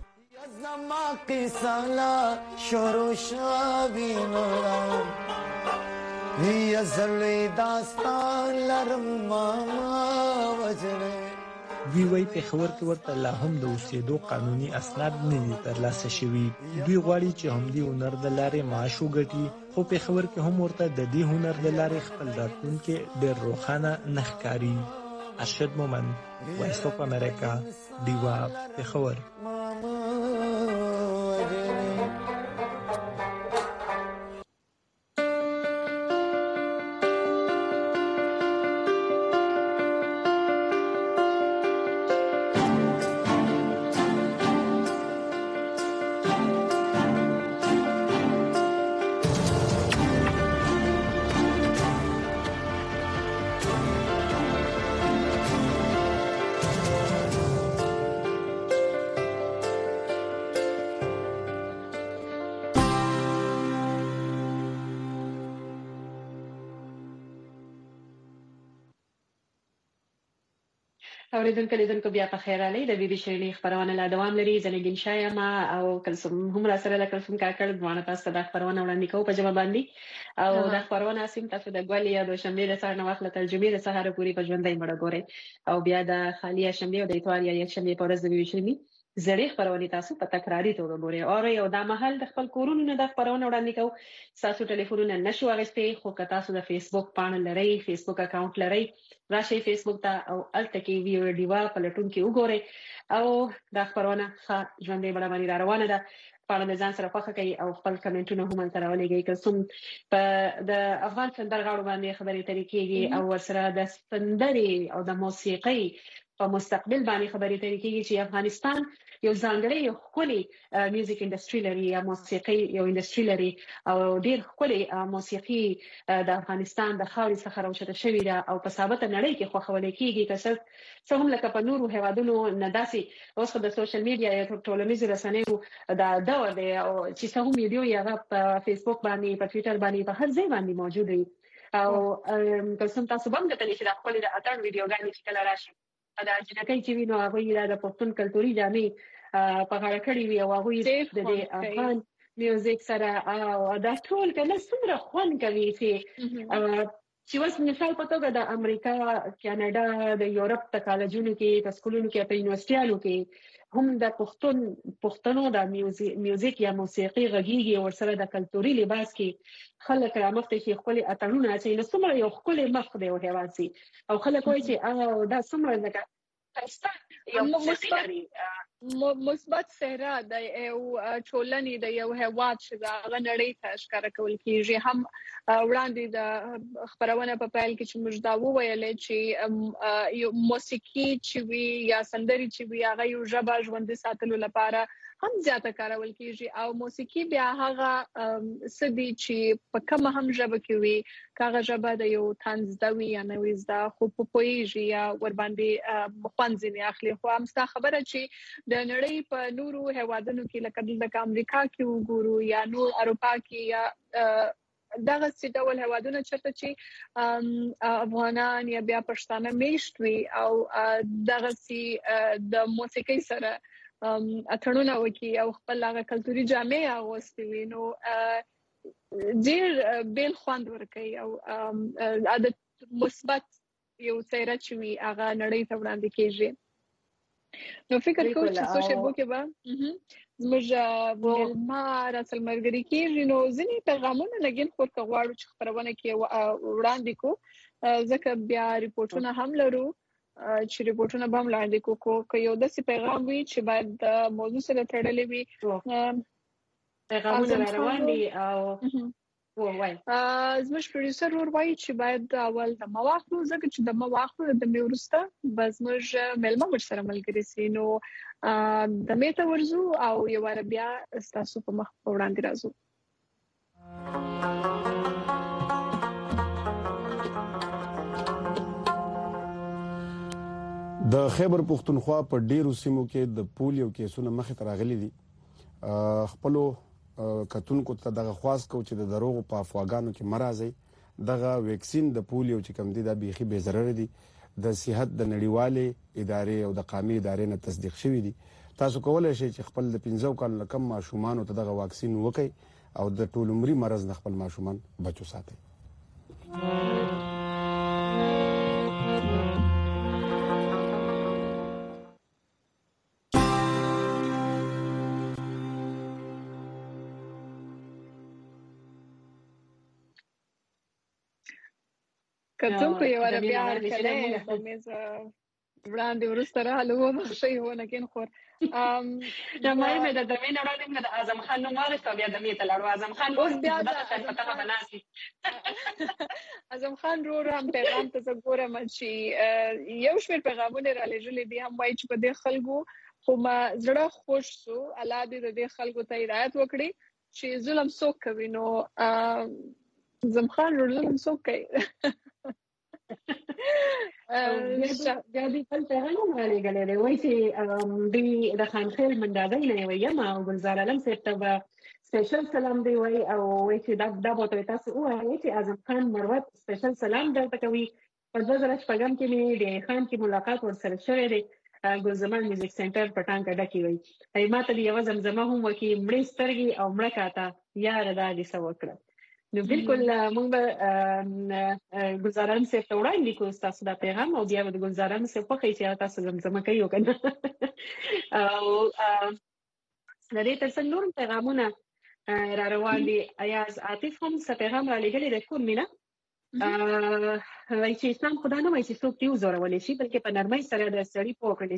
زما قصه لا شروع شوې نورم یا زړې داستان لرم ماما وجنه. دوی وایي پېښور کې ورته لا هم د اوسېدو قانوني اسناد نه دي ترلاسه شوي. دوی غواړي چې همدې هنر د لارې معاش وګټي، خو پېښور کې هم ورته د دې هنر د لارې خپل راتلونکی ډېر روښانه نه ښکاري. ارشد مومند، وایس اف امریکا، ډیوا، پېښور. اوریدونکو لیدونکو بیا په خیر علي د بي بي شيریني خبرونه لا دوام لري. زنګین شایم او کلثوم هم را سره کلثوم کاکړ دوانه تاسو د خبرونه وړاندې کوو په جواب باندې او د خبرونه سیم تاسو د ګولې یا د شنبه د سهار نو وخت ترجمه د سهار پوری په ژوندۍ مړه ګوري او بیا د خالیه شنبه او د اتوار یا یک شنبه په ورځ د بي بي شيریني زړې خبرونه تاسو په تکراری توګه ګوري او یو د محل د خپل کورونو نه د خبرونه وړاندې کوو. تاسو ټلیفونونه نشو اغستې خو که تاسو د فیسبوک پاڼه لرئ، فیسبوک اکاونټ لرئ، راشي فیسبوک ته او الته کې ویو ډیوا په لټون کې وګورئ او د خبرونه ښه ژوندۍ بڼه باندې را روانه ده. پاڼه د ځان سره خوښه کوي او خپل کمنټونه هم تر ولېږي. کلثوم په د افغان سندرغاړو باندې خبرې اترې کېږي او ورسره د سندرې او د موسیقۍ په مستقبل باندې خبرې اترې کېږي چې افغانستان یو ځانګړی ښکلي میوزیک انډسټري لري یا موسیقي یو انډسټري لري او ډېر ښکلي موسیقي د افغانستان د خاورې څخه راوچته شوې ده او په ثابته نړۍ کې خوښول کېږي. که څه هم لکه په نورو هیوادونو نه داسې اوس خو د سوشل میډیا یا ټولنیزو رسنیو د دور دی او چې څه هم ویډیو یې هغه په فیسبوک باندې په ټویټر باندې په هر ځای باندې موجود وي او کلثوم تاسو به هم کتلی چې د ښکلې د اتڼ ویډیوګانې چې کله راشي د جنکۍ چې وي نو هغوی د پښتون کلتوري جامې په غاړه کړې وي او هغوی د دې افغان میوزیک سره او دا ټول کنه څومره خوند کوي چې اوس مثال په توګه د امریکا، کاناډا، د یورپ په کالجونو کې، په سکولونو کې، په یونیورسيټیانو کې هم د پښتنو د میوزیک یا موسیقي غږیږي او سره د کلتوري لباس کې خلک رامخته شي خپل اتڼونه چې نو څومره یو خپل مخ دی او هواسي او خلک وایي چې دا څومره ځکه مثبت څهره د یو ټولنې د یو هیواد چې د هغه نړۍ ته ښکاره کول کېږي. هم وړاندې د خبرونه په پیل کې چې موږ دا وویل چې یو موسیقي چې وي یا سندري چې وي هغه یو ژبه ژوندۍ ساتلو لپاره هم زیاته کارول کېږي او موسیقي بیا هغه سدي چې په کومه هم ژبه کې وي هغه ژبه د یو طنز د وی یا نوې زده خو په پویږي یا ور باندې خوانځي اخلي. خو هم ستا خبره چې د نړۍ په نورو هیوادونو کې لکه د امریکا کې وګورو یا نور اروپا کې یا دغه څه ډول هیوادونه چرته چې افغانان یا بیا پښتانه میشت وي او دغه څه د موسیقي سره اتړونه وکي او خپل هغه کلتوري جامې اغوستي وي نو ډېر بیل خوند ورکوي او د مثبت یو څیره چې وي هغه نړۍ ته وړاندې کېږي. نو فکر کوم چې سوشل بوکې به زموږ ما راسل مرګري کېږي نو ځینې پیغامونه لګین خور که غواړو چې خبرونه کې وړاندې کو ځکه بیا ریپورټونه هم لرو چې ریپورټونه به هم وړاندې کو که یو داسې پیغام وي چې باید د موضوع سره تړلی وي پیغامونه روان دي او زموږ پروډوسر ور وایي چې باید اول د مواخلو ځکه چې د مواخلو د میورسته بس موږ ملما ورسره ملګری سي نو د میته ورزو او یو ور بیا تاسو په مخ وړاندې راځو. د خیبر پختونخوا په ډیرو سیمو کې د پولیو کیسونه مخې ته راغلي دي. خپلو کتونکو ته دغه خواست کو چې د دروغ په افواګانو کې مرزي دغه ویکسین د پولیو چې کم دي د بيخي به ضرر دي د صحت د نړیوالې ادارې او د قومي ادارې نه تصدیق شوی دي. تاسو کولای شئ چې خپل د 15 کال کم ماشومان ته دغه واکسین وکړي او د ټول عمرې مرز نه خپل ماشومان بچو ساتي. کتونکو یو را بیا کله په میز وړاندې ورسته راغلو مخشي هونه کین خور جمعي مې د دمین وړاندې د اعظم خان نوم واغسته بیا دمې ته لاړو اعظم خان اوس بیا د پته بناسي اعظم خان رو هم پیغام ته ګورم چې یو شمېر پیغامونه را لېږلي دي هم وایي چې په دې خلکو خو ما زړه خوش سو الله دې د دې خلکو ته هدایت وکړي چې ظلم څوک کوي نو اعظم خان رو ظلم څوک کوي بیا دې خپل پیغام رالیږلی دی وایي چې دوی د خانخیل منډاګۍ نه یوه یم او ګلزار عالم صاحب ته به سپیشل سلام دی وایي او وایي چې دا به ورته تاسو ووایئ چې اعظم خان مروت سپیشل سلام درته کوي په 2006 کې مې د خان کې ملاقات ورسره شوی دی ګلزمان میوزیک سنټر په ټانګ اډه کې وایي ما ته د یوه زمزمه هم وکړي مړې سترګې او مړه کاته یاره دا دې څه وکړه نو بالکل موږ به ګلزاران صاحب ته وړاندې کوو ستاسو دا پیغام او بیا به د ګلزاران صاحب خوښوي چې تاسو زمزمه کوي او که نه او د دې تر څنګ نور پیغامونه را روان دي ایاز عاطف هم څه پیغام رالیږلی دی کور مینه وایي چې اسلام خدا نه وایي چې څوک دې وزورولی شي بلکې په نرمۍ سره د سړي پوه کړلی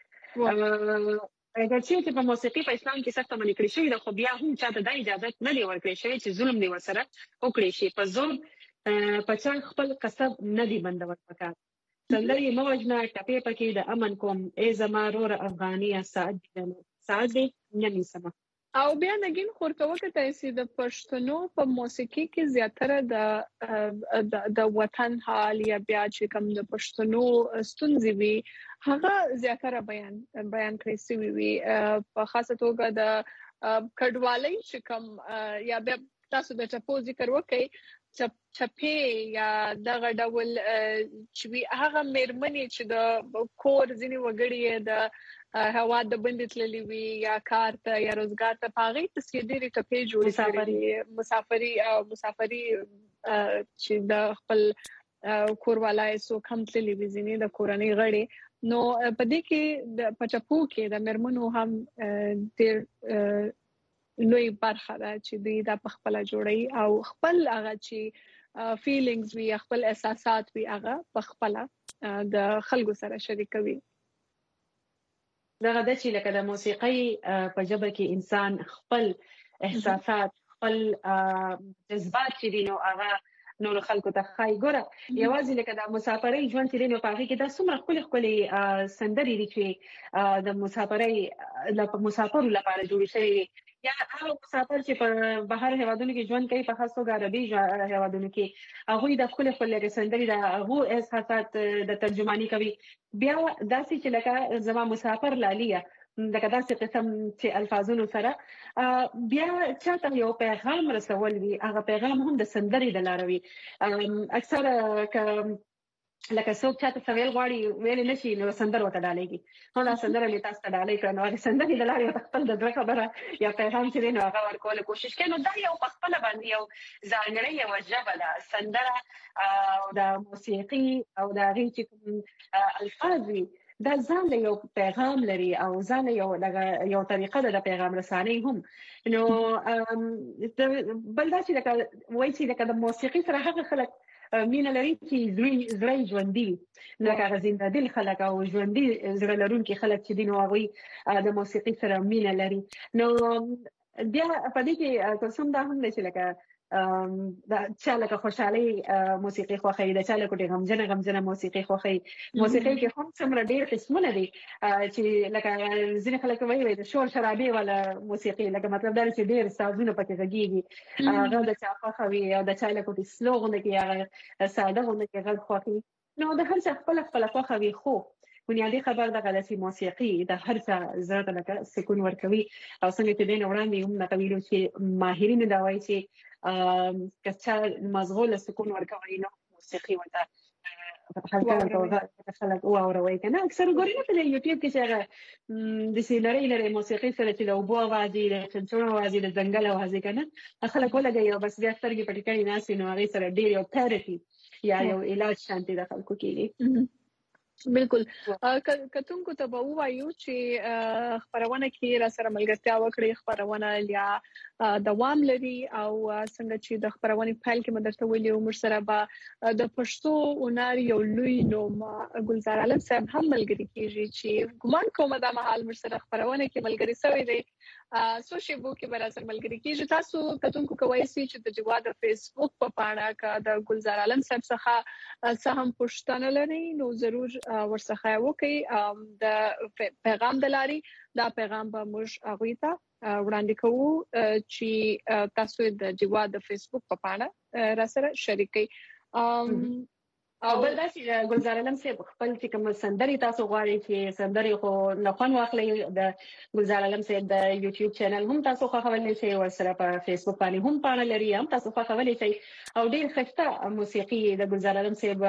شي اګرچې چې په موسیقي په اسلام کې سخته منع کړې شوې ده خو بیا هم چاته دا اجازه نه دی ورکړی شوی چې ظلم دې ورسره وکړی شي په ظلم په چا خپل قصب نه دی بندول پکار سندرې مه وژنه ټپې پکې د امن کوم ای زما روره افغانیه ساعت دې نه نیسمه او بیا نګین خورته وکړه چې د پښتنو په موسیقي کې زیاتره د وطن حال یا بیا چې کوم د پښتنو ستونزې وي هغه زیاتره بیان کړی شوی وي په خاصه توګه د کډوالۍ چې کوم یا بیا تاسو د ټپو ذکر وکړئ چپې یا دغه ډول چې هغه مېرمنې چې د کور ځینې وګړي د هوا د بندې تللي وي یا کار ته یا روزګار ته په هغې پسې ډېرې ټپې جوړې کړې مسافري چې د خپل کوروالا یې څوک هم تللي وي ځینې د کورنۍ غړي نو په دې کې په ټپو کې د مېرمنو هم ډېر لوی برخه ده چې دوی دا په خپله جوړوي او خپل هغه چې فیلینګز وي خپل احساسات وي هغه په خپله د خلکو سره شریکوي دغه د چې لکه د موسیقۍ په ژبه کې انسان خپل احساسات خپل جذبات چې دي نو هغه نور خلکو ته ښایي ګوره یوازې لکه د مسافرۍ ژوند چې دی نو په هغې کې دا څومره ښکلې ښکلې سندرې دي چې د مسافرو لپاره جوړې شوې وي یا هغه مسافر چې په بهر هیوادونو کې ژوند کوي په خاص توګه عربي هیوادونو کې هغوی د ښکلې ښکلې سندرې د هغو احساسات د ترجماني کوي بیا داسې چې لکه زما مسافر لالیه لکه داسې قسم چې الفاظونو سره بیا چاته یو پیغام رسول وي هغه پیغام هم د سندرې د لاره وي اکثره لکه څوک چاته څه ویل غواړي ویلی نه شي نو سندر ورته ډالېږي نو دا سندره مې تاسو ته ډالۍ کړه نو هغې سندرې د لارې ورته خپل د زړه خبره یا پیغام چې دی نو هغه ورکولی کوشش کوي نو دا یو په خپله باندې یو ځانګړې یوه ژبه ده سندره او د موسیقي او د هغې چې کوم الفاظ وي دا ځان له یو پیغام لري او ځان له یو طریقه ده د پیغام رسانۍ هم نو بل دا چې لکه وایي چې لکه د موسیقي سره هغه خلک مینه لري چې زړه ژوندي وي لکه هغه زنده دل خلک او ژوندي زړه لرونکي خلک چې دي نو هغوی د موسیقي سره مینه لري نو بیا په دې کې کوم دا هم دی چې لکه د چا لکه خوشحالۍ موسیقي خوښوي د چا لکه غمجنه موسیقي خوښوي موسیقي کې هم څومره ډېر قسمونه دي چې لکه ځینې خلک وایي د شور شرابې والا موسیقي لکه مطلب دا چې ډېر سازونه پکې غږېږي هغه د چا خوښوي او د چا لکه سلو غونډه کې هغه ساده غونډه کې غږ خوښوي نو د هر چا خپله خوښوي خو بنیادي خبر دغه داسې موسیقي د هر څه زړه ته لکه سکون ورکوي او څنګه چې دې نه وړاندې هم لکه ویلو چې ماهرینو دا وایي چې که چا مزغو له سکون ورکوي نو موسیقي ورته هلته خلک واوروي کنه اکثر ګوري نه په یوټیوب کې چې هغه د سینری موسیقي سره چې د اوبو आवाज دی د چنچونو आवाज دی د ځنګل आवाज دی کنه خلک ولګي او بس بیا سترګې پټې کړي ناس نو هغه سره ډیر یو تھراپي یا یو علاج شانتي د خلکو کېږي بالکل کتونکو ته به وایو چې خبرونه کې را سره ملګرتیا وکړي خبرونه یا دوام لري او څنګه چې د خبرونه فایل کې مدرسه ویلي عمر سره به د پښتو اونار یو لوی نوم ګلزار عالم صاحب هم ملګری کیږي چې ګمان کوم دا مهال مر سره خبرونه کې ملګری سوی دی سوشل بو کې برابر ملګری کیږي تاسو کتونکو کوي چې د جواد فیسبوک په پاڼه کې د ګلزار عالم صاحب څخه سهم پښتنه لري نو ضرور ورڅخه وکي د پیغام دلاري دا پیغام به موږ هغه ته وړاندې کوو چې تاسو د جواد فیسبوک په پاڼه را سره شریکي او بل دا چې ګلزار عالم صاحب خپل چې کوم سندري تاسو غواړئ چې سندري خو نه خوان واخلئ د ګلزار عالم صاحب د یوټیوب چینل هم تاسو خو خولای شئ ورسره په فیسبوک باندې هم پاڼه لري هم تاسو خو خولای شئ او ډیر ښه موسیقي د ګلزار عالم صاحب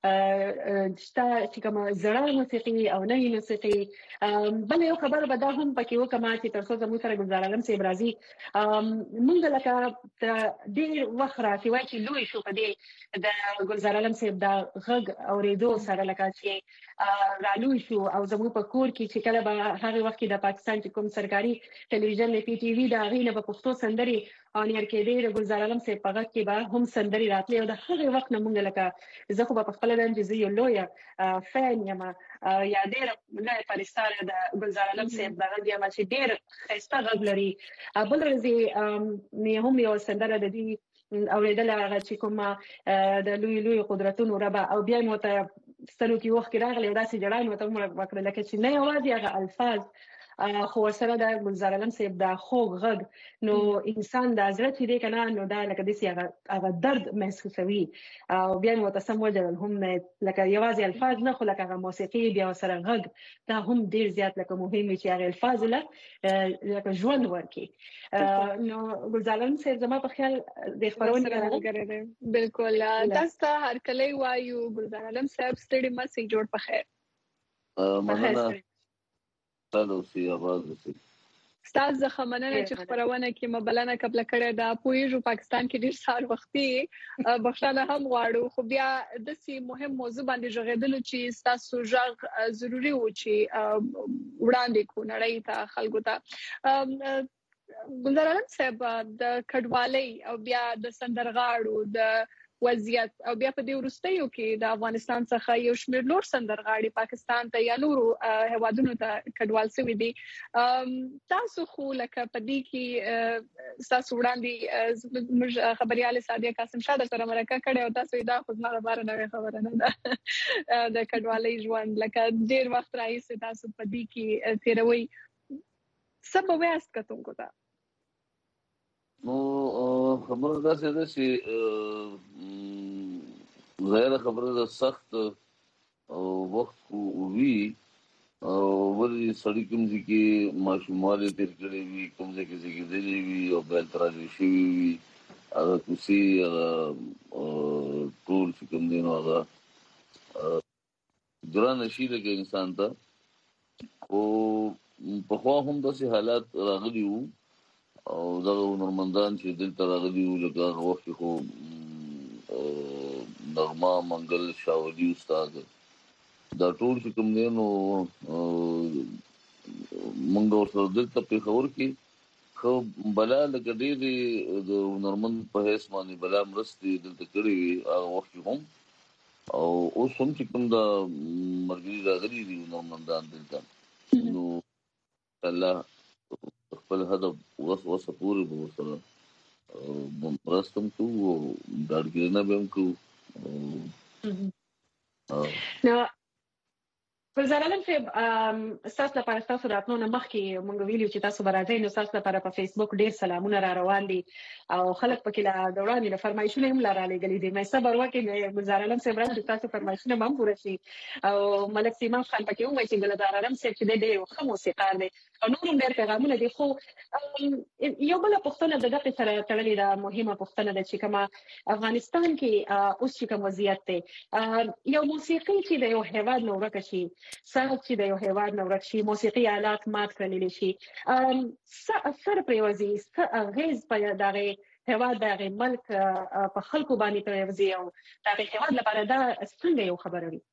شته چې کوم زړه موسیقي او نوې موسیقي بل یو خبر به دا هم پکې وکما چې تر څو زموږ سره ګلزار عالم صاحب راځي موږ لکه ډیر وخت راځي وای چې لوی شو په دې د ګلزار عالم صاحب د غږ اوریدو سره لکه چې رالوی شو او زموږ په کور کې چې کله به هغه وخت کې د پاکستان چې کوم سرکاري ټلویزیون نه پی ټي وی دا غینه په پښتو سندري ان ير کې ډېر ګلزار عالم صاحب په غږ کې به هم سندري راتلې او د هغه وخت نه مونږ لکه زه خو په خپل باندې زه یو لوی فین یم یا ډېر لوی پرستاره د ګلزار عالم صاحب د غږ یم چې ډېر خسته غږ لري بل ورځي نه هم یو سندره د دې اوریدل هغه چې کومه د لوی قدرتونو ربا او بیا مو ته ستنو کې وخت راغلی او داسې جړای مو ته موږ وکړل لکه چې نه یوازې هغه الفاظ خو سره د ګلزار عالم صاحب د خوږ غږ نو انسان د حضرت دې کنه نو دا لکه دې هغه درد محسوسوي او بیا مو ته سم وجل هم لکه یوازې الفاظ نه خو لکه موسیقي بیا سره غږ دا هم ډیر زیات لکه مهم چې هغه الفاظ لکه ژوند ورکي نو ګلزار عالم صاحب زما په خیال د خبرونه راغلی بالکل تاسو هر کله وایو ګلزار عالم صاحب ستړي مسې جوړ په خیر تاسو آواز وسی ستاسو خمننه چې خبرونه کې مبلنه قبل کړه دا پویژو پاکستان کې ډیر سال وختي بخښنه هم غواړو خو بیا د سی مهم موضوع باندې ژغېدل چې تاسو ژغ ضروری و چې وړاندې کو نړۍ ته خلکو ته ګلزار عالم صاحب د کډوالۍ او بیا د سندرغاړو د وضعیت او بیا په دې ورستیو کې د افغانستان څخه یو شمېر نور سندرغاړي پاکستان ته یا نورو هوادونو ته کډوال شوي دي تاسو خو لکه په دې کې تاسو وړاندې خبريال سادیا قاسم شاه سره مرکه کړې او تاسو دا خو زما لپاره نوې خبره نه ده د کډوالۍ ژوند لکه ډېر وخت راځي تاسو په دې کې تیروي سبب واسط کتونکو ته نو خبره دا څه ده چې ظاهره خبره ده سخت او وخت وی او ورې سړی کوم چې ماشوماله تیر کړی وي کوم ځای کې دی وی او بل تر دې شي وی هغه کوسي ټول چې کوم دی نو هغه ګران شي د انسان ته او په خو هم داسې حالات راغلي وو او دا نورمندان چې دلته راغلي وو لکه هغه وخت خو نغمه منګل شاولي استاد دا ټول چې کوم دی نو مونږ ورسره دلته په خبر کې خو بلا لکه ډېرې د نورمند په هیڅ باندې بلا مرستې دلته کړې وي هغه وخت هم او اوس هم چې کوم دا مرګري راغلي دي نورمندان دلته نو الله خپل هدف وسه پوره وسره مرستم کو دارګرنه به کو نو ګلزار عالم صاحب تاسو لپاره تاسو راتلو نه مخکې مونږ ویلو چې تاسو برازي نو تاسو لپاره په فیسبوک ډیر سلامونه را روان دي او خلک پکې لا دوران له فرمایشونه هم لاره لګلې دي مې صبر وکړم ګلزار عالم صاحب راځي تاسو فرمایشونه هم پوره شي او ملک سیمان خان پکې هم وایي چې ګلزار عالم صاحب چې ډېر ښه موسیقار دی او نور ډېر پیغامونه دي. خو یو بل پوښتنه د دغه سره تړلې ده، مهمه پوښتنه ده چې کومه افغانستان کې اوس چې کوم وضعیت دی، یو موسیقي چې د یو هیواد نه ورک شي، ساز چې د یو هیواد نه ورک شي، موسیقي آلات مات کړل شي، سر پریوزي غیز په دغه هیواد دغه ملک په خلکو باندې پریوزي او دغه هیواد لپاره دا څنګه یو خبره وي؟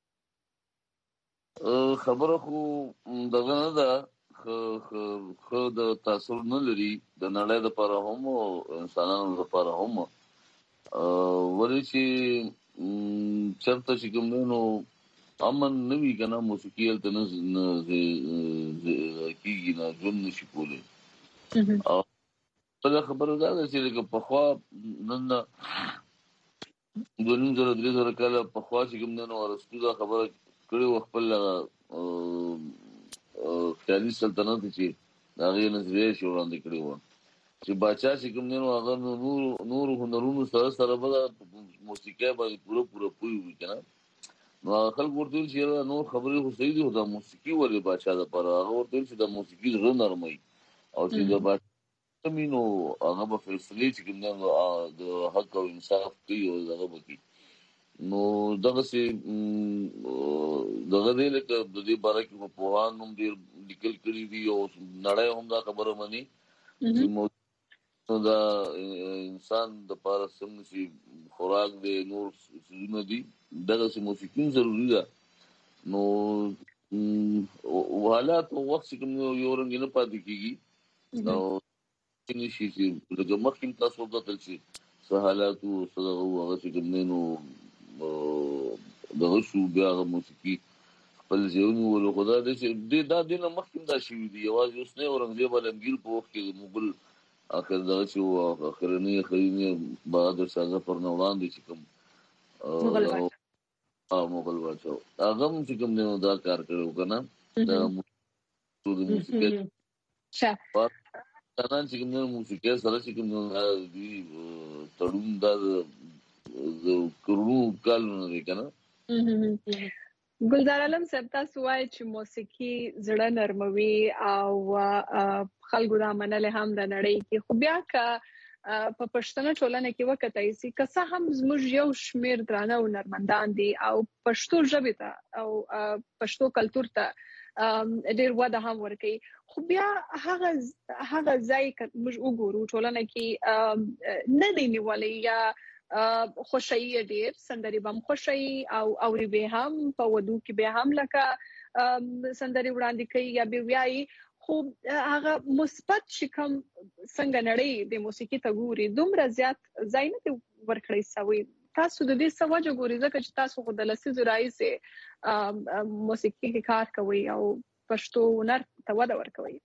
خبره خو دغه نه ده، خو د تاثیر نه لري د نړۍ لپاره هم او انسانانو لپاره هم. ولې چې چرته چې کوم نو امن نه وي کنه، موسیقي هلته نه کېږي، نه ژوند نشي کولی. او بله خبره دا ده چې لکه پخوا نن 2000-3000 کاله پخوا چې کوم نو ارسطو دا خبره کړې وه، خپل خیالي سلطنت چې د هغې نظریه یې وړاندې کړې وه چې باچا چې کوم دی نو هغه نورو هنرونو سره سره به د موسیقۍ باندې پوره پوه وي که نه. نو هغه خلک ورته ویل چې یاره نور خبرې خو صحیح دي، خو دا موسیقي ولې باچا دپاره؟ هغه ورته ویل چې دا موسیقي زړه نرموي او چې د باچا وي نو هغه به فیصلې چې کوم دی د حق او انصاف کوي او دغه به کوي. نو دغسې دغه دی لکه د دې باره کې خو پوهان هم ډېر لیکل کړي دي او نړۍ هم دا خبره مني چې دا انسان دپاره سم چې خوراک دی، نور څیزونه دي، دغسې موسیقي هم ضروري ده. نو حالات او وخت چې کوم یو رنګې نه پاتې کېږي او نه شي چې لکه مخکې هم تاسو وکتل چې څه حالات وو څه دغه وو، هغه چې کوم دی نو دغه شو بیا هغه موسیقي خپل ځای ونیولو. خو دا دی چې دا دې نه مخکې هم دا شوي دي، یوازې اوس نه اورنګزیب عالمګیر په وخت کې د مغل اخر دغه چې وو اخرنی بهادر شاه ظفر نه وړاندې چې کوم مغل باچا هغه هم چې کوم دی نو دا کار کړی و که نه، د موسیقۍ پاکستانان چې کوم دی نو موسیقۍ سره چې کوم دی دوی تړون دا د کروڑو کالونه دی که نه. ګلزار عالم صاحب، تاسو وایئ چې موسیقي زړه نرموي او خلکو دا منلې هم د نړۍ کې، خو بیا که په پښتنه ټولنه کې وکتای سي که څه هم زموږ یو شمېر درانه هنرمندان دي او پښتو ژبې ته او پښتو کلتور ته ډېر وده هم ورکوي، خو بیا هغه ځای که موږ وګورو ټولنه کې نه دی نیولی یا خوشحالي ډېر سندرې به هم خوښوي او اوري به هم په ودو کې به هم لکه سندرې وړاندې کوي یا به وایي، خو هغه مثبت چې کوم څنګه نړۍ د موسیقي ته ګوري دومره زیات ځای نه دی ورکړی سوی. تاسو د دې څه وجه ګورئ؟ ځکه چې تاسو خو د لسیزو راهیسې موسیقي کې کار کوئ او پښتو هنر ته وده ورکوئ.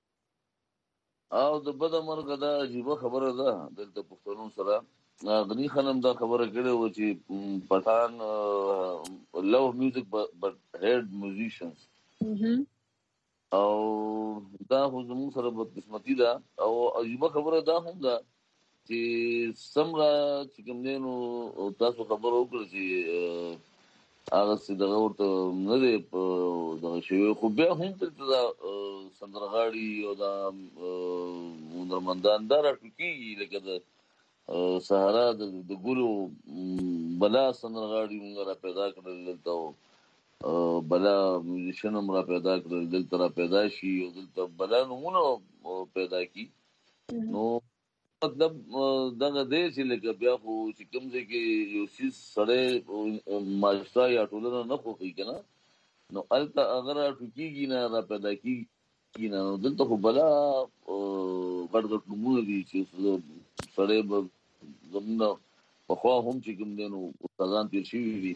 او د بده مرغه دا عجیبه خبره ده دلته پښتنو سره. غني خانم دا خبره کړې وه چې پټان love music but hate musicians، او دا خو زموږ سره بدقسمتي ده. او عجیبه خبره دا هم ده چې څومره چې کوم دی نو تاسو خبره وکړه چې هغسې دغه ورته نه دی دغه شوی، خو بیا هم دلته دا سندرغاړي او دا هنرمندان دا راټوکېږي لکه د سهارا د ګلو بلا سندرغاړي موږ را پیدا کړل دلته، بلا میوزیشن هم را پیدا کړل دلته، را پیدا شي او دلته بلا نومونه پیدا کړي. نو مطلب دغه دی چې لکه بیا خو چې کوم ځای کې یو څیز سړی معاشره یا ټولنه نه خوښوي که نه، نو هلته هغه راټوکېږي نه، را پیدا کېږي نه. نو دلته خو بلا غټ غټ نومونه دي چې سړی به زمونږ پخوا هم چې کوم دی نو استادان تېر شوي دي،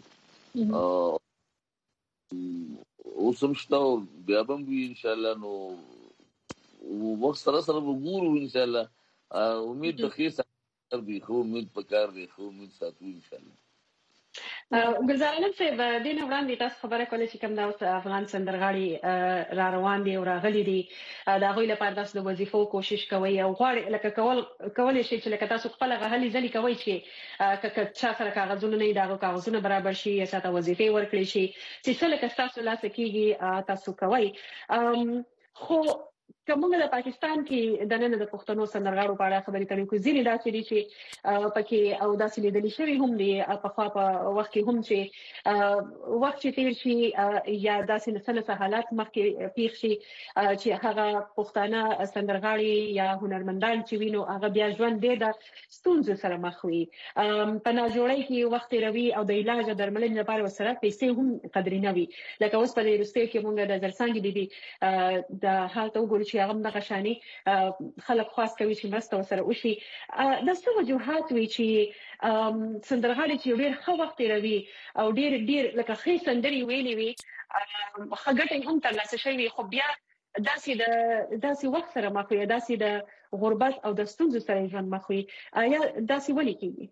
اوس هم شته او بیا به هم وي انشاءالله. نو وخت سره سره به ګورو انشاءالله. امید د ښې ساتل دی، ښه امید پکار دی، ښه امید ساتو انشاءالله. ګلزار عالم صاحب، دې نه وړاندې تاسو خبره کوله چې کوم دا اوس افغان سندرغاړي را روان دي او راغلي دي، د هغوی لپاره تاسو د وظیفو کوشش کوئ او غواړئ لکه کولی شئ چې لکه تاسو خپل هغه هلې ځلې کوئ چې که چا سره کاغذونه نه وي د هغو کاغذونه برابر شي یا چاته وظیفې ورکړې شي چې څه لکه ستاسو لاسه کېږي تاسو کوئ. خو کومه د پاکستان کې د نن د پښتنو سندرغاړو په اړه خبرې کوي کوم ځینې داسې دي چې پکې او داسې لیدل شوی هم دي په خوا په وخت کې هم چې وخت چې تیر شي یا داسې نسل حالات مخکې پیښ شي چې هغه پښتانه سندرغاړي یا هنرمندان چې وینو هغه بیا ژوند دی د ستونزو سره مخ وي په ناجوړۍ کې وخت روي او د علاج او درملنې لپاره وسره پیسې هم قدرې نه وي لکه اوس په روسیې کې موږ د زرسانګي دي د حالت وګورو چې هغه د غشاني خلک خاص کوي چې مرسته وسره وشي د څه وجوهات وي چې سندرغاړي چې ډېر ښه وخت روي او ډېر لکه ښه سندري ویلي وي ښه هم ترلاسه شوی خو بیا داسې وخت سره مخ وي داسې د غربت او د ستونزو سره ژوند مخ وي یا داسې ولې کېږي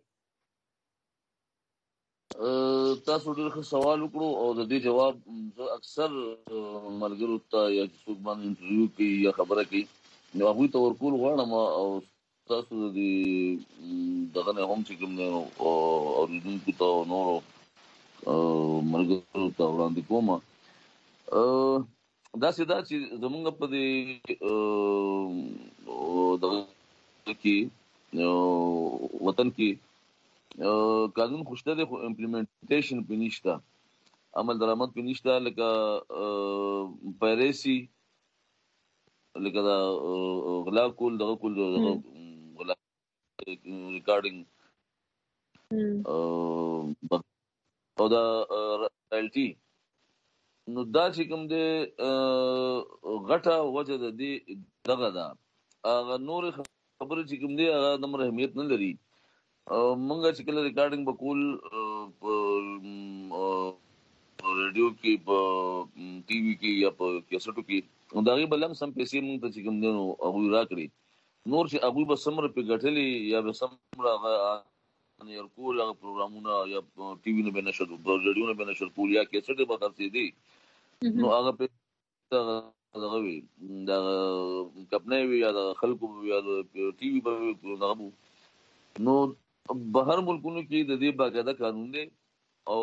تاسو ډېر ښه سوال وکړو او د دې جواب زه اکثر ملګرو ته یا څوک باندې انټرویو کوي یا خبره کوي نو هغوی ته ورکول غواړم او تاسو د دې دغه نه هم چې کوم نه اورېدونکو ته او نورو ملګرو ته وړاندې کوم داسې دا چې زمونږ په دې دغه کې وطن کې قانون خوشته دی خو امپلیمنټیشن په نشته عمل درآمد په نشته لکه پایریسی لکه دا غلا کول دغه کول غلا ریکارډینګ او دا رایلټي نو دا چې کوم دی غټه وجه د دې دغه دا هغه نور خبرې چې کوم دی هغه د اهمیت نه لري منګه چې کله ریکارډینګ وکول ریډیو کې په ټي وي کې یا په کیسټو کې دا غي بلم سم پیسې مونږ ته چې کوم دنو هغه راکړي نور چې هغه به سمره په غټلې یا به سمره ان یو کول هغه پروګرامونه یا ټي وي نه بنشر ریډیو نه بنشر کول یا کیسټ به خرڅې دي نو هغه په دغه وی دا کپنې وی یا خلکو یا ټي وي به نو بهر ملکونو کې د دې باقاعده قانون دی او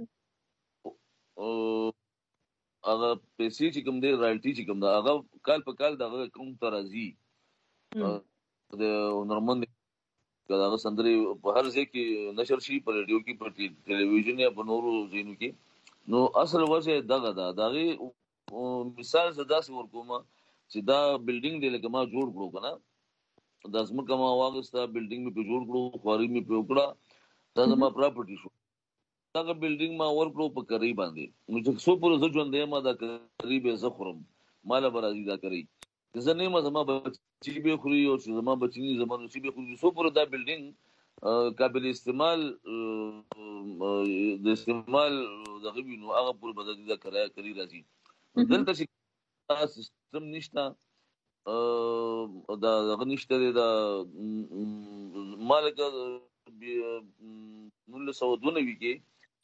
هغه پیسې چې کوم دی رایلټي چې کوم دا هغه کال په کال دغه کوم ترازی د هنرمند دغه سندري په هر ځای کې نشر شي په ریډیو کې په ټلویزیون یا په نورو ځایونو کې نو اصل وجه دغه مثال زدا سي ورکوما چې دا بلډینګ دی لکه ما جوړ کړو کنه د ازمکه ما واغستا بلډینګ می په جوړ کړو خواري می په وکړه دا زما پراپرټي شو دا بلډینګ ما ورکړو په کری باندې نو چې څو پر زه ژوند ما دا کری به زخرم مال برازي دا کری ځنه ما زما بچي به خوري او زما بچي زمانو چې به خوري څو پر دا بلډینګ قابل استعمال د استعمال دغه نو هغه پر بدل دا کری راځي دلته چې سیستم نشته دا غنشته دا مالک 1992 کې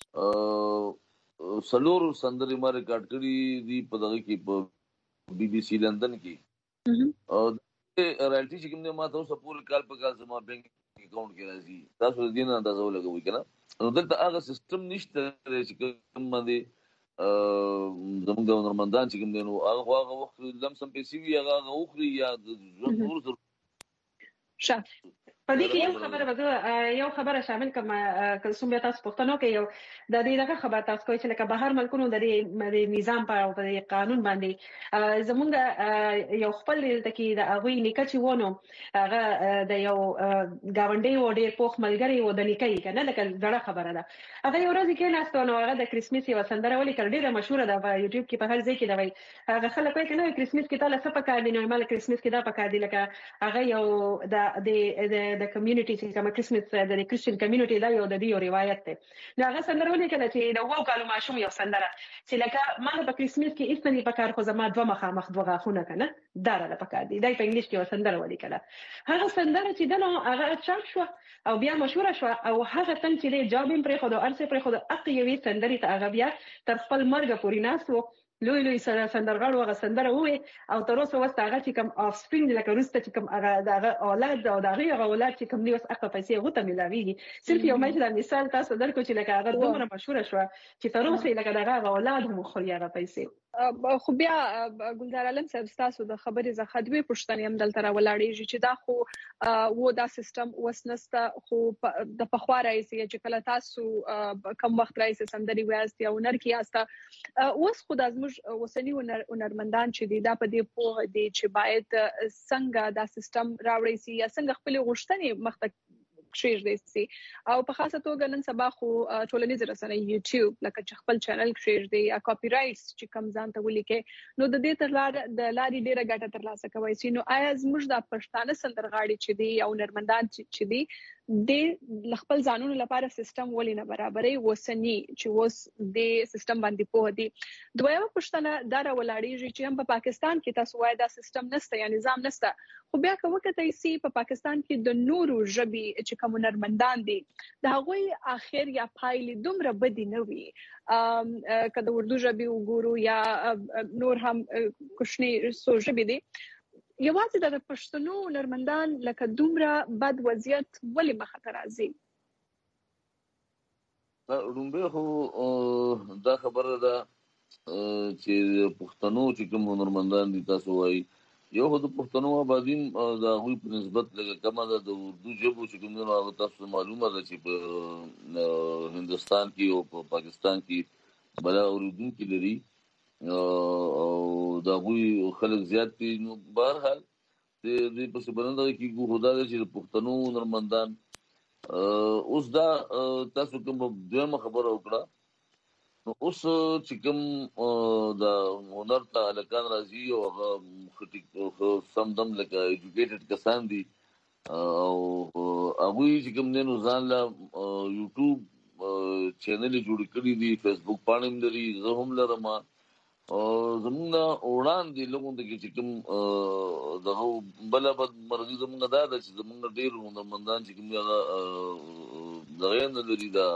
سلور سندري ما ریکارډ کړی دی په دغه کې په بي بي سي لندن کې او رایلټي چې کوم نه ما ته سپور کال په کال زما بانک اکاؤنٹ کې راځي تاسو دې نه اندازه ولګوي کنه نو دلته هغه سیستم نشته چې کوم باندې زموږ د هنرمندان چې کوم دي نو هغه وخت لمسم پیسې وي هغه اوخري یا ضرور په دې کې یو خبره شامل کوم کلسوم بیا تاسو پښتنو کې یو د دې دغه خبره تاسو کوی چې لکه بهر ملکونو د نظام په او د قانون باندې زمونږ یو خپل تکي د اغوی نیکه چې ونه هغه د یو گاونډي و ډېر پوخ ملګری و د نیکه کنه لکه ډېره خبره ده هغه یو ورځ کې ناستو نو هغه د کریسمس یو سندره ولې کړ ډېره مشهوره ده په یوټیوب کې په هر ځای کې دا وایي هغه خلک وایي کنه کریسمس کې تاسو څه پکار دي نو مال کریسمس کې دا پکار دي لکه هغه یو د کمیونټي چې کوم کریسمس د کریسچن کمیونټي دا یو د دې روایت ده دا هغه سندره ولې کړه چې د وو کالو ماشوم یو سندره چې لکه مال په کریسمس کې ایستنی پکار خو زما دوه مخامخ دوه غاخونه کنه دا را پکار دي دا په انګلیش کې یو سندره ولې کړه هغه سندره چې دنو هغه چاپ شو او بیا مشهور شو او هغه تن چې جواب پرې خو د ارسه پرې خو د اقیوي سندري ته هغه بیا تر خپل مرګ پورې ناسو لوی سندرغاړو هغه سندره وې او تر اوسه وسته هغه چې کوم اف سپرینګ لکه روسته چې کوم هغه اولاد او هغه اولاد چې کوم دی اوس هغه پیسې غوته ملاويږي صرف یو مثلا مثال تاسو درکو چې لکه هغه دومره مشهور شو چې تر اوسه لکه هغه اولاد هم خوري هغه پیسې. خو بیا ګلدار عالم صاحب تاسو د خبرې زخه دوی پښتنې هم دلته راولاړېږي چې دا خو و دا سیستم وسنسته خو د پخوا راځي چې کله تاسو کم وخت راځي سندري وایست یا هنر کې یاسته اوس خو د زموږ وسنی هنرمندان چې دی دا په دې پوهه دي چې باید څنګه دا سیستم راوړي سي یا څنګه خپل غوښتنې مخته کښېږدي سي او په خاصه توګه نن سبا خو ټولنیز رسنۍ یوټیوب لکه چې خپل چینل کښېږدي یا کاپی رائټس چې کم ځان ته ولیکي نو د دې د لارې ډیره ګټه ترلاسه کوي سي. نو آیا زموږ د پښتانه سندرغاړي چې دي یا هنرمندان چې دي د خپل ځانونو لپاره سیستم ولې نه برابرې وسنی چې اوس د سیستم باندې پوه دي؟ دویمه پوښتنه دا راولاړېږي چې هم په پاکستان کې تاسو وایي دا سیستم نشته یا نظام نشته خو بیا که وکړئ سي په پاکستان کې د نورو ژبې چې کوم هنرمندان دي د هغوی اخر یا پایلې دومره بدې نه وي که د اردو ژبې وګورو یا نور هم کوچني څو ژبې دي یوازې د پښتنو هنرمندان لکه دومره بد وضعیت ولې مخه ته راځي؟ لومبه خو دا خبره ده چې پښتنو چې کوم هنرمندان دي تاسو وایي یو خو د پښتنو آبادی د هغوی په نسبت لږه کمه ده د اردو ژبو چې کوم هغه تاسو معلومه ده چې په هندوستان کې او په پاکستان کې بلا اوریدونکي لري او د هغوی خلک زیات دي. نو بهرحال د دې په سبنده کې ګوهدا چې د پښتنو هنرمندان اوس دا تاسو کوم دویمه خبره وکړه نو اوس چې کوم د هنر ته الکان راځي او هغه سمدم لکه ایجوکیټډ کسان دي او هغوی چې کوم نن ځان له یوټیوب چینل جوړ کړی دي فیسبوک باندې هم لري زه هم لرم زمونږ وړاندې لږ د چې کوم دغه بله بدمرغي زمونږ دا ده چې زمونږ ډېر هنرمندان چې کوم هغه دغه نه لري دا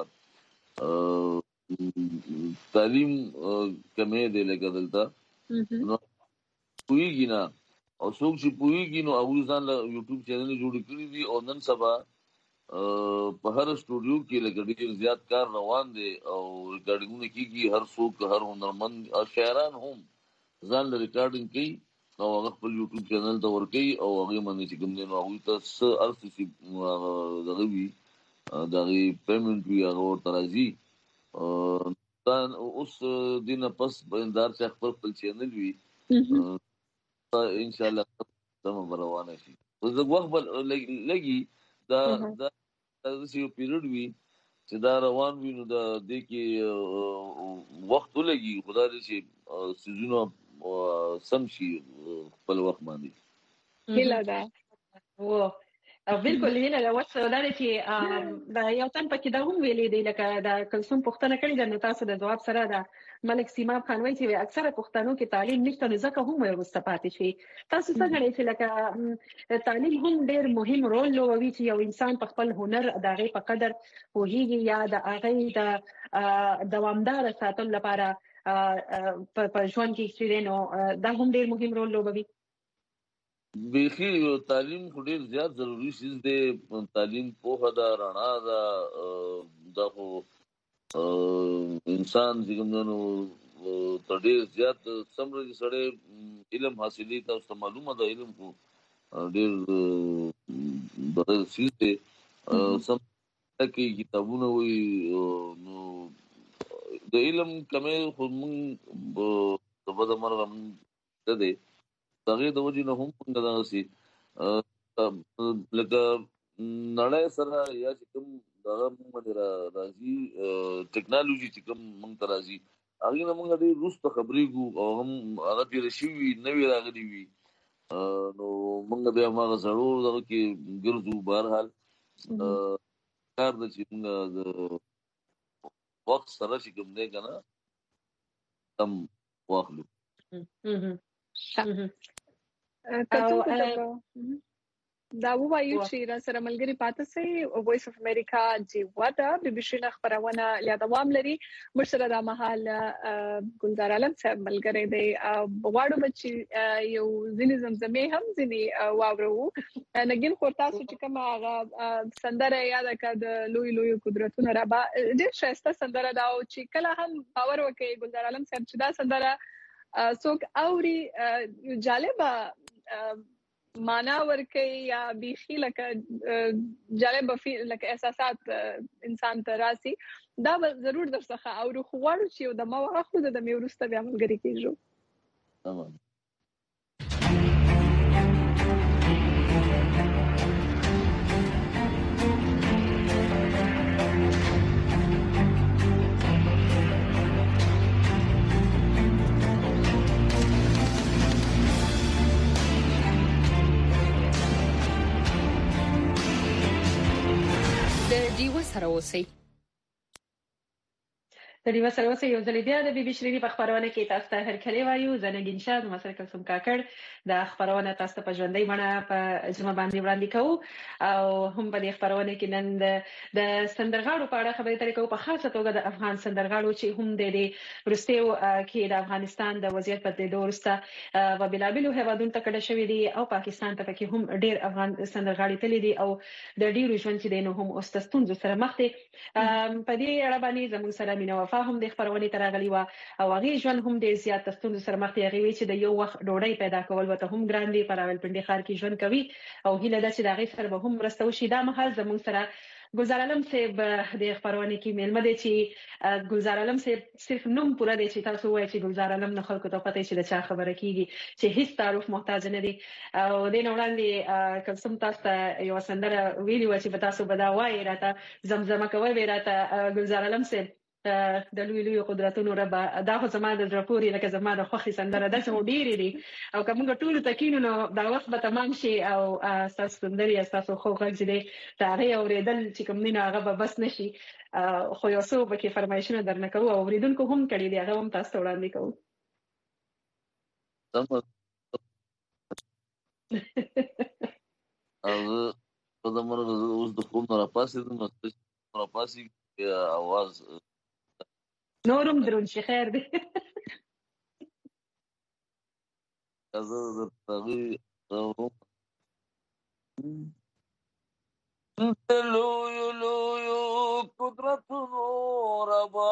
تعلیم کمې دی لکه دلته نو پوهېږي نه او څوک چې پوهېږي نو هغوی ځان له یوټیوب چینل جوړې کړي دي او نن سبا په هر سټوډیو کې لکه ډېر زیات کار روان دی او ریکارډینګونه کېږي هر څوک هر هنرمند او شاعران هم ځان له ریکارډینګ کوي او هغه خپل یوټیوب چینل ته ورکوي او هغې باندې چې کوم دی نو هغوی ته څه هر څه چې دغه وي د هغې پیمنټ وي هغه ورته راځي. دا اوس دې نه پس به اندار چې خپل چینل وي انشاءالله سمه به روانه شي. وخت به لګي دا داسې یو پیریډ وي چې دا روان وي نو د دې کې وخت ولګي خو دا دی چې څیزونه سم شي خپل وخت باندې هیله ده او بالکل هیله ده اوس دا دی چې دا یو تن پکې دا هم ویلي دی لکه د کلثوم پوښتنه کړې ده نو تاسو د ځواب سره ده ملک سیماب خان وایي چې اکثره پښتنو کې تعلیم نشته نو ځکه هم وروسته پاتې شي. تاسو څنګه ګڼئ چې لکه تعلیم هم ډېر مهم رول لوبوي چې یو انسان په خپل هنر د هغې په قدر پوهېږي یا د هغې د دوامداره ساتلو لپاره په ژوند کې چې دی نو دا هم ډېر مهم رول لوبوي؟ بیخي تعلیم خو ډېر زیات ضروري شیز دی. تعلیم پوهه ده رڼا ده دا خو انسان چې کوم نو ته ډېر زیات څومره چې سړی علم حاصلوي تاسو ته معلومه ده علم خو ډېر دغه شیز دی سم کې کتابونه وایي نو د علم کمې خو موږ د بده مرغه څه دی د هغې د وجې نه هم موږ دغسې لکه نړۍ سره یا چې کوم دغه موږ باندې راځي ټکنالوژي چې کوم موږ ته راځي هغې نه موږ ډېر وروسته خبرېږو او هم هغه تېره شوي وي نوې راغلي وي نو موږ بیا هماغه زړو دغه کې ګرځو. بهرحال کار ده چې موږ د وخت سره چې کوم دی که نه سم واخلو. دا وایو چې را سره ملګری پاتې سي وایس اف امریکا جی واده به بشینه خبرونه یا دوام لري مرسره د مهال ګلزار عالم صاحب ملګری دی بغواړو بچي یو ځینې زمزمې هم ځینې واورو نګین خورتاسو چې کوم هغه سندره یاد کړه د لوی قدرتونو را با ډېر شایسته سندره دا او چې کله هم باور وکړي ګلزار عالم صاحب چې دا سندره څوک اوري جالبه معنا ورکي یا بيخي لکه جالب لکه احساسات انسان ته راسي دا ضرور درڅخه او خو چې د ما واخلو د میورسته بیا ملګری کیږو تمام دیوه سره اوسئ د دې وسره اوسه یو ځل بیا د بي بي شریری په خبرونه کې تاسو ته هرکلی وایو زنګین شاد مسر کلسم کاکړ د خبرونه تاسو ته په ژوندۍ مړه په جمع باندې وړاندې کوو او هم په دې خبرونه کې نن د سندرغاړو په اړه خبرې اترې کوو په خاصه توګه د افغان سندرغاړو چې هم د دې وروستیو کې د افغانستان د وضعیت په دې دورسته و بلابلو هوادونو ته کډه شوې دي او پاکستان ته پکې هم ډېر افغان سندرغاړي تللي دي او د ډېرو ژوند چې دینو هم اوس ستونزو سره مخ دي په دې اړه باندې زموږ سره مینه هم د خبرونه ترغلی و او هغه ژوند هم ډیر زیات ستونزو سره مخ دی هغه چې د یو وخت ډوډۍ پیدا کول وته هم ګران دي پر راولپنډي ښار کې ژوند کوي او هیله ده چې دا غي سره به هم مرسته وشي دا مهال زموږ سره ګلزار عالم صاحب د خبرونه کې میلمه دي چې ګلزار عالم صاحب صرف نوم پوره دي چې تاسو وایي چې ګلزار عالم نه خلکو ته پته شي د چا خبره کیږي چې هیڅ تعارف محتاج نه دي او د نوړاندې کلسم تاسو ته یو سندره ویلی و چې تاسو به دا وایي راته زمزمه کوي راته ګلزار عالم صاحب د لوی قدرتونو رب دا خو زما د درپوري لکه زما د خوخي سندره د څو ډیری دي او کومه ټول تکینو نو دا وخت به تمام شي او تاسو سندري تاسو خو غږ دي تاغي اوریدل چې کوم نه هغه به بس نشي خو یو څو به کې فرمایشونه درنه کوو او اوریدونکو هم کړي دي هغه هم تاسو وړاندې کوو او په دمر اوس د کوم نه راپاسې نو راپاسې اواز نورم درون شي خیر دی ازه د تغي لو قدرت ربا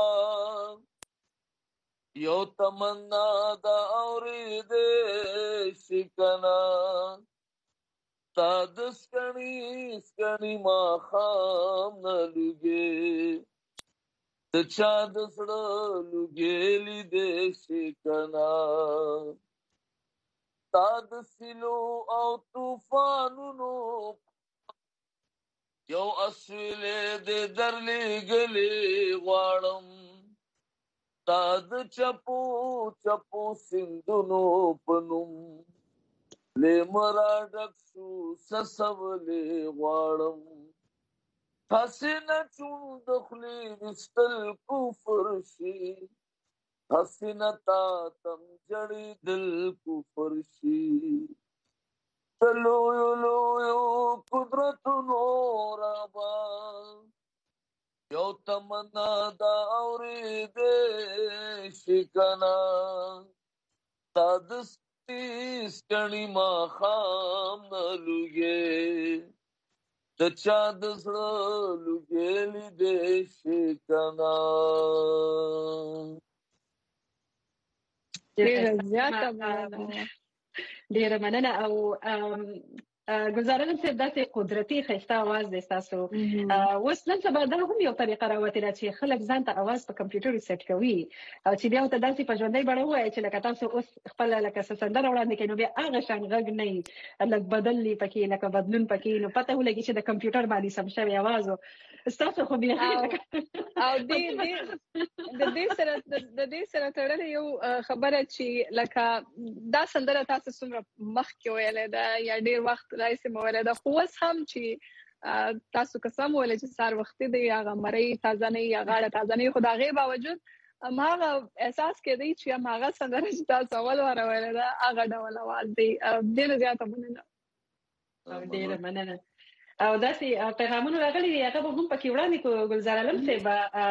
یو تمنا دا اورې شکنا تا د سکنی ما خام نه لګي د چا د سړه لګېلی دې شکنا تا د سیلو او طوفانونو یو اسویلې دې درلېږلې غواړم تا د چپو سندونو په نوم لیمرا ډک شو سسولې غواړم حسینه چون دخلی وستل کفر شي حسینه تا تم جړی دل کفر شي لویو قدرت ربا یو تمنا دا اورې دې شکنا تا د سکنی ما خام لګي د چا د زړه لګېلی دې شکنا ډیره مننه او ګلزار عالم صاحب داسې قدرتي خسته आवाज دی تاسو اوس نن سبا دا هم یو طریقه راوته چې خلک ځان ته आवाज په کمپیوټر سیټ کوي او چې بیا ته داسې په ژوندۍ بڼه وایي چې لکه تاسو اوس خپل لکه سندره وړاندې کوي نو بیا هغه شان غږ نه لکه بدللی پکې لکه بدلون پکې نو پته ولګي چې د کمپیوټر باندې سم شوی आवाज تاسو خو بیا او د دې سره تړلې یو خبره چې لکه دا سندره تاسو څومره مخکې ویلې ده یا ډیر وخت راځي مولا ده خو اوس هم چې تاسو قسم ولې چې سار وخت دی هغه مړی تازه نه یا غاړه تازه نه خو دا غي باوجود هغه احساس کېدی چې هغه سندره چې تاسو اول ورویل ده هغه ډول आवाज دی ډیر زیاته مننه ډیره مننه. او داسې پیغامونه راغلي دي هغه به هم پکې وړاندې کړو ګلزار عالم صاحب.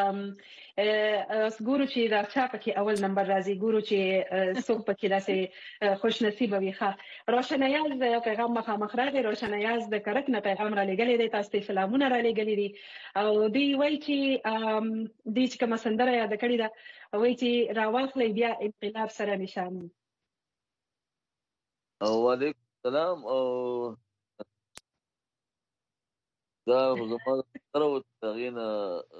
ګورو چې دا چا پکې اول نمبر راځي، ګورو چې څوک پکې داسې خوش نصیب وي. ښه روشن ایاز یو پیغام مخامخ راغی. روشن ایاز د کرک نه پیغام را لېږلی دی، تاسو ته سلامونه را لېږلي دي او دوی وایي چې دوی چې کومه سندره یاده کړې ده وایي چې راواخلئ بیا انقلاب سره نشان. وعلیکم السلام. او دا زما سره و هغې نه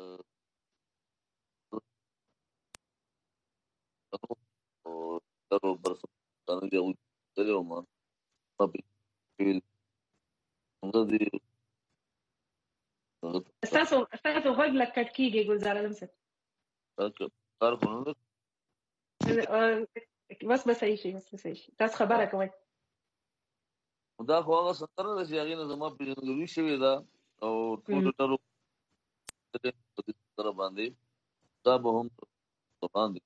ستاسو غوږ لږ کټ کېږي ګلزار عالم صاحب. کار خو نه ده، بس به صحیح شي، تاسو خبره کوئ. دا خو هغه سندره ده چې هغې نه زما پېژندګلوي شوې ده او ټولو ډلو په دې سندره باندې دا به هم باندې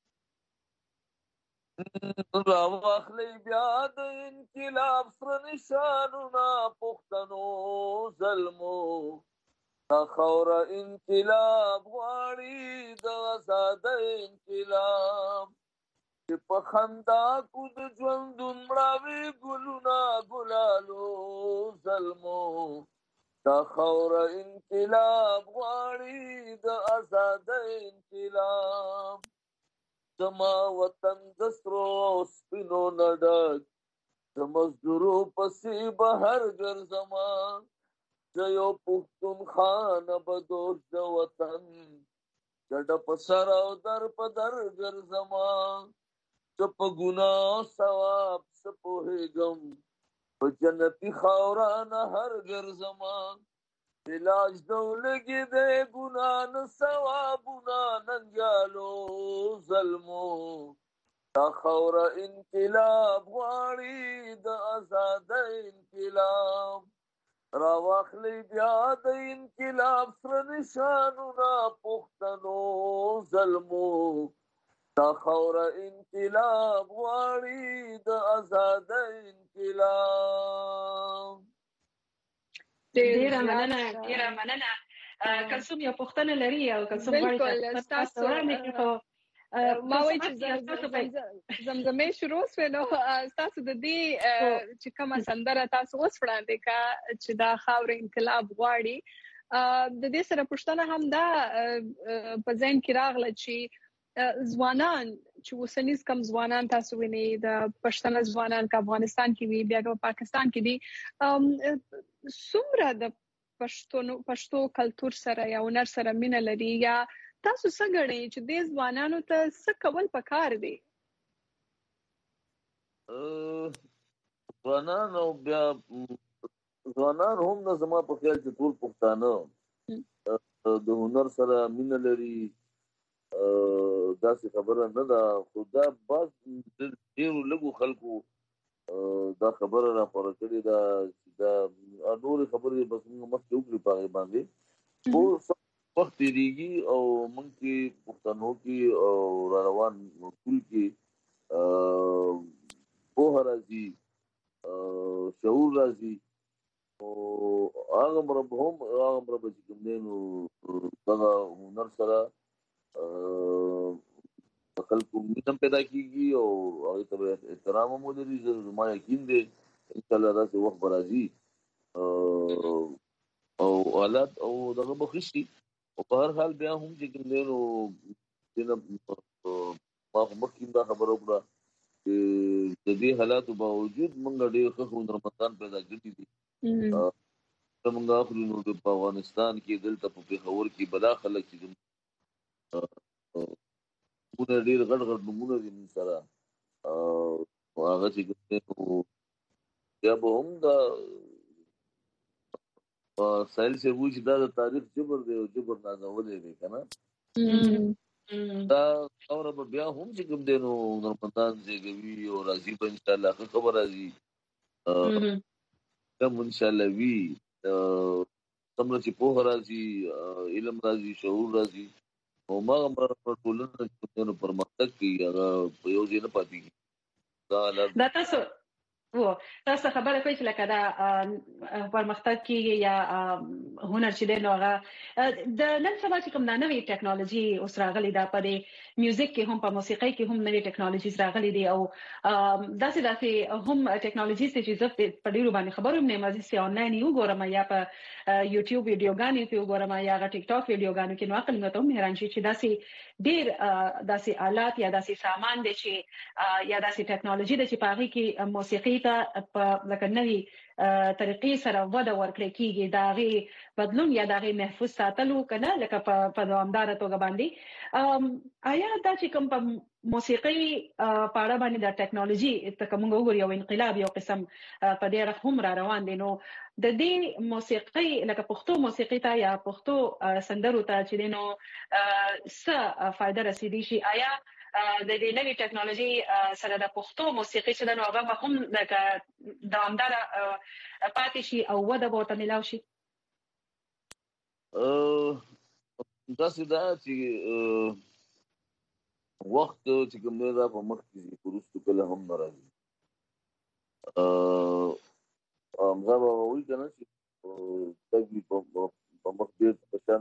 راواخلئ بیا د انقلاب سره نشانونه پښتنو ظلمو، دا خاوره انقلاب غواړي د ازادۍ انقلاب، چې په خندا کو د ژوندون مړاوي ګلونه ګلالو ظلمو، دا خاوره انقلاب غواړي د ازادۍ انقلاب، زما وطن د سرو سپینو نه ډک د مزدورو پسې بهر ګرځمه، زه یو پښتونخوا به دوست د وطن ګډه په سر او در په در ګرځمه، څه په ګناه ثواب څه پوهېږم په جنتي خاوره نه هر ګرځمه، علاج دولګي دی ګناه نه ثوابونه ننګیالو ظلمو، دا خاوره انقلاب غواړي د ازادۍ انقلاب، راواخلئ بیا د انقلاب سره نشانونه پښتنو ظلمو، دا خاوره انقلاب غواړي د ازادۍ انقلاب. ډیره مننه. کلثوم یو پوښتنه لري او کلثوم غواړي تاسو وړاندې کړي. خو ما وایي چې زمزمې شروع شوې نو تاسو د دې چې کومه سندره تاسو اوس وړاندې کا چې دا خاوره انقلاب غواړي، د دې سره پوښتنه هم دا په ذهن کې راغله چې ځوانان چې اوسنیز کم ځوانان تاسو وینئ د پښتنه ځوانان که افغانستان کې وي بیا که پاکستان کې دي، څومره د پښتو کلتور سره یا هنر سره مینه لري یا تاسو څه ګڼئ چې دې ځوانانو ته څه کول پکار دي؟ ځوانان او بیا ځوانان هم نه زما په خیال چې ټول پښتانه د هنر سره مینه لري، داسې خبره نه ده، خو دا بعض ډېرو لږو خلکو دا خبره راپوره کړې ده چې دا نورې خبرې بس موږ مخکې وکړي په هغې باندې، خو وخت تېرېږي او موږ کې پښتنو کې او را روان ټول کې پوهه راځي، شعور راځي، او هغه مره به چې کوم دی نو دغه هنر سره خلکو مینه پیدا کېږي او هغې ته به احترام هم ولري. زما یقین دی انشاءالله داسې وخت به راځي او حالات او دغه به ښه شي. او په هر حال بیا هم چې کوم دی نو ما خو مخکې دا خبره وکړه چې د دې حالاتو باوجود موږ ډېر ښه هنرمندان پیدا کړي دي. موږ اخلو نو په افغانستان کې دلته په پېښور کې بلا خلک چې نومونه ډېر غټ غټ نومونه دي موږ سره، هغه چې کوم دی نو بیا به هم دا سایل صاحب وایي چې دا د تاریخ جبر دی او جبر نازولی دی که نه، دا خاوره به بیا هم چې کوم دی نو هنرمندان زیږوي او راځي به انشاءالله ښه خبر راځي کم انشاءالله وي، څومره چې پوهه راځي علم راځي شعور راځي او هماغه ټولنه چې کوم دی نو پرمختګ کوي هغه په یو ځای نه پاتې کېږي. دا تاسو و تاسو خبره کوي چې لکه دا پرمختګ کیږي یا هنر چې دی نو هغه د نن سبا چې کوم دا نوې ټیکنالوژي اوس راغلي دا په میوزیک کې هم په موسیقۍ کې هم نوې ټیکنالوژي راغلي دي او داسې هم ټیکنالوژي چې زه په ډیرو باندې خبرو نه مزه سي آنلاین یو ګورم یا په یوټیوب ویډیوګانې په ګورم یا په ټیک ټاک ویډیوګانو کې نو عقل مې ته هم حیران شي چې داسې ډیر داسې آلات یا داسې سامان دي چې یا داسې ټیکنالوژي د چې پاغي کې موسیقي په لکه نوې طریقې سره وده ورکړي کیږي داغه بدلون یا داغه محفوظ ساتلو کنه لکه په دوامدار توګه باندې آیا دا چې کوم په موسیقي پاړه باندې د ټیکنالوژي ته کوم وګوري او انقلاب یو قسم په دې رقم را روان دي نو د دې موسیقي لکه پښتو موسیقي ته یا پښتو سندرو ته چې دینو څه فائدہ رسیدي شي آیا د دې نوې ټیکنالوژي سره د پښتو موسیقي چې د نوغه هم د دوامدار پاتې شي او وده به ته ملاوي شي دا سیده چې وخت چې کوم دا په مخ کې پروستو کله هم ناراضي هغه وایي کنه چې تګي په مخ دې په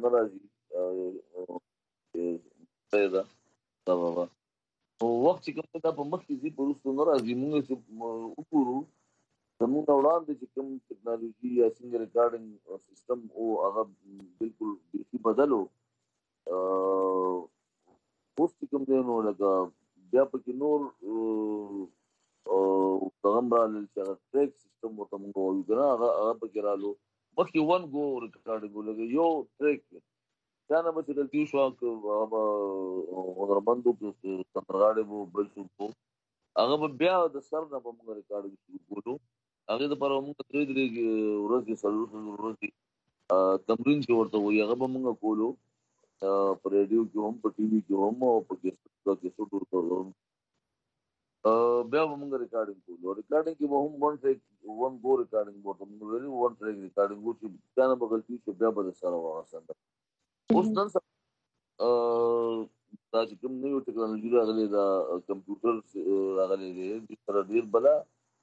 ناراضي پیدا دا بابا وخت چې کوم دا په مخ کې پروستو ناراضي موږ چې وګورو زموږ وړاندې چې کوم ټیکنالوژي یا څنګه ریکارډینګ سیستم او هغه بالکل بیخي بدلو اوس چې کوم دی نو لکه بیا پکې نور پیغام راغلی چې هغه ټریک سیستم ورته موږ وایو کنه هغه پکې رالو مخکې ون ګو ریکارډینګ لګي یو ټریک دا نه به چې دلته شو هنرمندو سندرغاړي وو بل څوک هغه به بیا د سر نه به موږ ریکارډینګ شروع کولو هغه د پاره موږ درې ورځې څلور ورځې تمرین چې ورته وایي هغه به موږ کولو په ریډیو کې هم په ټي وي کې هم او په کیسټ ورته بیا به موږ ریکارډینګ کولو ریکارډینګ کې به هم ون ګو ریکارډینګ ورته موږ ویلو ون ټریک ریکارډینګ وو چې دا نه به غلطي شي بیا به د سره واغسنده اوس نن دا چې کوم نوې ټیکنالوژي راغلې دا کمپیوټر راغلی دی چې سره ډېر بلا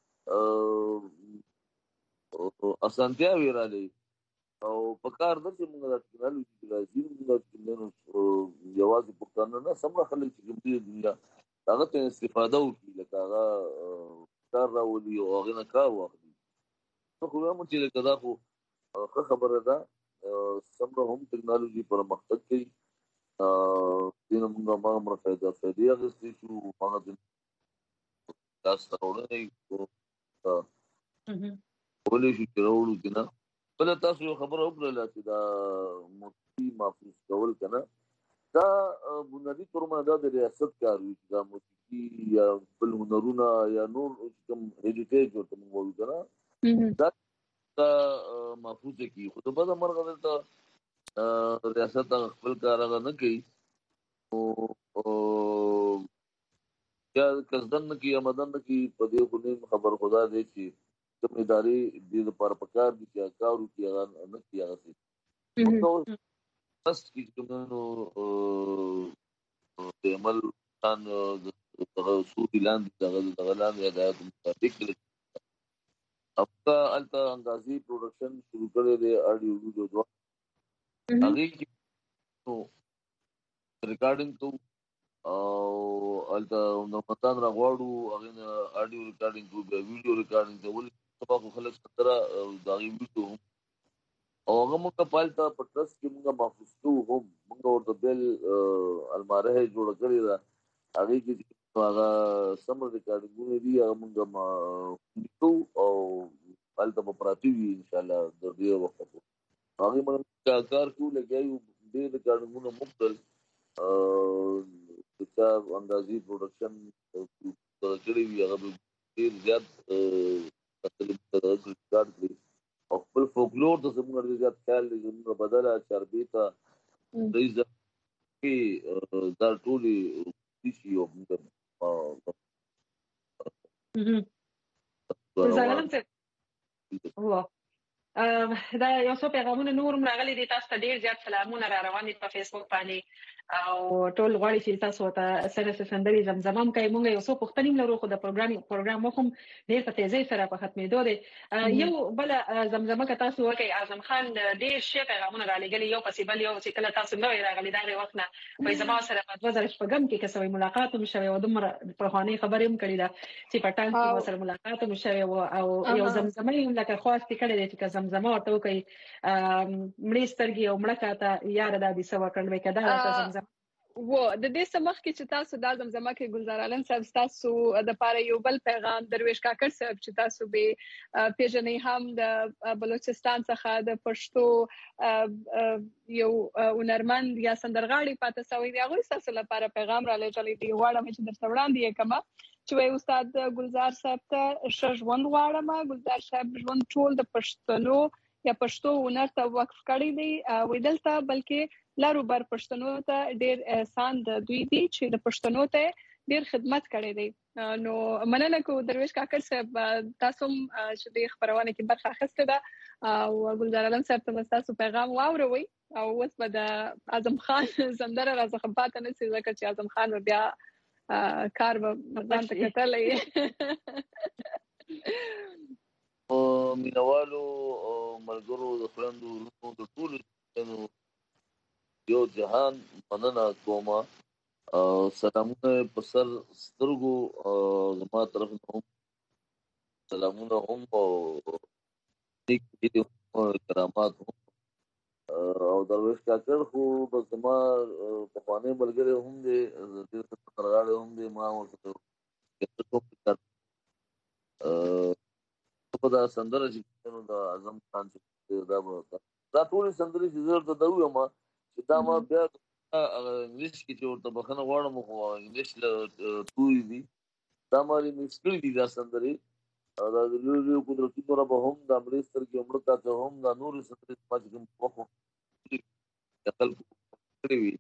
اسانتیاوې راغلي او په کار ده چې موږ د ټیکنالوژي راځي موږ یوازې پښتانه نه سمره خلک چې کوم دي دنیا هغه ته استفاده وکړي لکه هغه کار راولي او هغه نه کار واخلي نو خو هم چې لکه دا خو ښه خبره ده سمره هم ټیکنالوژي پرمختګ کوي دینه موږ هغه فایدې اخیستې شو هغه د لاسته راوړنې کولی شو چې راوړو که نه بله تاسو یو خبره وکړله چې دا موسیقي محفوظ کول که نه دا بنیادي طور باندې دا د ریاست کار وي چې دا موسیقي یا بل هنرونه یا نور کوم هیریټیج ورته موږ وایو که نه دا محفوظ کړي خو د بده مرغه دلته ریاست هغه خپل کار هغه نه کوي یا قصدن نه کوي یا مدن نه کوي په دې خو نیم خبر خدا دی چې کوم ادارې دې لپاره پکار دي چې کار وکړي هغه نه کوي هغسې بس کې کوم د عمل شان دغه اصول لاندې دغه لاندې هدایاتو مطابق هفته هلته انګازي پروډکشن شروع کړی دی اډیو ویډیو دواړه هغې کې ریکارډینګ کوو او هلته هنرمندان راغواړو هغې نه اډیو ریکارډینګ کوو بیا ویډیو ریکارډینګ کوو ولې سبا خو خلک سندره د هغې ویډیو هم او هغه موږ په هلته په ټرسټ کې موږ محفوظ کوو هم موږ ورته بېل الماره یې جوړه کړې ده هغې کې چې هغه سم ریکارډینګونه دي هغه موږ کوو او هلته به پراته وي انشاءالله د ډېر وخته پورې هغې موږ کار کوو لګیا یو ډېر ریکارډینګونه موږ کړل د چا اندازي پروډکشن کړی وي هغه به ډېر زیات ریکارډ کړي او خپل فولکلور ته زموږ ډېر زیات خیال دی زموږ بدله چاربې ته رئیس کې دا ټولې شي او زلالم صاحب دا یو څو پیغامونه نور هم راغلي دي. تاسو ته ډیر زیات سلامونه را روان دي په فیسبوک باندې او ټول غواړي چې تاسو ته سره سندري زمزمه کوي. مونږ یو څو پوښتنې لرو خو د پروګرام هم ډیر په تیزی سره په ختمېدو دي. یو بل زمزمه که تاسو وکړئ. اعظم خان ډیر ښه پیغامونه را لېږلي یو پسې بل یو چې کله تاسو نوې راغلي دغه وخت نه وایي زما سره په 2014 کې کسوي ملاقات هم شوی او دومره پخوانۍ خبرې هم کړې ده چې په ټانک کې سره ملاقات هم شوی او یو زمزمه یې لکه خواست کړی دی چې زمزمه ورته وکړي مړې سترګې او مړه کاته یاره دا دې څه وکړل وایي که دا راته زمزمه و د دې سمخ کې چې تاسو دا زمزمه کې ګلزار عالم صاحب تاسو د پاره یو بل پیغام درویش کاکړ صاحب چې تاسو به پیژنې هم د بلوچستان څخه د پښتو یو هنرمند یا سندرغاړي پاتې سوی دی. هغه تاسو لپاره پیغام را لېږلی دی. غواړم چې درته وړاندې کما چې وای استاد ګلزار صاحب ته ژوند غواړم. ګلزار صاحب ژوند ټول د پښتنو یا پښتو هنر ته وقف کړی دی. ویدلته بلکې لارو بر پښتنو ته ډیر احسان د دوی دی چې د پښتنو ته ډیر خدمت کړی دی. نو مننه کو درویش کاکړ صاحب تاسو چې د خبرونه کې برخه اخیسته ده او ګلزار عالم صاحب ته تاسو پیغام واوروي او اوس به د اعظم خان زمدره راځه پاتې نه سي ځکه چې اعظم خان بیا کار به ځان ته کتلې. مینوالو ملګرو د خویندو ورونو د ټولو یو جهان مننه کوم. سلامونه په سر سترګو زما طرف نه هم سلامونه هم او نیک کرامات هم او درویش کاکړ خو به زما پخوانی ملګری هم دی ډېر ښه سندرغاړی هم دی. ما ورته په دا سندره چې د اعظم خان دا ټولې سندرې چې زه ورته دا ووایم چې دا ما بیا انګلیش کې چې ورته بخښنه غواړم خو انګلیش توري دي دا ما ریمیکس کړي دي دا سندرې دا د لویو قدرتونو ربه هم دا مړې سترګې مړه کاته هم دا نورې سندرې ما چې کوم خوښ د خلکو کړې وي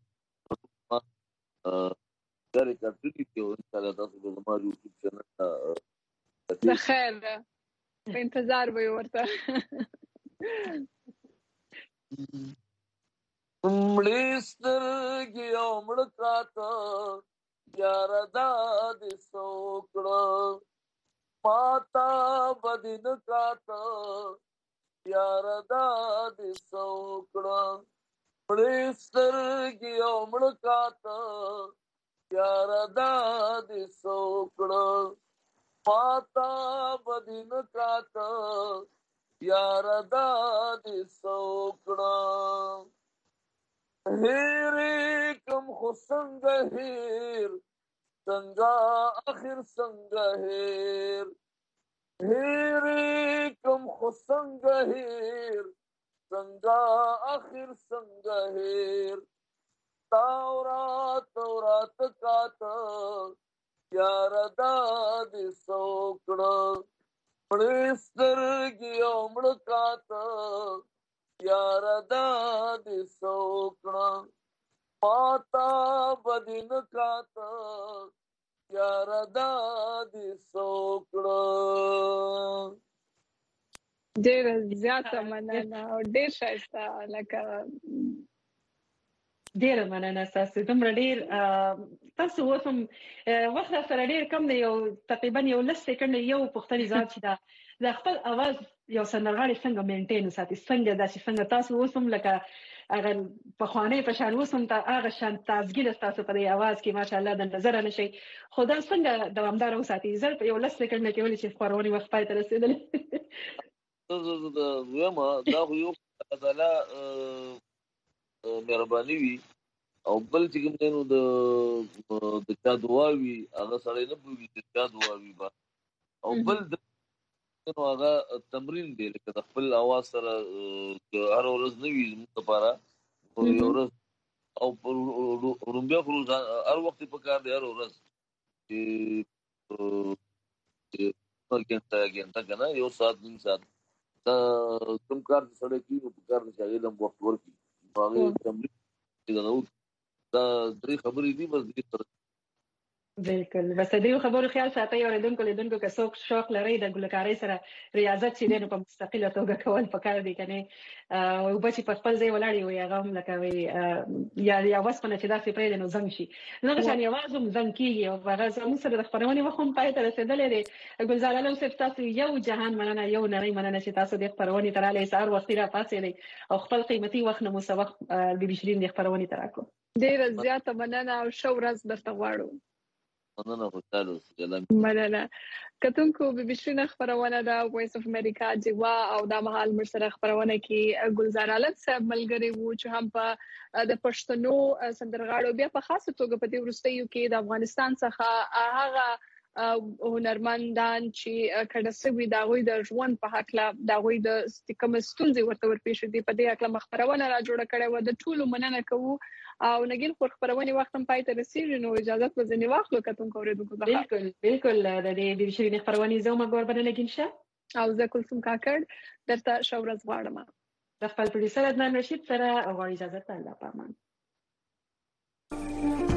دا ریکارډ کړي دي او انشاءالله تاسو به زما یوټیوب چینل ته د خیر په انتظار به ورته مړې سترګې او مړه کاته یاره دا دې څه وکړه ماته به دې نه کاته یاره دا دې څه وکړه مړې سترګې او مړه کاته یاره دا دې څه وکړه ماته به دې نه کاته یاره دا دې څه وکړه هیرې کم خو څنګه هیر څنګه اخر څنګه هیر هیرې کم خو څنګه هیر څنګه اخر څنګه هیر تورات کاته یاره دا دې څه وکړه مړې سترګې او مړه کاته یاره دا دې څه وکړه ماته به دې نه کاته یاره دا دې څه وکړه. ډېره زیاته مننه او ډېر ښایسته لکه ډېره مننه ستاسو دومره ډېر تاسو اوس هم وخت سره ډېر کم دی یو تقریبا یو 10 سکنډ یو پوښتنې ځواب چې دا خپل اواز یو سندرغاړی څنګه مینټین وساتي څنګه داسې څنګه تاسو اوس هم لکه هغه پخوانی په شان اوس هم هغه شان تازګي تاسو په دې اواز کې ماشاءالله د نظر نشي خو دا څنګه دوامدار وساتي زر په یو 10 سکنډ کې ولې چې خبرونه وخت پای ته رسیدل دا خو یو تعالی مهرباني وي او بل چې کوم نو د چا دعا وي هغه سړی نه پوهېږي چې چا دعا وي با او بل نو هغه تمرین دی لکه د خپل اواز سره هر ورځ نه وي زموږ لپاره یو ورځ او رومبیا خو هر وخت په کار دی هر ورځ چې ګنټه کنه یو ساعت نیم ساعت دا کوم کار سره کیږي په کار کې هغه د وخت ورکی هغه تمرین دا درې خبرې دي بس دې سره بالکل بس د دې خبرو خیال ساتي اوریدونکو لیدونکو که څوک شوق لري د ګلکارۍ سره ریاضت چې دینه په مستقله توګه کول پکار دي کنه او بچي په خپل ځای ولاړی وي هغه هم لکه وي یا وسپنه چې داسې پرې نو زنګ شي نو څنګه یوازې زنګ کیږي او هغه زموږ سره د خبرونې وخت پای ته رسیدلې دي ګلزار علم صرف تاسو یو جهان مننه یو نړۍ مننه چې تاسو د خبرونې تراله سار وخت را پاسې دي او خپل قیمتي وخت نو مسوق بي بي شيرين د خبرونې تراکو ډیر زیاته مننه او شو ورځ درته غواړو مننه خوشاله اوسئ مننه کتونکو بي بي شيرين خبرونه دا وایس اف امریکا جوا او د مهال مرسره خبرونه کې ګلزار علم صاحب ملګری وو چې هم په د پښتنو سندرغاړو بیا په خاصه توګه په دې ورستیو کې د افغانستان څخه هغه هنرمندان چې کډه سوي دا غوي د ژوند په حق لا دا غوي د کوم ستونزې ورته ورپېښ دي په دې حق مخبرونه را جوړ کړي و د ټولو مننه کوو او نګین خور خبرونه وخت هم پای ته رسیدي نو اجازه په ځنی واخلو کتونکو اوریدونکو بالکل د دې بي بي شيرين خبرونه زما ګوربنه نګین شه او زه کلثوم کاکړ درته شورز غواړم د خپل پروډوسر عدنان رشید سره او اجازه ته الله پامان